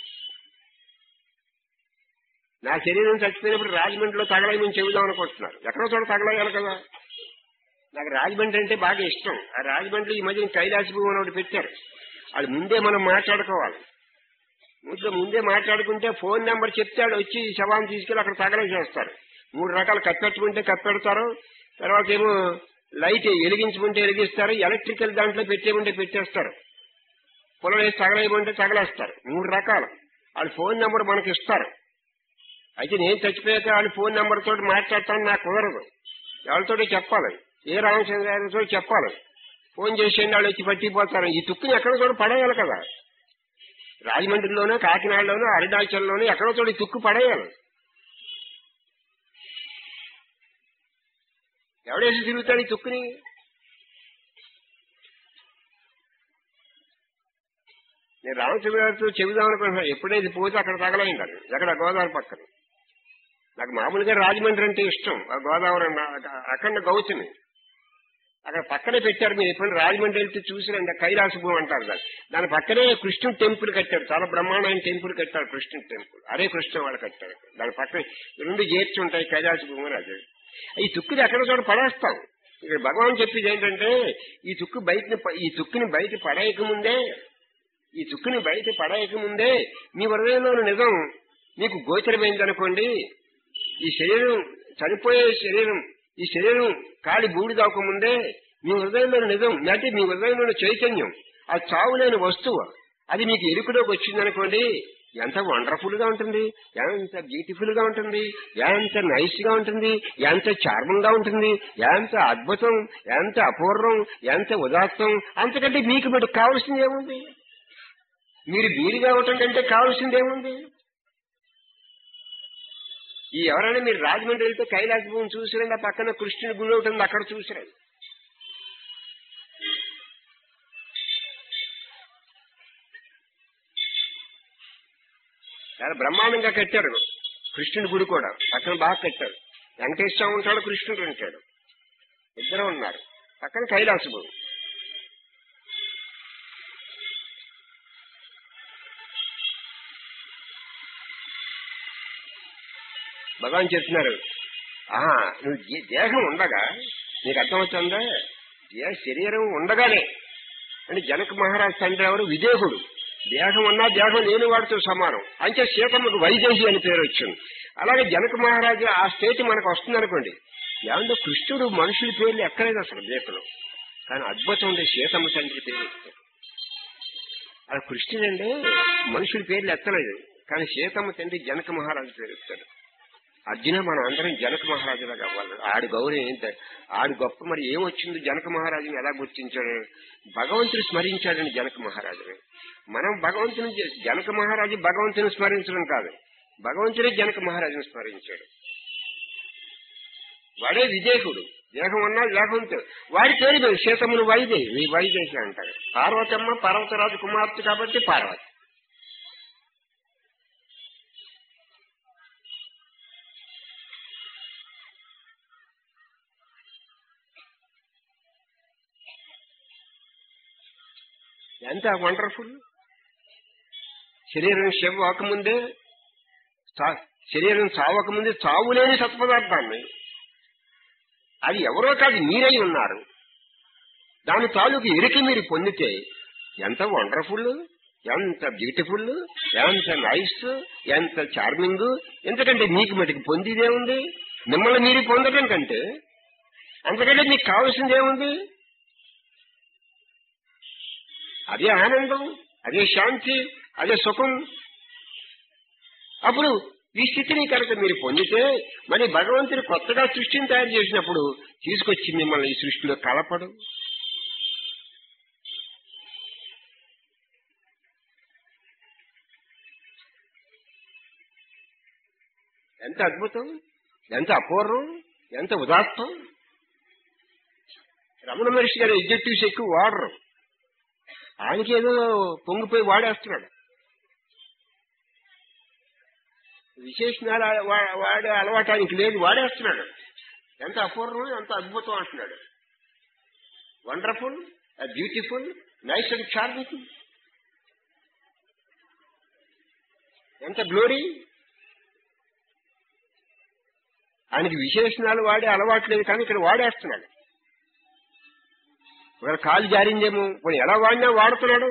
నా శరీరం చచ్చిపోయినప్పుడు రాజమండ్రిలో తగలేమని చెబుదాం అనుకుంటున్నారు, ఎక్కడో చోట తగలేయాలి కదా. నాకు రాజమండ్రి అంటే బాగా ఇష్టం. ఆ రాజమండ్రి ఈ మధ్యన కైలాసభూమి ఒకటి పెట్టారు, అది ముందే మనం మాట్లాడుకోవాలి. ముందే మాట్లాడుకుంటే ఫోన్ నెంబర్ చెప్తే వచ్చి శవాన్ని తీసుకెళ్లి అక్కడ తగలేసేస్తారు. 3 రకాలు కప్పెట్టుకుంటే కప్పెడతారు, తర్వాత ఏమో లైట్ వెలిగించుకుంటే వెలిగిస్తారు, ఎలక్ట్రికల్ దాంట్లో పెట్టేమంటే పెట్టేస్తారు, పొలం వేసి తగలేయమంటే తగలేస్తారు. 3 రకాలు. వాళ్ళ ఫోన్ నెంబర్ మనకి ఇస్తారు. అయితే నేను చచ్చిపోయాక వాళ్ళ ఫోన్ నెంబర్ తోటి మాట్లాడతాను నాకు కుదరదు, ఎవరితోటి చెప్పాలి, ఏ రామచంద్ర చెప్పాలి, ఫోన్ చేసేయండి, వాళ్ళు వచ్చి పట్టిపోతారు. ఈ తుక్కుని ఎక్కడ కూడా పడేయాలి కదా. రాజమండ్రిలోనో కాకినాడలోనో అరుణాచల్లోనో ఎక్కడో చోటి తుక్కు పడేయాలి. ఎవడేసి తిరుగుతాడు ఈ తుక్కుని? నేను రామచంద్ర గారితో చెబుదామనుకుంటున్నాను, ఎప్పుడైతే పోతే అక్కడ తగలయం కాదు. ఎక్కడ గోదావరి పక్కన. నాకు మామూలుగా రాజమండ్రి అంటే ఇష్టం. ఆ గోదావరి అఖండ గౌతమి అక్కడ పక్కనే పెట్టారు. మీరు ఎప్పుడైనా రాజమండ్రి వెళ్తే చూసిరండి, కైలాసభూమి అంటారు దాని పక్కనే కృష్ణుడు టెంపుల్ కట్టారు. చాలా బ్రహ్మాండమైన టెంపుల్ కట్టారు, కృష్ణుడు టెంపుల్. అరే కృష్ణ వాళ్ళు కట్టారు. దాని పక్కన రెండు చేర్చి ఉంటాయి, కైలాసభూమి అని. అదే ఈ తుక్కుని ఎక్కడ చోట పడేస్తాం. ఇక్కడ భగవాన్ చెప్పేది ఏంటంటే ఈ తుక్కుని బయట పడేయక ముందే మీ హృదయంలో నిజం మీకు గోచరమైందనుకోండి. ఈ శరీరం చనిపోయే శరీరం, ఈ శరీరం కాలి బూడిదవకముందే మీ హృదయంలో నిజం అంటే మీ హృదయంలో చైతన్యం, ఆ చావులేని వస్తువు అది మీకు ఎరుకులోకి వచ్చిందనుకోండి, ఎంత వండర్ఫుల్ గా ఉంటుంది, ఎంత బ్యూటిఫుల్ గా ఉంటుంది, ఎంత నైస్ గా ఉంటుంది, ఎంత చార్మంగా ఉంటుంది, ఎంత అద్భుతం, ఎంత అపూర్వం, ఎంత ఉదాత్తం. అంతకంటే మీకు మటుకు కావాల్సింది ఏముంది? మీరు వీరిగా అవటం కంటే కావాల్సింది ఏముంది? ఈ ఎవరైనా మీరు రాజమండ్రి వెళ్తే కైలాసభూమి చూసిరండి, ఆ పక్కన కృష్ణుడి గుడి ఉంటుంది, అక్కడ చూసిరండి. చాలా బ్రహ్మాండంగా కట్టారు కృష్ణుడి గుడి కూడా, పక్కన బాగా కట్టారు. వెంకటేశ్వర ఉంటాడు, కృష్ణుడు ఉంటాడు, ఇద్దరు ఉన్నారు పక్కన కైలాసభూమి. భగవాన్ చెప్తున్నారు, నువ్వు దేహం ఉండగా నీకు అర్థమవుతుందా? శరీరం ఉండగానే అంటే జనక మహారాజ్ తండ్రి ఎవరు? విదేహుడు. దేహం ఉన్నా దేహం లేని వాడితో సమానం. అంటే సీతమ్మకు వైదేహి అని పేరు వచ్చింది. అలాగే జనక మహారాజు ఆ స్టేట్ మనకు వస్తుంది అనుకోండి. ఏమంటే కృష్ణుడు మనుషుల పేర్లు ఎక్కలేదు అసలు దేశంలో, కానీ అద్భుతం ఉండే సీతమ్మ తండ్రి పేరు ఎత్తాడు. అలా కృష్ణుడంటే మనుషుల పేర్లు ఎత్తలేదు, కానీ సీతమ్మ తండ్రి జనక మహారాజు పేరు ఎత్తాడు. అర్జున మనం అందరం జనక మహారాజులాగా అవ్వాలి. ఆడి గౌరవం ఏంట, ఆడి గొప్ప. మరి ఏమొచ్చింది? జనక మహారాజుని ఎలా గుర్తించాడు? భగవంతుని స్మరించాడని జనక మహారాజుని. మనం భగవంతుని, జనక మహారాజు భగవంతుని స్మరించడం కాదు, భగవంతుడే జనక మహారాజుని స్మరించాడు. వాడే విదేహుడు, దేహం ఉన్నా దేహంతో. వాడి పేరు సీతమ్మను వైదేహి అంటారు. పార్వతమ్మ పర్వతరాజు కుమార్తె కాబట్టి పార్వతి. ఎంత వండర్ఫుల్. శరీరం శవకముందే, శరీరం చావకముందే చావులేని సత్పదార్థాన్ని, అది ఎవరో కాదు మీరై ఉన్నారు. దాని తాలూకు ఎరికి మీరు పొందితే ఎంత వండర్ఫుల్, ఎంత బ్యూటిఫుల్, ఎంత నైస్, ఎంత చార్మింగ్. ఎందుకంటే మీకు మటుకు పొందిదేముంది? మిమ్మల్ని మీరు పొందడం కంటే అంతకంటే మీకు కావాల్సిందేముంది? అదే ఆనందం, అదే శాంతి, అదే సుఖం. అప్పుడు ఈ స్థితిని కనుక మీరు పొందితే మరి భగవంతుడు కొత్తగా సృష్టిని తయారు చేసినప్పుడు తీసుకొచ్చి మిమ్మల్ని ఈ సృష్టిలో కలపడు. ఎంత అద్భుతం, ఎంత అపూర్వం, ఎంత ఉదాత్తం. రమణ మహర్షి గారు ఎగ్జెక్టివ్స్ ఎక్కువ వాడరు. ఆయనకి ఏదో పొంగిపోయి వాడేస్తున్నాడు. విశేషణాలు వాడే అలవాటు ఆయనకి లేదు, వాడేస్తున్నాడు. ఎంత అపూర్వం, ఎంత అద్భుతం అంటున్నాడు. Wonderful, beautiful, nice and charming. ఎంత గ్లోరీ. ఆయనకి విశేషణాలు వాడే అలవాటు లేదు, కానీ ఇక్కడ వాడేస్తున్నాడు. ఒకవేళ కాలు జారిందేమో, పోనీ ఎలా వాడినా వాడుతున్నాడు.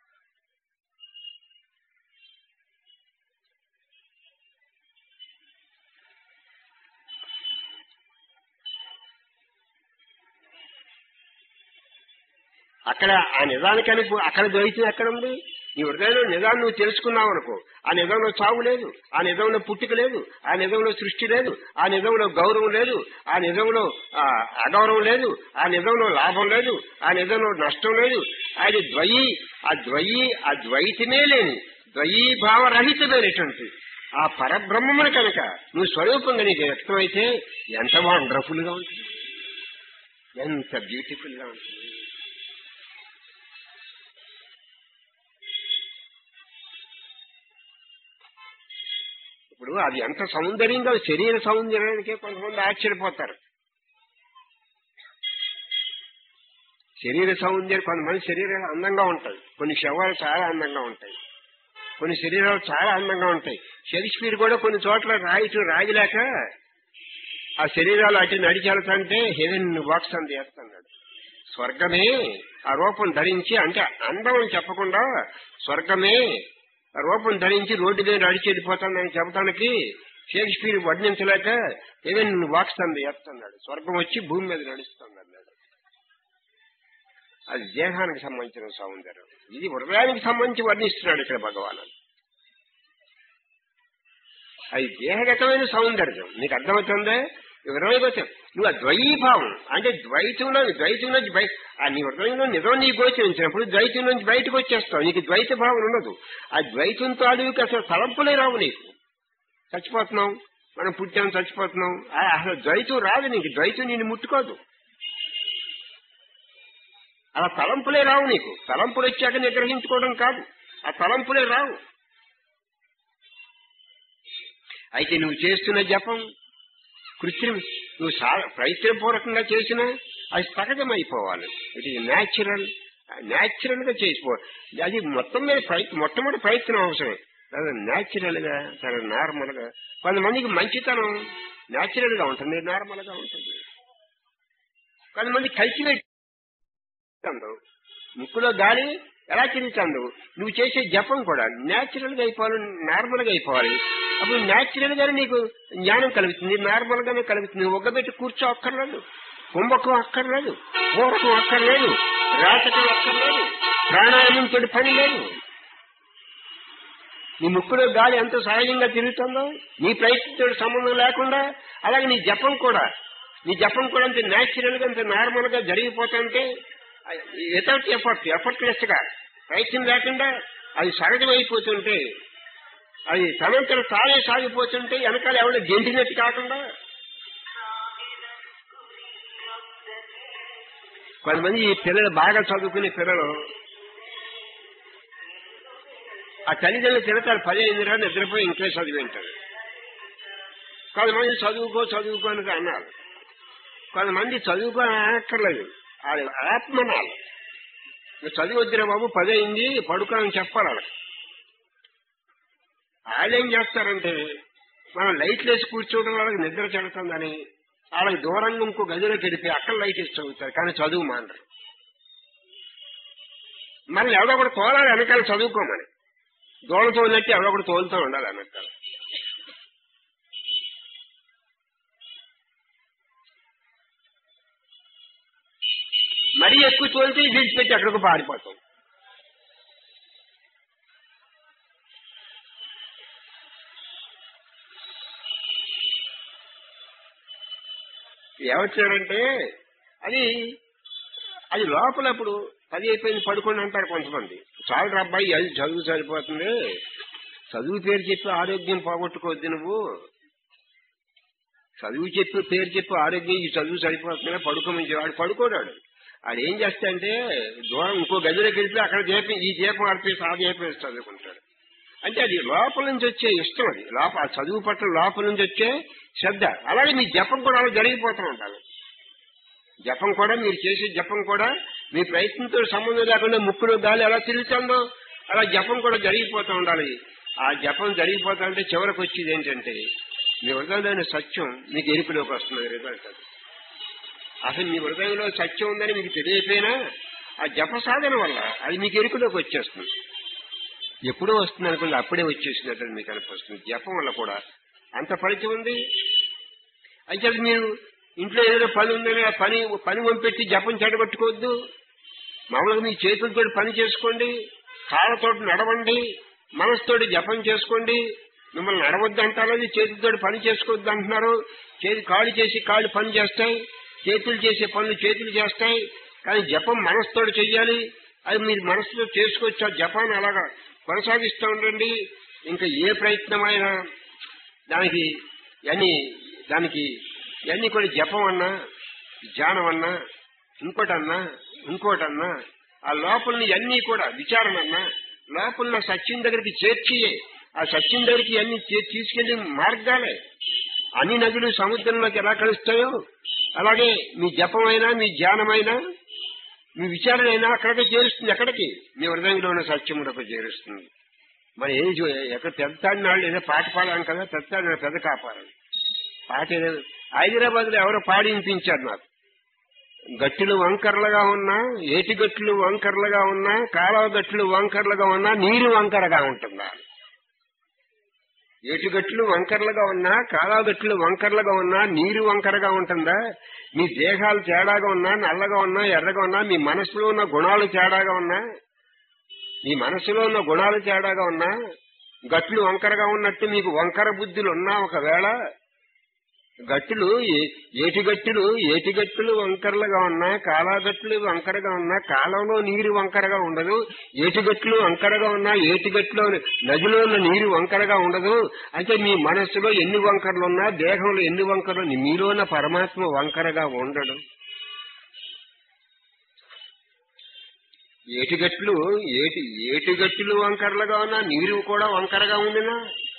అక్కడ ఆ నిజానికని అక్కడ ద్వైతం ఎక్కడుంది? నీ హృదయంలో నిజాన్ని నువ్వు తెలుసుకున్నావు అనుకో, ఆ నిజంలో చావు లేదు, ఆ నిజంలో పుట్టుక లేదు, ఆ నిజంలో సృష్టి లేదు, ఆ నిజంలో గౌరవం లేదు, ఆ నిజంలో అగౌరవం లేదు, ఆ నిజంలో లాభం లేదు, ఆ నిజంలో నష్టం లేదు. అది ద్వయి, ఆ ద్వైతమే లేని ద్వయీభావరహితమైనటువంటి ఆ పరబ్రహ్మమును కనుక నువ్వు స్వరూపంగా నీకు వ్యక్తమైతే ఎంత వండర్ఫుల్ గా ఉంటుంది, ఎంత బ్యూటిఫుల్ గా ఉంటుంది. ఇప్పుడు అది ఎంత సౌందర్యంగా, శరీర సౌందర్యానికే కొంతమంది ఆశ్చర్యపోతారు. శరీర సౌందర్యం, కొంతమంది శరీరాలు అందంగా ఉంటాయి, కొన్ని శవాలు చాలా అందంగా ఉంటాయి, కొన్ని శరీరాలు చాలా అందంగా ఉంటాయి. షేక్స్పియర్ కూడా కొన్ని చోట్ల రాయలేక ఆ శరీరాలు అటు నడిచెళ్తాంటే హెవెన్ వాక్స్ అని చేస్తున్నాడు. స్వర్గమే ఆ రూపం ధరించి, అంటే అందం అని చెప్పకుండా స్వర్గమే ఆ రూపం ధరించి రోడ్డు మీద నడిచి వెళ్ళిపోతానని చెప్పడానికి షేక్స్పియర్ వర్ణించలేక హెవెన్ వాక్స్ అని చేస్తున్నాడు. స్వర్గం వచ్చి భూమి మీద నడుస్తుంది అన్నాడు. అది దేహానికి సంబంధించిన సౌందర్యం, ఇది హృదయానికి సంబంధించి వర్ణిస్తున్నాడు ఇక్కడ భగవాను. అది దేహగతమైన సౌందర్యం. నీకు అర్థమవుతుందే? హృదయగతం. నువ్వు ఆ ద్వైభావం అంటే ద్వైతంలోంచి నీ హృదయంలో నిజం నీకు గోచరించినప్పుడు ద్వైతం నుంచి బయటకు వచ్చేస్తావు. నీకు ద్వైత భావన ఉండదు. ఆ ద్వైతంతో అడుగుకి అసలు తలంపులే రావు. నీకు చచ్చిపోతున్నావు, మనం పుట్టాం చచ్చిపోతున్నాం, అసలు ద్వైతం రాదు నీకు. ద్వైతం నిన్ను ముట్టుకోదు. అలా తలంపులే రావు నీకు. తలంపులు వచ్చాక నిగ్రహించుకోవడం కాదు, ఆ తలంపులే రావు. అయితే నువ్వు చేస్తున్న జపం కృత్రిమ, నువ్వు ప్రయత్నపూర్వకంగా చేసినా అది సహజమైపోవాలి. ఇట్ ఈజ్ న్యాచురల్ గా చేసిపోవాలి. అది మొత్తం మీద మొట్టమొదటి ప్రయత్నం అవసరమే. న్యాచురల్ గా, చాలా నార్మల్ గా. కొంతమందికి మంచితనం న్యాచురల్ గా ఉంటుంది, నార్మల్ గా ఉంటుంది. కొంతమంది కల్టివేట్, ముక్కులో గాలి ఎలా తిరుగుతాందో నువ్వు చేసే జపం కూడా న్యాచురల్ గా అయిపోవాలి, నార్మల్ గా అయిపోవాలి. అప్పుడు న్యాచురల్ గానే నీకు జ్ఞానం కలుగుతుంది, నార్మల్ గానే కలుగుతుంది. ఒగ్గబెట్టి కూర్చో అక్కర్లేదు, కుంభకం అక్కర్లేదు, పూరకం అక్కర్లేదు, రాచకం అక్కర్లేదు, ప్రాణాయామం తోటి పని లేదు. నీ ముక్కులో గాలి ఎంత సహజంగా తిరుగుతుందో నీ ప్రయత్నంతో సంబంధం లేకుండా, అలాగే నీ జపం కూడా అంత న్యాచురల్ గా, అంత నార్మల్ గా జరిగిపోతుంటే వితౌట్ ఎఫర్ట్లెస్ గా, ప్రయత్నం లేకుండా అది సహజమైపోతుంటే, అది తనంతట తానే సాగిపోతుంటే, వెనకాల ఎవడో గెంటినట్టు కాకుండా. కొంతమంది ఈ పిల్లలు బాగా చదువుకునే పిల్లలు ఆ తల్లిదండ్రులు తిడతారు, 10 అయిందిరా నిద్రపోయి ఇంట్లో చదివింటారు. కొంతమంది చదువుకో అని అన్నారు. కొంతమంది చదువుకోనక్కర్లేదు, ఆత్మనాలు. చదివి వద్దురా బాబు 10 అయింది పడుకోని చెప్పాలి వాళ్ళకి. వాళ్ళు ఏం చేస్తారంటే, మనం లైట్లు వేసి కూర్చోవడం వాళ్ళకి నిద్ర చెడుతుందని వాళ్ళకి దూరంగా ఇంకో గదిలోకి వెళ్ళిపోయి అక్కడ లైట్ వేసి చదువుతారు, కానీ చదువు మానరు. మళ్ళీ ఎవడో కూడా తోలాలి వెనకాల చదువుకోమని. దూరం తోలినట్టు ఎవడో కూడా తోలుతూ ఉండాలి వెనకాల. మరీ ఎక్కువ తోలితే విడిచిపెట్టి అక్కడికి పారిపోతాం. ఏమొచ్చారంటే అది లోపల ఇప్పుడు 10 అయిపోయింది పడుకోండి అంటారు కొంతమంది. చాలా అబ్బాయి అది చదువు సరిపోతుంది, చదువు పేరు చెప్పి ఆరోగ్యం పోగొట్టుకోవద్దు నువ్వు, చదువు చెప్పి పేరు చెప్పి ఆరోగ్యం ఈ చదువు సరిపోతుందా పడుకోమని వాడు పడుకోడాడు. వాడు ఏం చేస్తాడంటే దూరం ఇంకో గదిలోకి వెళ్తే అక్కడ ఈ దీపం అర్పేసి ఆ దీపం వేసి చదువుకుంటాడు. అంటే అది లోపల నుంచి వచ్చే ఇష్టం, అది లోపల చదువు పట్ల లోపల నుంచి వచ్చే శ్రద్ధ. అలాగే మీ జపం కూడా అలా జరిగిపోతూ ఉంటారు. జపం కూడా మీరు చేసే జపం కూడా మీ ప్రయత్నంతో సంబంధం లేకుండా ముక్కులో గాలి ఎలా తిరుగుతుందో అలా జపం కూడా జరిగిపోతూ ఉండాలి. ఆ జపం జరిగిపోతా ఉంటే చివరికి వచ్చేది ఏంటంటే మీ హృదయంలోని సత్యం మీకు ఎరుపులోకి వస్తుంది. రిజల్ట్ అసలు మీ హృదయంలో సత్యం ఉందని మీకు తెలియకపోయినా ఆ జప సాధన వల్ల అది మీకు ఎరుపులోకి వచ్చేస్తుంది. ఎప్పుడో వస్తుంది అనుకుంటే అప్పుడే వచ్చేసినట్టు మీకు అనిపిస్తుంది. జపం వల్ల కూడా అంత ఫలితం ఉంది. అయితే మీరు ఇంట్లో ఏదైనా పని ఉందని ఆ పని వంపెట్టి జపం చెడగొట్టుకోవద్దు. మామూలుగా మీ చేతులతో పని చేసుకోండి, కాళ్ళతో నడవండి, మనసుతోటి జపం చేసుకోండి. మిమ్మల్ని నడవద్దు అంటారు, చేతులతో పని చేసుకోవద్దు అంటున్నారు. కాళ్ళు చేసి కాళ్ళు పని చేస్తాయి, చేతులు చేసే పనులు చేతులు చేస్తాయి. కానీ జపం మనసుతో చెయ్యాలి. అది మీరు మనసుతో చేసుకోవచ్చు. ఆ జపాన్ని అలాగా కొనసాగిస్తూ ఉండండి. ఇంకా ఏ ప్రయత్నమైనా దానికి ఇవన్నీ కూడా జపం అన్నా, ధ్యానం అన్నా, ఇంకోటన్నా ఆ లోపలని అన్నీ కూడా విచారణ అన్నా లోపల సత్యం దగ్గరికి చేర్చి ఆ సత్యం దగ్గరికి అన్ని తీసుకెళ్లి మార్గాలే. అన్ని నదులు సముద్రంలోకి ఎలా కలుస్తాయో అలాగే మీ జపమైనా, మీ ధ్యానమైనా, మీ విచారణ అయినా అక్కడికే చేరుస్తుంది. ఎక్కడికి? మీ హృదయంలో ఉన్న సత్యములకు చేరుస్తుంది. మరి ఎక్కడ పెద్దాడిన వాళ్ళు ఏదో పాట పాడాను కదా, పెద్దాడిన పెద్ద కాపాడాలి పాట. ఏదో హైదరాబాద్ లో ఎవరో పాడి వినిపించారు నాకు. గట్టులు వంకర్లుగా ఉన్నా, ఏటి గట్లు వంకర్లుగా ఉన్నా, కాలువ గట్లు వంకర్లుగా ఉన్నా, నీరు వంకరగా ఉంటుందా? ఏటిగట్లు వంకర్లుగా ఉన్నా, కాలాగట్లు వంకర్లుగా ఉన్నా, నీరు వంకరగా ఉంటుందా? మీ దేహాలు తేడాగా ఉన్నా, నల్లగా ఉన్నా, ఎర్రగా ఉన్నా, మీ మనసులో ఉన్న గుణాలు తేడాగా ఉన్నా, గట్లు వంకరగా ఉన్నట్టు మీకు వంకర బుద్ధులు ఉన్నా, ఒకవేళ గట్టులు ఏటిగట్టులు వంకరలుగా ఉన్నా, కాలాగట్లు వంకరగా ఉన్నా, కాలంలో నీరు వంకరగా ఉండదు. ఏటిగట్లు వంకరగా ఉన్నా, ఏటిగట్లో నదిలో ఉన్న నీరు వంకరగా ఉండదు. అంటే మీ మనస్సులో ఎన్ని వంకరలు ఉన్నా, దేహంలో ఎన్ని వంకరలు, మీలో ఉన్న పరమాత్మ వంకరగా ఉండడు. ఏటిగట్లు వంకరలుగా ఉన్నా, నీరు కూడా వంకరగా ఉండినా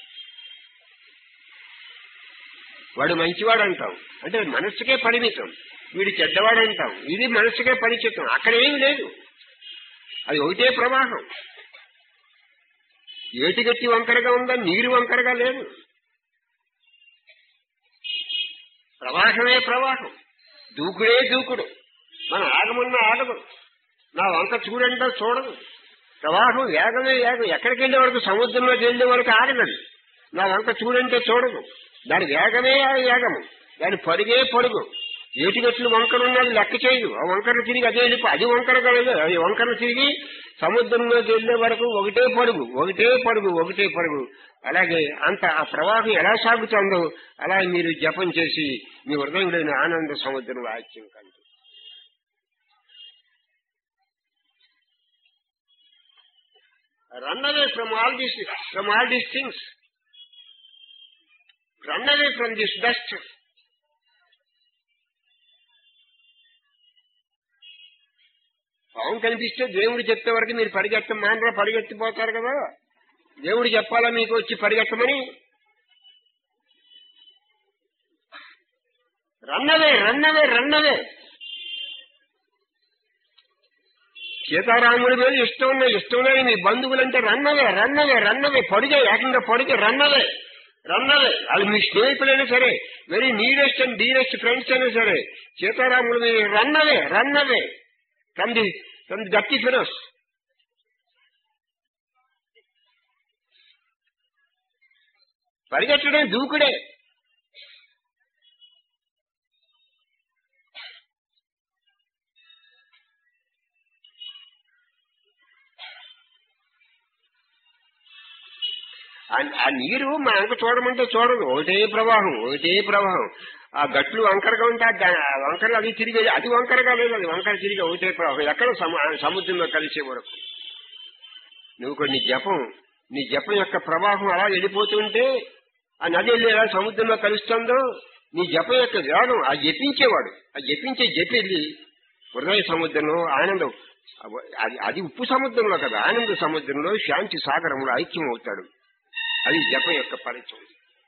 వాడు మంచివాడు అంటాం, అంటే మనస్సుకే పరిమితం. వీడు చెడ్డవాడు అంటాం, ఇది మనస్సుకే పరిచితం. అక్కడ ఏమి లేదు, అది ఒకటే ప్రవాహం. ఏటిగట్టి వంకరగా ఉందా, నీరు వంకరగా లేదు. ప్రవాహమే ప్రవాహం, దూకుడే దూకుడు. మనం ఆగమన్నా ఆగదు, నా వంక చూడంటే చూడదు. ప్రవాహం వేగమే వేగం. ఎక్కడికి వెళ్లే వరకు, సముద్రంలోకి వెళ్లే వరకు ఆగదు. నా వంక చూడంటే చూడదు. దాని వేగమే వేగము, దాని పరుగే పరుగు. ఏటిగట్లు వంకరున్నది లెక్క చేయదు. ఆ వంకరలు తిరిగి అదే వెళ్ళిపో, అది వంకర కలదు. అది వంకరలు తిరిగి సముద్రంలోకి వెళ్లే వరకు ఒకటే పరుగు. అలాగే అంత ఆ ప్రవాహం ఎలా సాగుతుందో అలా మీరు జపం చేసి మీ హృదయంలోని ఆనంద సముద్రం వాక్యం కంటే run away from all these things. Run away from this dust. పాము కనిపిస్తే దేవుడు చెప్పే వరకు మీరు పరిగెత్తమానరా, పరిగెత్తిపోతారు కదా. దేవుడు చెప్పాలా మీకు వచ్చి పరిగెత్తమని? రన్నవే. సీతారాముడి మీద ఇష్టం ఉన్నది మీ బంధువులంటే రన్నవే పొడిగే, ఏకంగా పొడిగే, రన్నవే. వాళ్ళు మీ స్నేహితులైనా సరే, very nearest and dearest friends అయినా సరే, సీతారాముడి మీద run away from the dirty fellows. పరిగెట్టడం దూకుడే. ఆ నీరు మా అంక చూడమంటే చూడదు, ఒకటే ప్రవాహం. ఆ గట్లు వంకరగా ఉంటే వంకరలు అది తిరిగి, అది వంకరగా లేదు, అది వంకర తిరిగి ఒకటే ప్రవాహం. ఎక్కడ సముద్రంలో కలిసే వరకు నువ్వు కొన్ని నీ జపం యొక్క ప్రవాహం అలా వెళ్ళిపోతుంటే ఆ నది వెళ్ళి ఎలా సముద్రంలో కలుస్తుందో నీ జపం యొక్క వేగం, ఆ జపించేవాడు, ఆ జపెళ్ళి హృదయ సముద్రంలో ఆనందం, అది ఉప్పు సముద్రంలో కదా, ఆనంద సముద్రంలో శాంతి సాగరంలో ఐక్యం అవుతాడు. అది జపం యొక్క పరిచయం.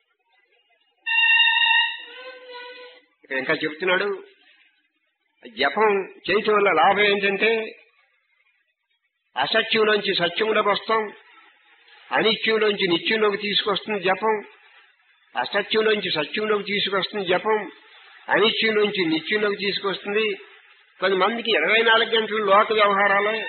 ఇక్కడ ఇంకా చెప్తున్నాడు, జపం చేయటం వల్ల లాభం ఏంటంటే అసత్యంలోంచి సత్యంలోకి వస్తాం, అనిత్యంలోంచి నిత్యంలోకి తీసుకొస్తుంది జపం, అసత్యంలోంచి సత్యంలోకి తీసుకొస్తుంది జపం, అనిత్యంలోంచి నిత్యంలోకి తీసుకొస్తుంది. కొంతమందికి 24 గంటలు లోక వ్యవహారాలే.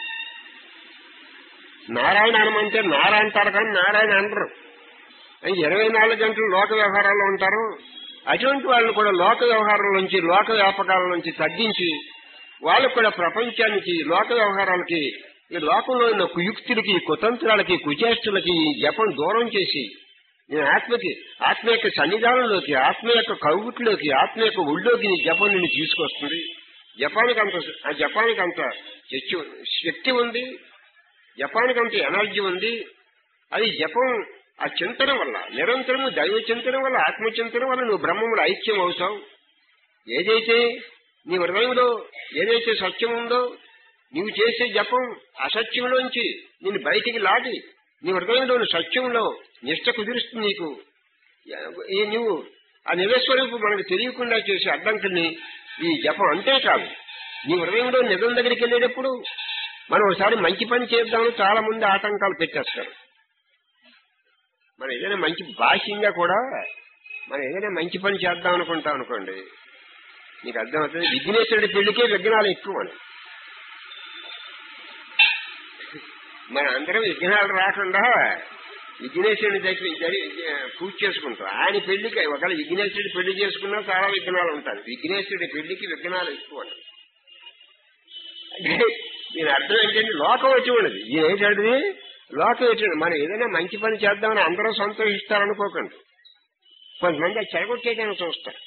నారాయణ అనమంటే నారాయణ అంటారు కానీ నారాయణ అనరు. 24 గంటలు లోక వ్యవహారాల్లో ఉంటారు. అటువంటి వాళ్ళు కూడా లోక వ్యవహారాల నుంచి, లోక వ్యాపకాల నుంచి తగ్గించి వాళ్ళకు కూడా ప్రపంచానికి, లోక వ్యవహారాలకి, ఈ లోకంలో ఉన్న కుయుక్తులకి, కుతంత్రాలకి, కుచేష్టులకి జపం దూరం చేసి నేను ఆత్మ యొక్క సన్నిధానంలోకి, ఆత్మ యొక్క కౌగుట్లోకి, ఆత్మ యొక్క ఒళ్ళోకి నీ జపం నిన్ను తీసుకొస్తుంది. జపానికి అంత శక్తి ఉంది. జపానికి అంత ఎనర్జీ ఉంది. అది జపం ఆ చింతన వల్ల, నిరంతరము దైవ చింతన వల్ల, ఆత్మచింతన వల్ల నువ్వు బ్రహ్మములు ఐక్యం అవుతావు. ఏదైతే నీ హృదయంలో ఏదైతే సత్యం ఉందో, నీవు చేసే జపం అసత్యంలోంచి నిన్ను బయటికి లాగి నీ హృదయంలోని సత్యంలో నిష్ట కుదురుస్తుంది. నీకు నువ్వు ఆ నిజస్వరూపు మనకు తెలియకుండా చేసే అడ్డంకుల్ని ఈ జపం అంతేకాదు. నీ హృదయంలో నిజం దగ్గరికి వెళ్ళేటప్పుడు మనం ఒకసారి మంచి పని చేద్దామని చాలా మంది ఆటంకాలు పెట్టేస్తారు. మనం ఏదైనా మంచి బాహ్యంగా కూడా మనం ఏదైనా మంచి పని చేద్దాం అనుకుంటాం అనుకోండి, నీకు అర్థమవుతుంది. విఘ్నేశ్వరుడి పెళ్లికే విఘ్నాలు ఎక్కువ. మన అందరం విఘ్నాలు రాకుండా విఘ్నేశ్వరుని దగ్గర పూజ చేసుకుంటాం. ఆయన పెళ్లికి ఒకవేళ విఘ్నేశ్వరుడి పెళ్లి చేసుకున్నా చాలా విఘ్నాలు ఉంటాయి. విఘ్నేశ్వరుడి పెళ్లికి విఘ్నాలు ఎక్కువ. అంటే దీని అర్థం ఏంటంటే లోకం వచ్చి ఉండదు. ఈయన ఏంటంటే లోకం వచ్చి మనం ఏదైనా మంచి పని చేద్దామని అందరూ సంతోషిస్తారనుకోకండి. కొంతమంది అది చెడగొట్టేయడానికి చూస్తారు.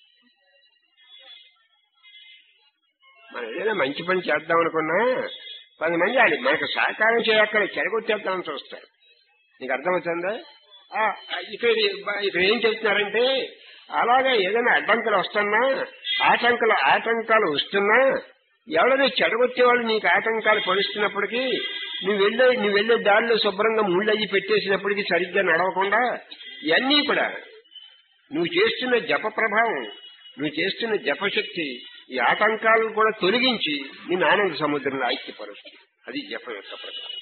మనం ఏదైనా మంచి పని చేద్దాం అనుకున్నా కొంతమంది అది మనకు సహకారం చేయక్కడ చెడగొట్టేద్దామని చూస్తారు. నీకు అర్థమవుతుందా? ఇక్కడ ఏం చెప్తున్నారంటే అలాగే ఏదైనా అడ్డంకులు వస్తున్నా, ఆటంకాలు వస్తున్నా, ఎవరైనా చెడగొట్టేవాళ్ళు నీకు ఆటంకాలు పడుస్తున్నప్పటికీ నువ్వు వెళ్లే దారిలో శుభ్రంగా ముళ్ళు అయ్యి పెట్టేసినప్పటికీ సరిగ్గా నడవకుండా ఇవన్నీ కూడా నువ్వు చేస్తున్న జప ప్రభావం, నువ్వు చేస్తున్న జపశక్తి ఈ ఆటంకాలను కూడా తొలగించి నేను ఆనంద సముద్రంలో ఐక్యపరుస్తుంది. అది జపం యొక్క ప్రభావం.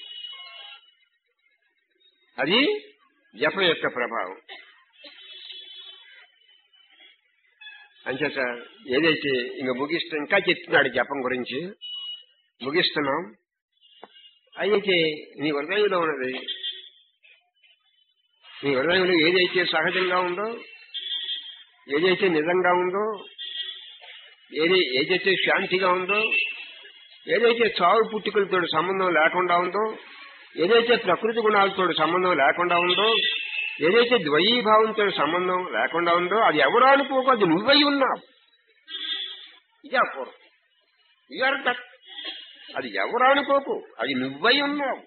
అది జపం యొక్క ప్రభావం. అంచేత ఏదైతే ఇంకా చెప్తున్నాడు జపం గురించి, ముగిస్తున్నాం. అయితే నీ హృదయంలో ఉన్నది, నీ హృదయంలో ఏదైతే సహజంగా ఉందో, ఏదైతే నిజంగా ఉందో, ఏదైతే శాంతిగా ఉందో, ఏదైతే చావు పుట్టుకలతో సంబంధం లేకుండా ఉందో, ఏదైతే ప్రకృతి గుణాలతో సంబంధం లేకుండా ఉందో, ఏదైతే ద్వయీభావంతో సంబంధం లేకుండా ఉందో, అది ఎవరో అనుకోకు, అది నువ్వై ఉన్నావు. ఇది అపూర్వం. అది ఎవరు అనుకోకు, అది నువ్వై ఉన్నావు.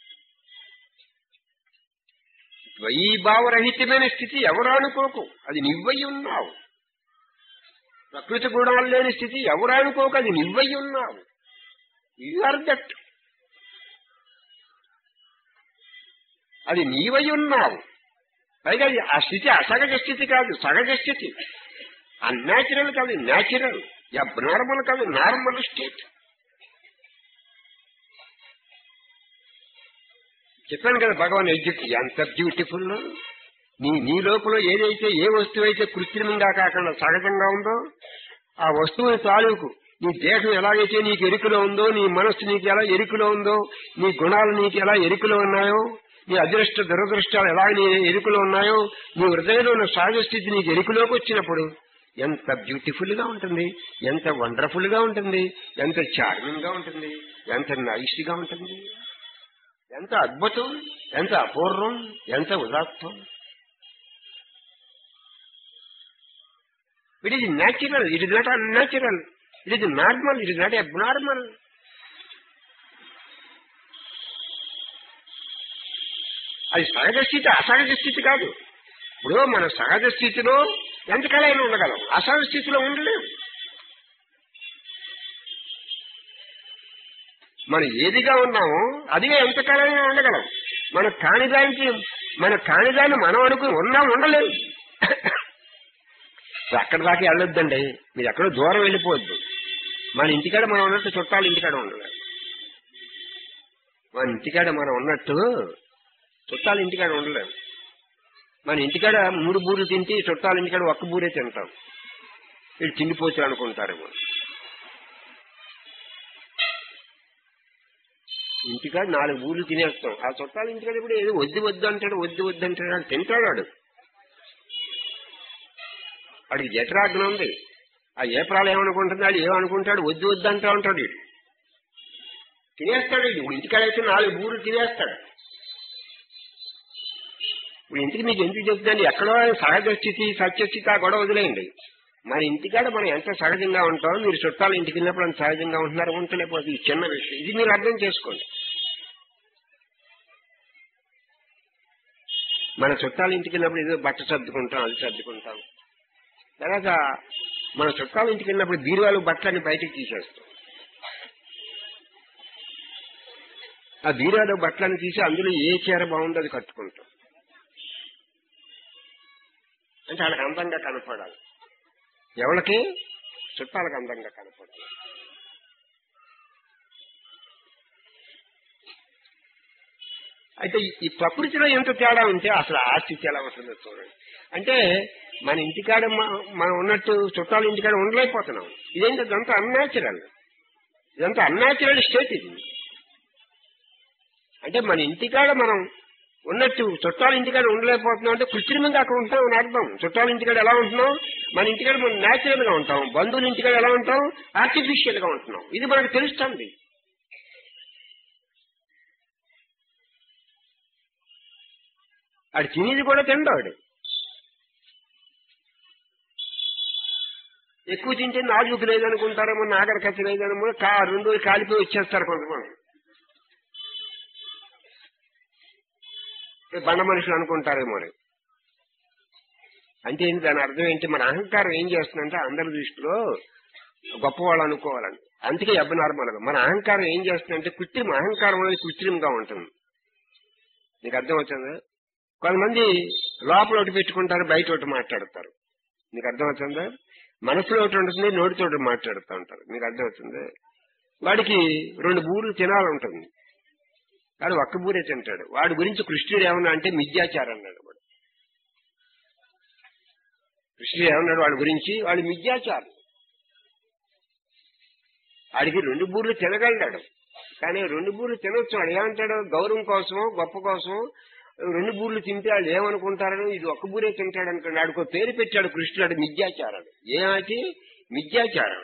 ద్వయీభావరహితమైన స్థితి ఎవరు అనుకోకు, అది నువ్వై ఉన్నావు. ప్రకృతి గుణాలు లేని స్థితి ఎవరు అనుకోకు, అది నువ్వై ఉన్నావు. దట్ అది నీవై ఉన్నావు. పైగా ఆ స్థితి అసహజ స్థితి కాదు, సహజ స్థితి. అన్యాచురల్ కాదు, న్యాచురల్. అబ్నార్మల్ కాదు, నార్మల్ స్టేట్. చెప్పాను కదా భగవాన్ ఎంత బ్యూటిఫుల్. నీ లోపల ఏదైతే ఏ వస్తువు అయితే కృత్రిమంగా కాకుండా సహజంగా ఉందో ఆ వస్తువుని తాలూకు నీ దేహం ఎలాగైతే నీకు ఎరుకలో ఉందో, నీ మనస్సు నీకు ఎలా ఎరుకలో ఉందో, నీ గుణాలు నీకు ఎలా ఎరుకలో ఉన్నాయో, నీ అదృష్ట దురదృష్టాలు ఎలా నీ ఎరుకలో ఉన్నాయో, నీ హృదయంలో ఉన్న సహజ స్థితి నీకు ఎరుకలోకి వచ్చినప్పుడు ఎంత బ్యూటిఫుల్ గా ఉంటుంది, ఎంత వండర్ఫుల్ గా ఉంటుంది, ఎంత చార్మింగ్ గా ఉంటుంది, ఎంత నైస్ గా ఉంటుంది, ఎంత అద్భుతం, ఎంత అపూర్వం, ఎంత ఉదాత్తం. It is natural, it is not unnatural, it is normal, it is not abnormal. అది సహజ స్థితి, అసహజ స్థితి కాదు. ఇప్పుడు మన సహజ స్థితిలో ఎంతకాలైనా ఉండగలం, అసహజ స్థితిలో ఉండలేము. మనం ఏదిగా ఉన్నామో అదిగా ఎంతకాలైనా ఉండగలం. మన కానిదాన్ని మనం అనుకుని ఉండలేము. అక్కడి దాకా వెళ్ళొద్దండి, మీరు ఎక్కడో దూరం వెళ్ళిపోవద్దు. మన ఇంటికాడ మనం ఉన్నట్టు చుట్టాలు ఇంటికాడ ఉండలేదు. మన ఇంటికాడ మనం ఉన్నట్టు చుట్టాలు ఇంటికాడ ఉండలేము. మన ఇంటికాడ 3 బూరెలు తింటే చుట్టాలు ఇంటికాడ 1 బూరే తింటాం. వీళ్ళు తిండిపోతారు అనుకుంటారేమో. ఇంటికాడ 4 బూరెలు తినేస్తాం. ఆ చుట్టాలు ఇంటికాడ ఇప్పుడు ఏదో వద్దు అంటాడు అని తింటాడు. వాడికి జఠరాగ్నం ఉంది. ఆ ఏప్రాలు ఏమనుకుంటుంది, వాడు ఏమనుకుంటాడు, వద్దు అంటా ఉంటాడు. వీడు తినేస్తాడు. ఇప్పుడు ఇంటికాడ అయితే 4 బూరెలు తినేస్తాడు. ఇప్పుడు ఇంటికి మీకు ఎందుకు చెప్తుందండి, ఎక్కడో సహజ స్థితి సత్యస్థితి ఆ గొడవ వదిలేయండి. మన ఇంటికాడ మనం ఎంత సహజంగా ఉంటామో మీరు చుట్టాలు ఇంటికి వెళ్ళినప్పుడు అంత సహజంగా ఉంటున్నారు, ఉండలేకపోతే ఈ చిన్న విషయం. ఇది మీరు అర్థం చేసుకోండి. మన చుట్టాల ఇంటికి వెళ్ళినప్పుడు ఏదో బట్ట సర్దుకుంటాం, అది సర్దుకుంటాం. తర్వాత మన చుట్టాల ఇంటికి వెళ్ళినప్పుడు బీరువాలు బట్టలని బయటకు తీసేస్తాం. ఆ బీరువాలో బట్టలను తీసి అందులో ఏ చీర బాగుందో అది కట్టుకుంటాం. అంటే వాళ్ళకి అందంగా కనపడాలి. ఎవరికి? చుట్టాలకు అందంగా కనపడాలి. అయితే ఈ ప్రకృతిలో ఎంత తేడా ఉంటే అసలు ఆ స్థితి ఎలా వస్తుందో చూడండి. అంటే మన ఇంటికాడ మనం ఉన్నట్టు చుట్టాల ఇంటికాడ ఉండలేకపోతున్నాం. ఇదేంటి? ఇదంతా అన్యాచురల్, ఇదంతా అన్యాచురల్ స్టేట్ ఇది. అంటే మన ఇంటికాడ మనం ఉన్నట్టు చుట్టాల ఇంటికాడ ఉండలేకపోతున్నాం అంటే కృత్రిమంగా అక్కడ ఉంటాం అని అర్థం. చుట్టాల ఇంటికాడ ఎలా ఉంటున్నాం? మన ఇంటికాడ మనం న్యాచురల్ గా ఉంటాం. బంధువుల ఇంటికాడ ఎలా ఉంటాం? ఆర్టిఫిషియల్ గా ఉంటున్నాం. ఇది మనకు తెలుస్తుంది. ఆడు తినేది కూడా తిండాడు. ఎక్కువ తింటే నాజుకు లేదనుకుంటారేమో, నాగరికత లేదనేమో, 2 రోజులు కాలిపోయి వచ్చేస్తారు కొంతమంది. బండ మనుషులు అనుకుంటారేమో. అంటే ఏంటి? దాని అర్థం ఏంటి? మన అహంకారం ఏం చేస్తుందంటే అందరి దృష్టిలో గొప్పవాళ్ళు అనుకోవాలని. అందుకే అబ్నార్మల్ గా మన అహంకారం ఏం చేస్తుందంటే కృత్రిమ అహంకారం అనేది కృత్రిమంగా ఉంటుంది. నీకు అర్థం అవుతుందా? కొంతమంది లోపల ఒకటి పెట్టుకుంటారు, బయట ఒకటి మాట్లాడతారు. నీకు అర్థం అవుతుందా? మనసులో ఒకటి ఉంటుంది, నోటితో ఒకటి మాట్లాడుతూ ఉంటారు. మీకు అర్థం అవుతుంది? వాడికి 2 బూర్లు తినాలంటుంది, వాడు ఒక్క బూరే తింటాడు. వాడి గురించి కృష్ణుడు ఏమన్నా అంటే మిథ్యాచారం అన్నాడు. వాడు కృష్ణుడు ఏమన్నాడు వాడి గురించి? వాడు మిథ్యాచారం. వాడికి 2 బూర్లు తినగలిగాడు, కానీ 2 బూర్లు తినొచ్చు. వాడు ఏమంటాడు? గౌరవం కోసమో గొప్ప కోసమో 2 బూర్లు తింటే వాళ్ళు ఏమనుకుంటారని ఇది ఒక్క బూరే తింటాడు అనుకోండి. వాడికో పేరు పెట్టాడు కృష్ణుడు, మిథ్యాచారం. ఏమైతే? మిథ్యాచారం.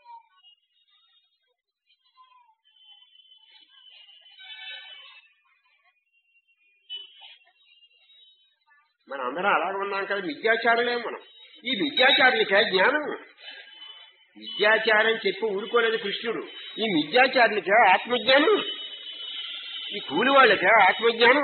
మనం అందరం అలాగే ఉన్నాం కదా, మిథ్యాచారులే మనం. ఈ మిథ్యాచారులకే జ్ఞానం. మిథ్యాచారం చెప్పి ఊరుకోలేదు కృష్ణుడు. ఈ మిథ్యాచారులకే ఆత్మజ్ఞానం, ఈ కూలి వాళ్ళకే ఆత్మజ్ఞానం.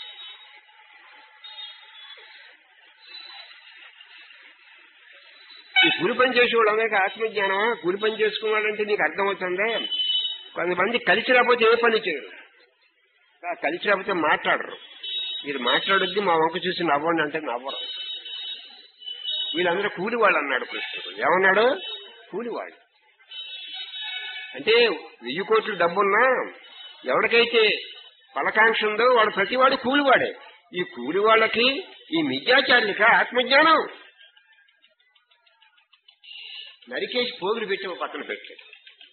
ఈ కూలి పని చేసేవాళ్ళు అందరికీ ఆత్మజ్ఞానమా? కూలి పని చేసుకున్నాడంటే నీకు అర్థమవుతుందే. కొంతమంది కలిసి రాకపోతే ఏ పని చేయరు, కలిసి రాకపోతే మాట్లాడరు. మీరు మాట్లాడొద్దు, మా వంక చూసి నవ్వండి అంటే నవ్వరు. వీళ్ళందరూ కూలి వాళ్ళు అన్నాడు కృష్ణుడు. ఏమన్నాడు? కూలివాళ్ళు. అంటే 1000 కోట్లు డబ్బున్నా ఎవరికైతే ఫలకాంక్ష ఉందో వాడు ప్రతివాడు కూలివాడే. ఈ కూలి వాళ్ళకి ఈ మిథ్యాచారులకి ఆత్మజ్ఞానం. నరికేసి పోగులు పెట్టి ఒక పక్కన పెట్టాడు.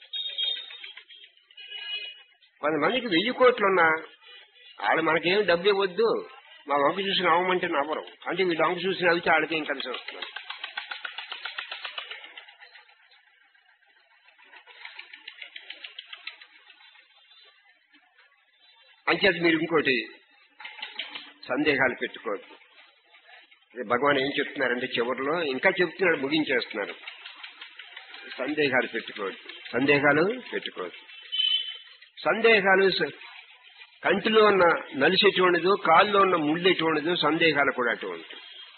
కొంతమందికి 1000 కోట్లున్నా వాళ్ళు మనకేం డబ్బు ఇవ్వద్దు, మా వంక చూసి నవ్వమంటే నవ్వరు. అంటే వీళ్ళు వంక చూసి నవ్వితే వాళ్ళకి ఏం కలిసి వస్తున్నారు. అంచేత మీరు ఇంకోటి సందేహాలు పెట్టుకోవద్దు. భగవాన్ ఏం చెప్తున్నారంటే చివరిలో ఇంకా చెప్తున్నాడు, ముగించేస్తున్నారు. సందేహాలు పెట్టుకోవద్దు, సందేహాలు పెట్టుకోవద్దు. సందేహాలు కంటిలో ఉన్న నలిసి ఎటువంటిదో, కాల్లో ఉన్న ముళ్ళు ఎటువంటిదో సందేహాలు కూడా అటువంటి.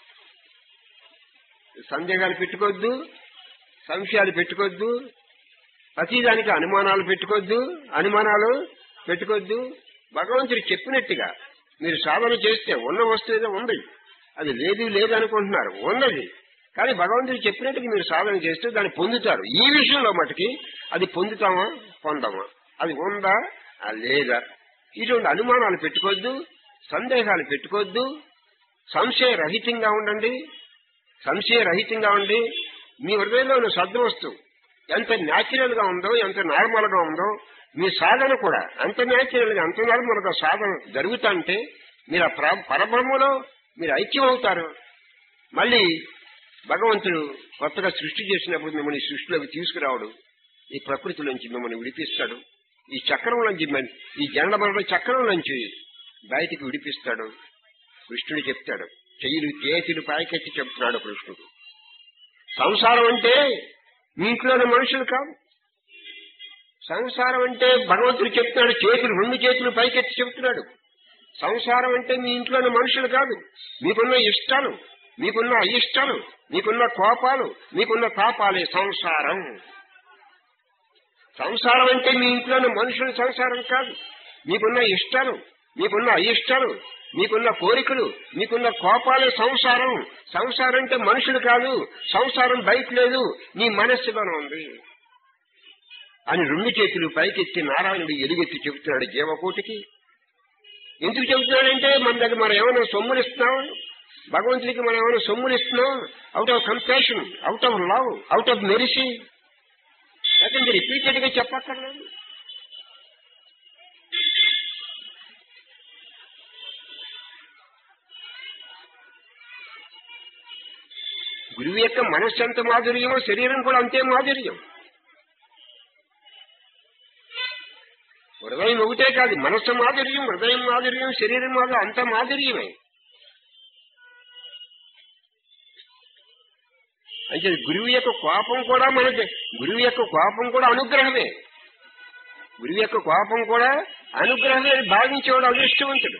సందేహాలు పెట్టుకోవద్దు, సంశయాలు పెట్టుకోవద్దు, ప్రతిదానికి అనుమానాలు పెట్టుకోవద్దు, అనుమానాలు పెట్టుకోవద్దు. భగవంతుడు చెప్పినట్టుగా మీరు సాధన చేస్తే ఉన్న వస్తువు ఏదో ఉంది, అది లేదు లేదు అనుకుంటున్నారు, ఉన్నది. కానీ భగవంతుడు చెప్పినట్టుగా మీరు సాధన చేస్తే దాన్ని పొందుతారు. ఈ విషయంలో మటుకి అది పొందుతామా పొందమా, అది ఉందా లేదా, ఇటువంటి అనుమానాలు పెట్టుకోవద్దు, సందేహాలు పెట్టుకోవద్దు. సంశయరహితంగా ఉండండి, సంశయరహితంగా ఉండి మీ హృదయంలో ఉన్న సద్వస్తువు ఎంత న్యాచురల్ గా ఉందో, ఎంత నార్మల్ గా ఉందో మీ సాధన కూడా అంత న్యాచురల్ గా, అంత నార్మల్ గా సాధన జరుగుతుంటే మీరు ఆ పరబ్రహ్మలో మీరు ఐక్యం అవుతారు. మళ్ళీ భగవంతుడు కొత్తగా సృష్టి చేసినప్పుడు మిమ్మల్ని సృష్టిలోకి తీసుకురావడు, ఈ ప్రకృతి నుంచి మిమ్మల్ని విడిపిస్తాడు. ఈ చక్రం నుంచి, ఈ జనన మరణ చక్రం నుంచి బయటికి విడిపిస్తాడు. కృష్ణుడు చెప్తాడు, చేతులు పైకెత్తి చెప్తున్నాడు కృష్ణుడు. సంసారం అంటే మీ ఇంట్లోని మనుషులు కాదు. సంసారం అంటే భగవంతుడు చెప్తున్నాడు, 2 చేతులు పైకెత్తి చెప్తున్నాడు. సంసారం అంటే మీ ఇంట్లోని మనుషులు కాదు, మీకున్న ఇష్టాలు, మీకున్న అయిష్టాలు, మీకున్న కోపాలు, మీకున్న తాపాలే సంసారం. సంసారం అంటే మీ ఇంట్లోని మనుషుల సంసారం కాదు, మీకున్న ఇష్టాలు, మీకున్న అయిష్టాలు, మీకున్న కోరికలు, మీకున్న కోపాలే సంసారం. సంసారం అంటే మనుషులు కాదు, సంసారం బయట లేదు, నీ మనస్సులోనే ఉంది అని రెండు చేతులు పైకెత్తి నారాయణుడు ఎలుగెత్తి చెబుతున్నాడు జీవకోటికి. ఎందుకు చెబుతున్నాడంటే మన దగ్గర మనం ఏమైనా సొమ్ములు ఇస్తున్నాం, భగవంతుడికి మనం ఏమైనా సొమ్ములు ఇస్తున్నాం out of compassion, out of love, out of mercy, లేకపోతే రిపీటెడ్ గా చెప్పక్కర్లేదు. గురువు యొక్క మనస్సు ఎంత మాధుర్యమో శరీరం కూడా అంతే మాధుర్యం. హృదయం ఒకటే కాదు, మనస్సు మాధుర్యం, హృదయం మాధుర్యం, శరీరం మాధుర్యం, అంత మాధుర్యమే. అంటే గురువు యొక్క కోపం కూడా మనకి, గురువు యొక్క కోపం కూడా అనుగ్రహమే, గురువు యొక్క కోపం కూడా అనుగ్రహమే భావించేవాడు అదృష్టవంతుడు.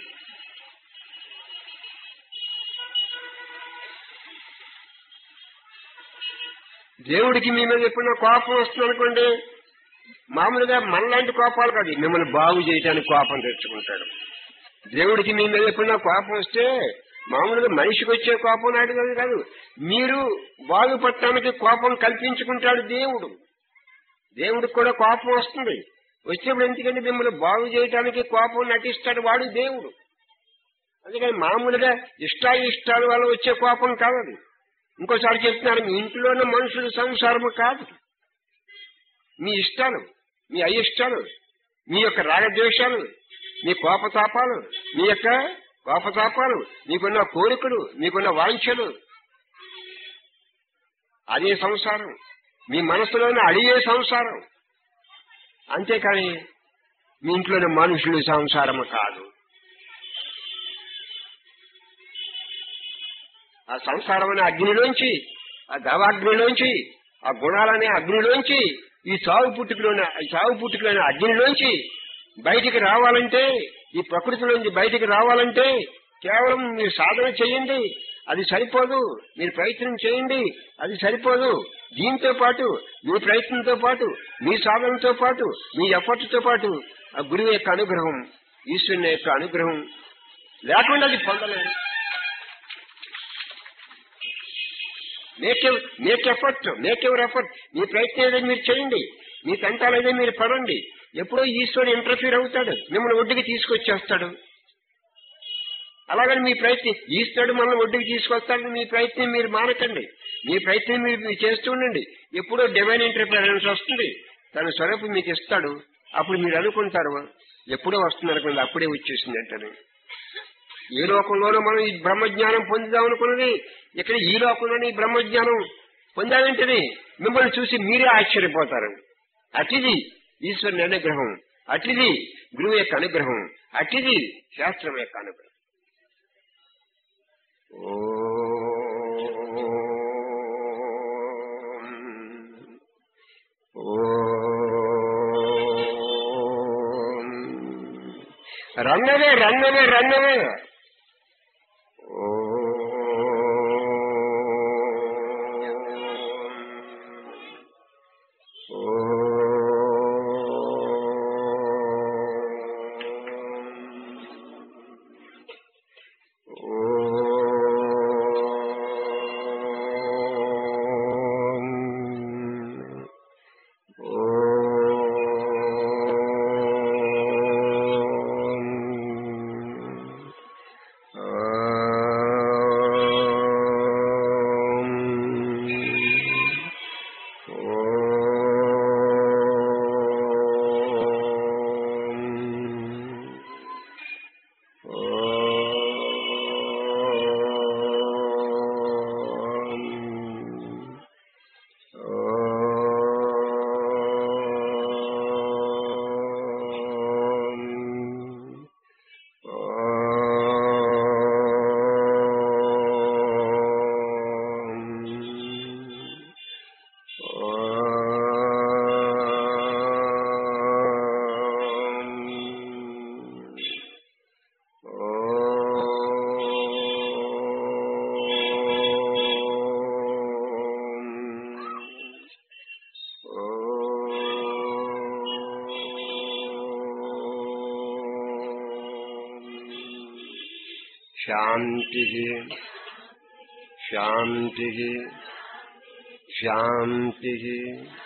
దేవుడికి మీ మీద ఎప్పుడైనా కోపం వస్తుంది అనుకోండి, మామూలుగా మనలాంటి కోపాలు కాదు, మిమ్మల్ని బాగు చేయడానికి కోపం తెచ్చుకుంటాడు. దేవుడికి మీ మీద ఎప్పుడైనా కోపం వస్తే మామూలుగా మనిషికి వచ్చే కోపం నాటి కాదు, మీరు బాగుపడటానికి కోపం కల్పించుకుంటాడు దేవుడు. దేవుడికి కూడా కోపం వస్తుంది, వచ్చేప్పుడు ఎందుకంటే మిమ్మల్ని బాగు చేయడానికి కోపం నటిస్తాడు వాడు దేవుడు. అందుకని మామూలుగా ఇష్టాయిష్టాల వల్ల వచ్చే కోపం కాదు అది. ఇంకోసారి చెప్తున్నారు, మీ ఇంట్లోనే మనుషులు సంసారము కాదు, మీ ఇష్టాలు, మీ అయిష్టాలు, మీ యొక్క రాగద్వేషాలు, మీ కోపతాపాలు, మీ యొక్క కోపతాపాలు, మీకున్న కోరికలు, మీకున్న వాంఛలు, అదే సంసారం. మీ మనసులోనే అడిగే సంసారం, అంతేకాని మీ ఇంట్లోని మనుషులు సంసారము కాదు. ఆ సంసారం అనే అగ్నిలోంచి, ఆ దవాగ్నిలోంచి, ఆ గుణాలనే అగ్నిలోంచి, ఈ చావు పుట్టుకలోని అగ్నిలోంచి బయటికి రావాలంటే, ఈ ప్రకృతిలోంచి బయటికి రావాలంటే కేవలం మీరు సాధన చేయండి, అది సరిపోదు. మీరు ప్రయత్నం చేయండి, అది సరిపోదు. దీంతో పాటు మీ ప్రయత్నంతో పాటు, మీ సాధనతో పాటు, మీ ఎఫర్ట్తో పాటు ఆ గురువు యొక్క అనుగ్రహం, ఈశ్వరుని యొక్క అనుగ్రహం లేకుండా అది పొందలేదు. Make effort. మీ ప్రయత్నం ఏదైనా మీరు చేయండి, మీ తంటాలు ఏదైనా మీరు పడండి. ఎప్పుడో ఈశ్వరుడు ఇంటర్ఫీర్ అవుతాడు, మిమ్మల్ని ఒడ్డుకి తీసుకొచ్చేస్తాడు. అలాగని మీ ప్రయత్నం, ఈశ్వరుడు మనల్ని ఒడ్డుకి తీసుకొస్తాడని మీ ప్రయత్నం మీరు మానకండి. మీ ప్రయత్నం మీరు చేస్తూ ఉండండి. ఎప్పుడో డివైన్ ఇంటర్ఫిరెన్స్ వస్తుంది, తన స్వరూపం మీకు ఇస్తాడు. అప్పుడు మీరు అనుకుంటారు ఎప్పుడో వస్తుంది అనుకోండి, అప్పుడే వచ్చేసింది అంటారు. ఏ లోకంలోనూ మనం ఈ బ్రహ్మజ్ఞానం పొందుదాం అనుకున్నది, ఇక్కడ ఈ లోకంలోనే ఈ బ్రహ్మజ్ఞానం పొందాలంటేనే మిమ్మల్ని చూసి మీరే ఆశ్చర్యపోతారు. అతిది ఈశ్వరుని అనుగ్రహం, అతిది గురువు యొక్క అనుగ్రహం, అతిది శాస్త్రం యొక్క అనుగ్రహం. రన్నవే శాంతి శాంతి శాంతి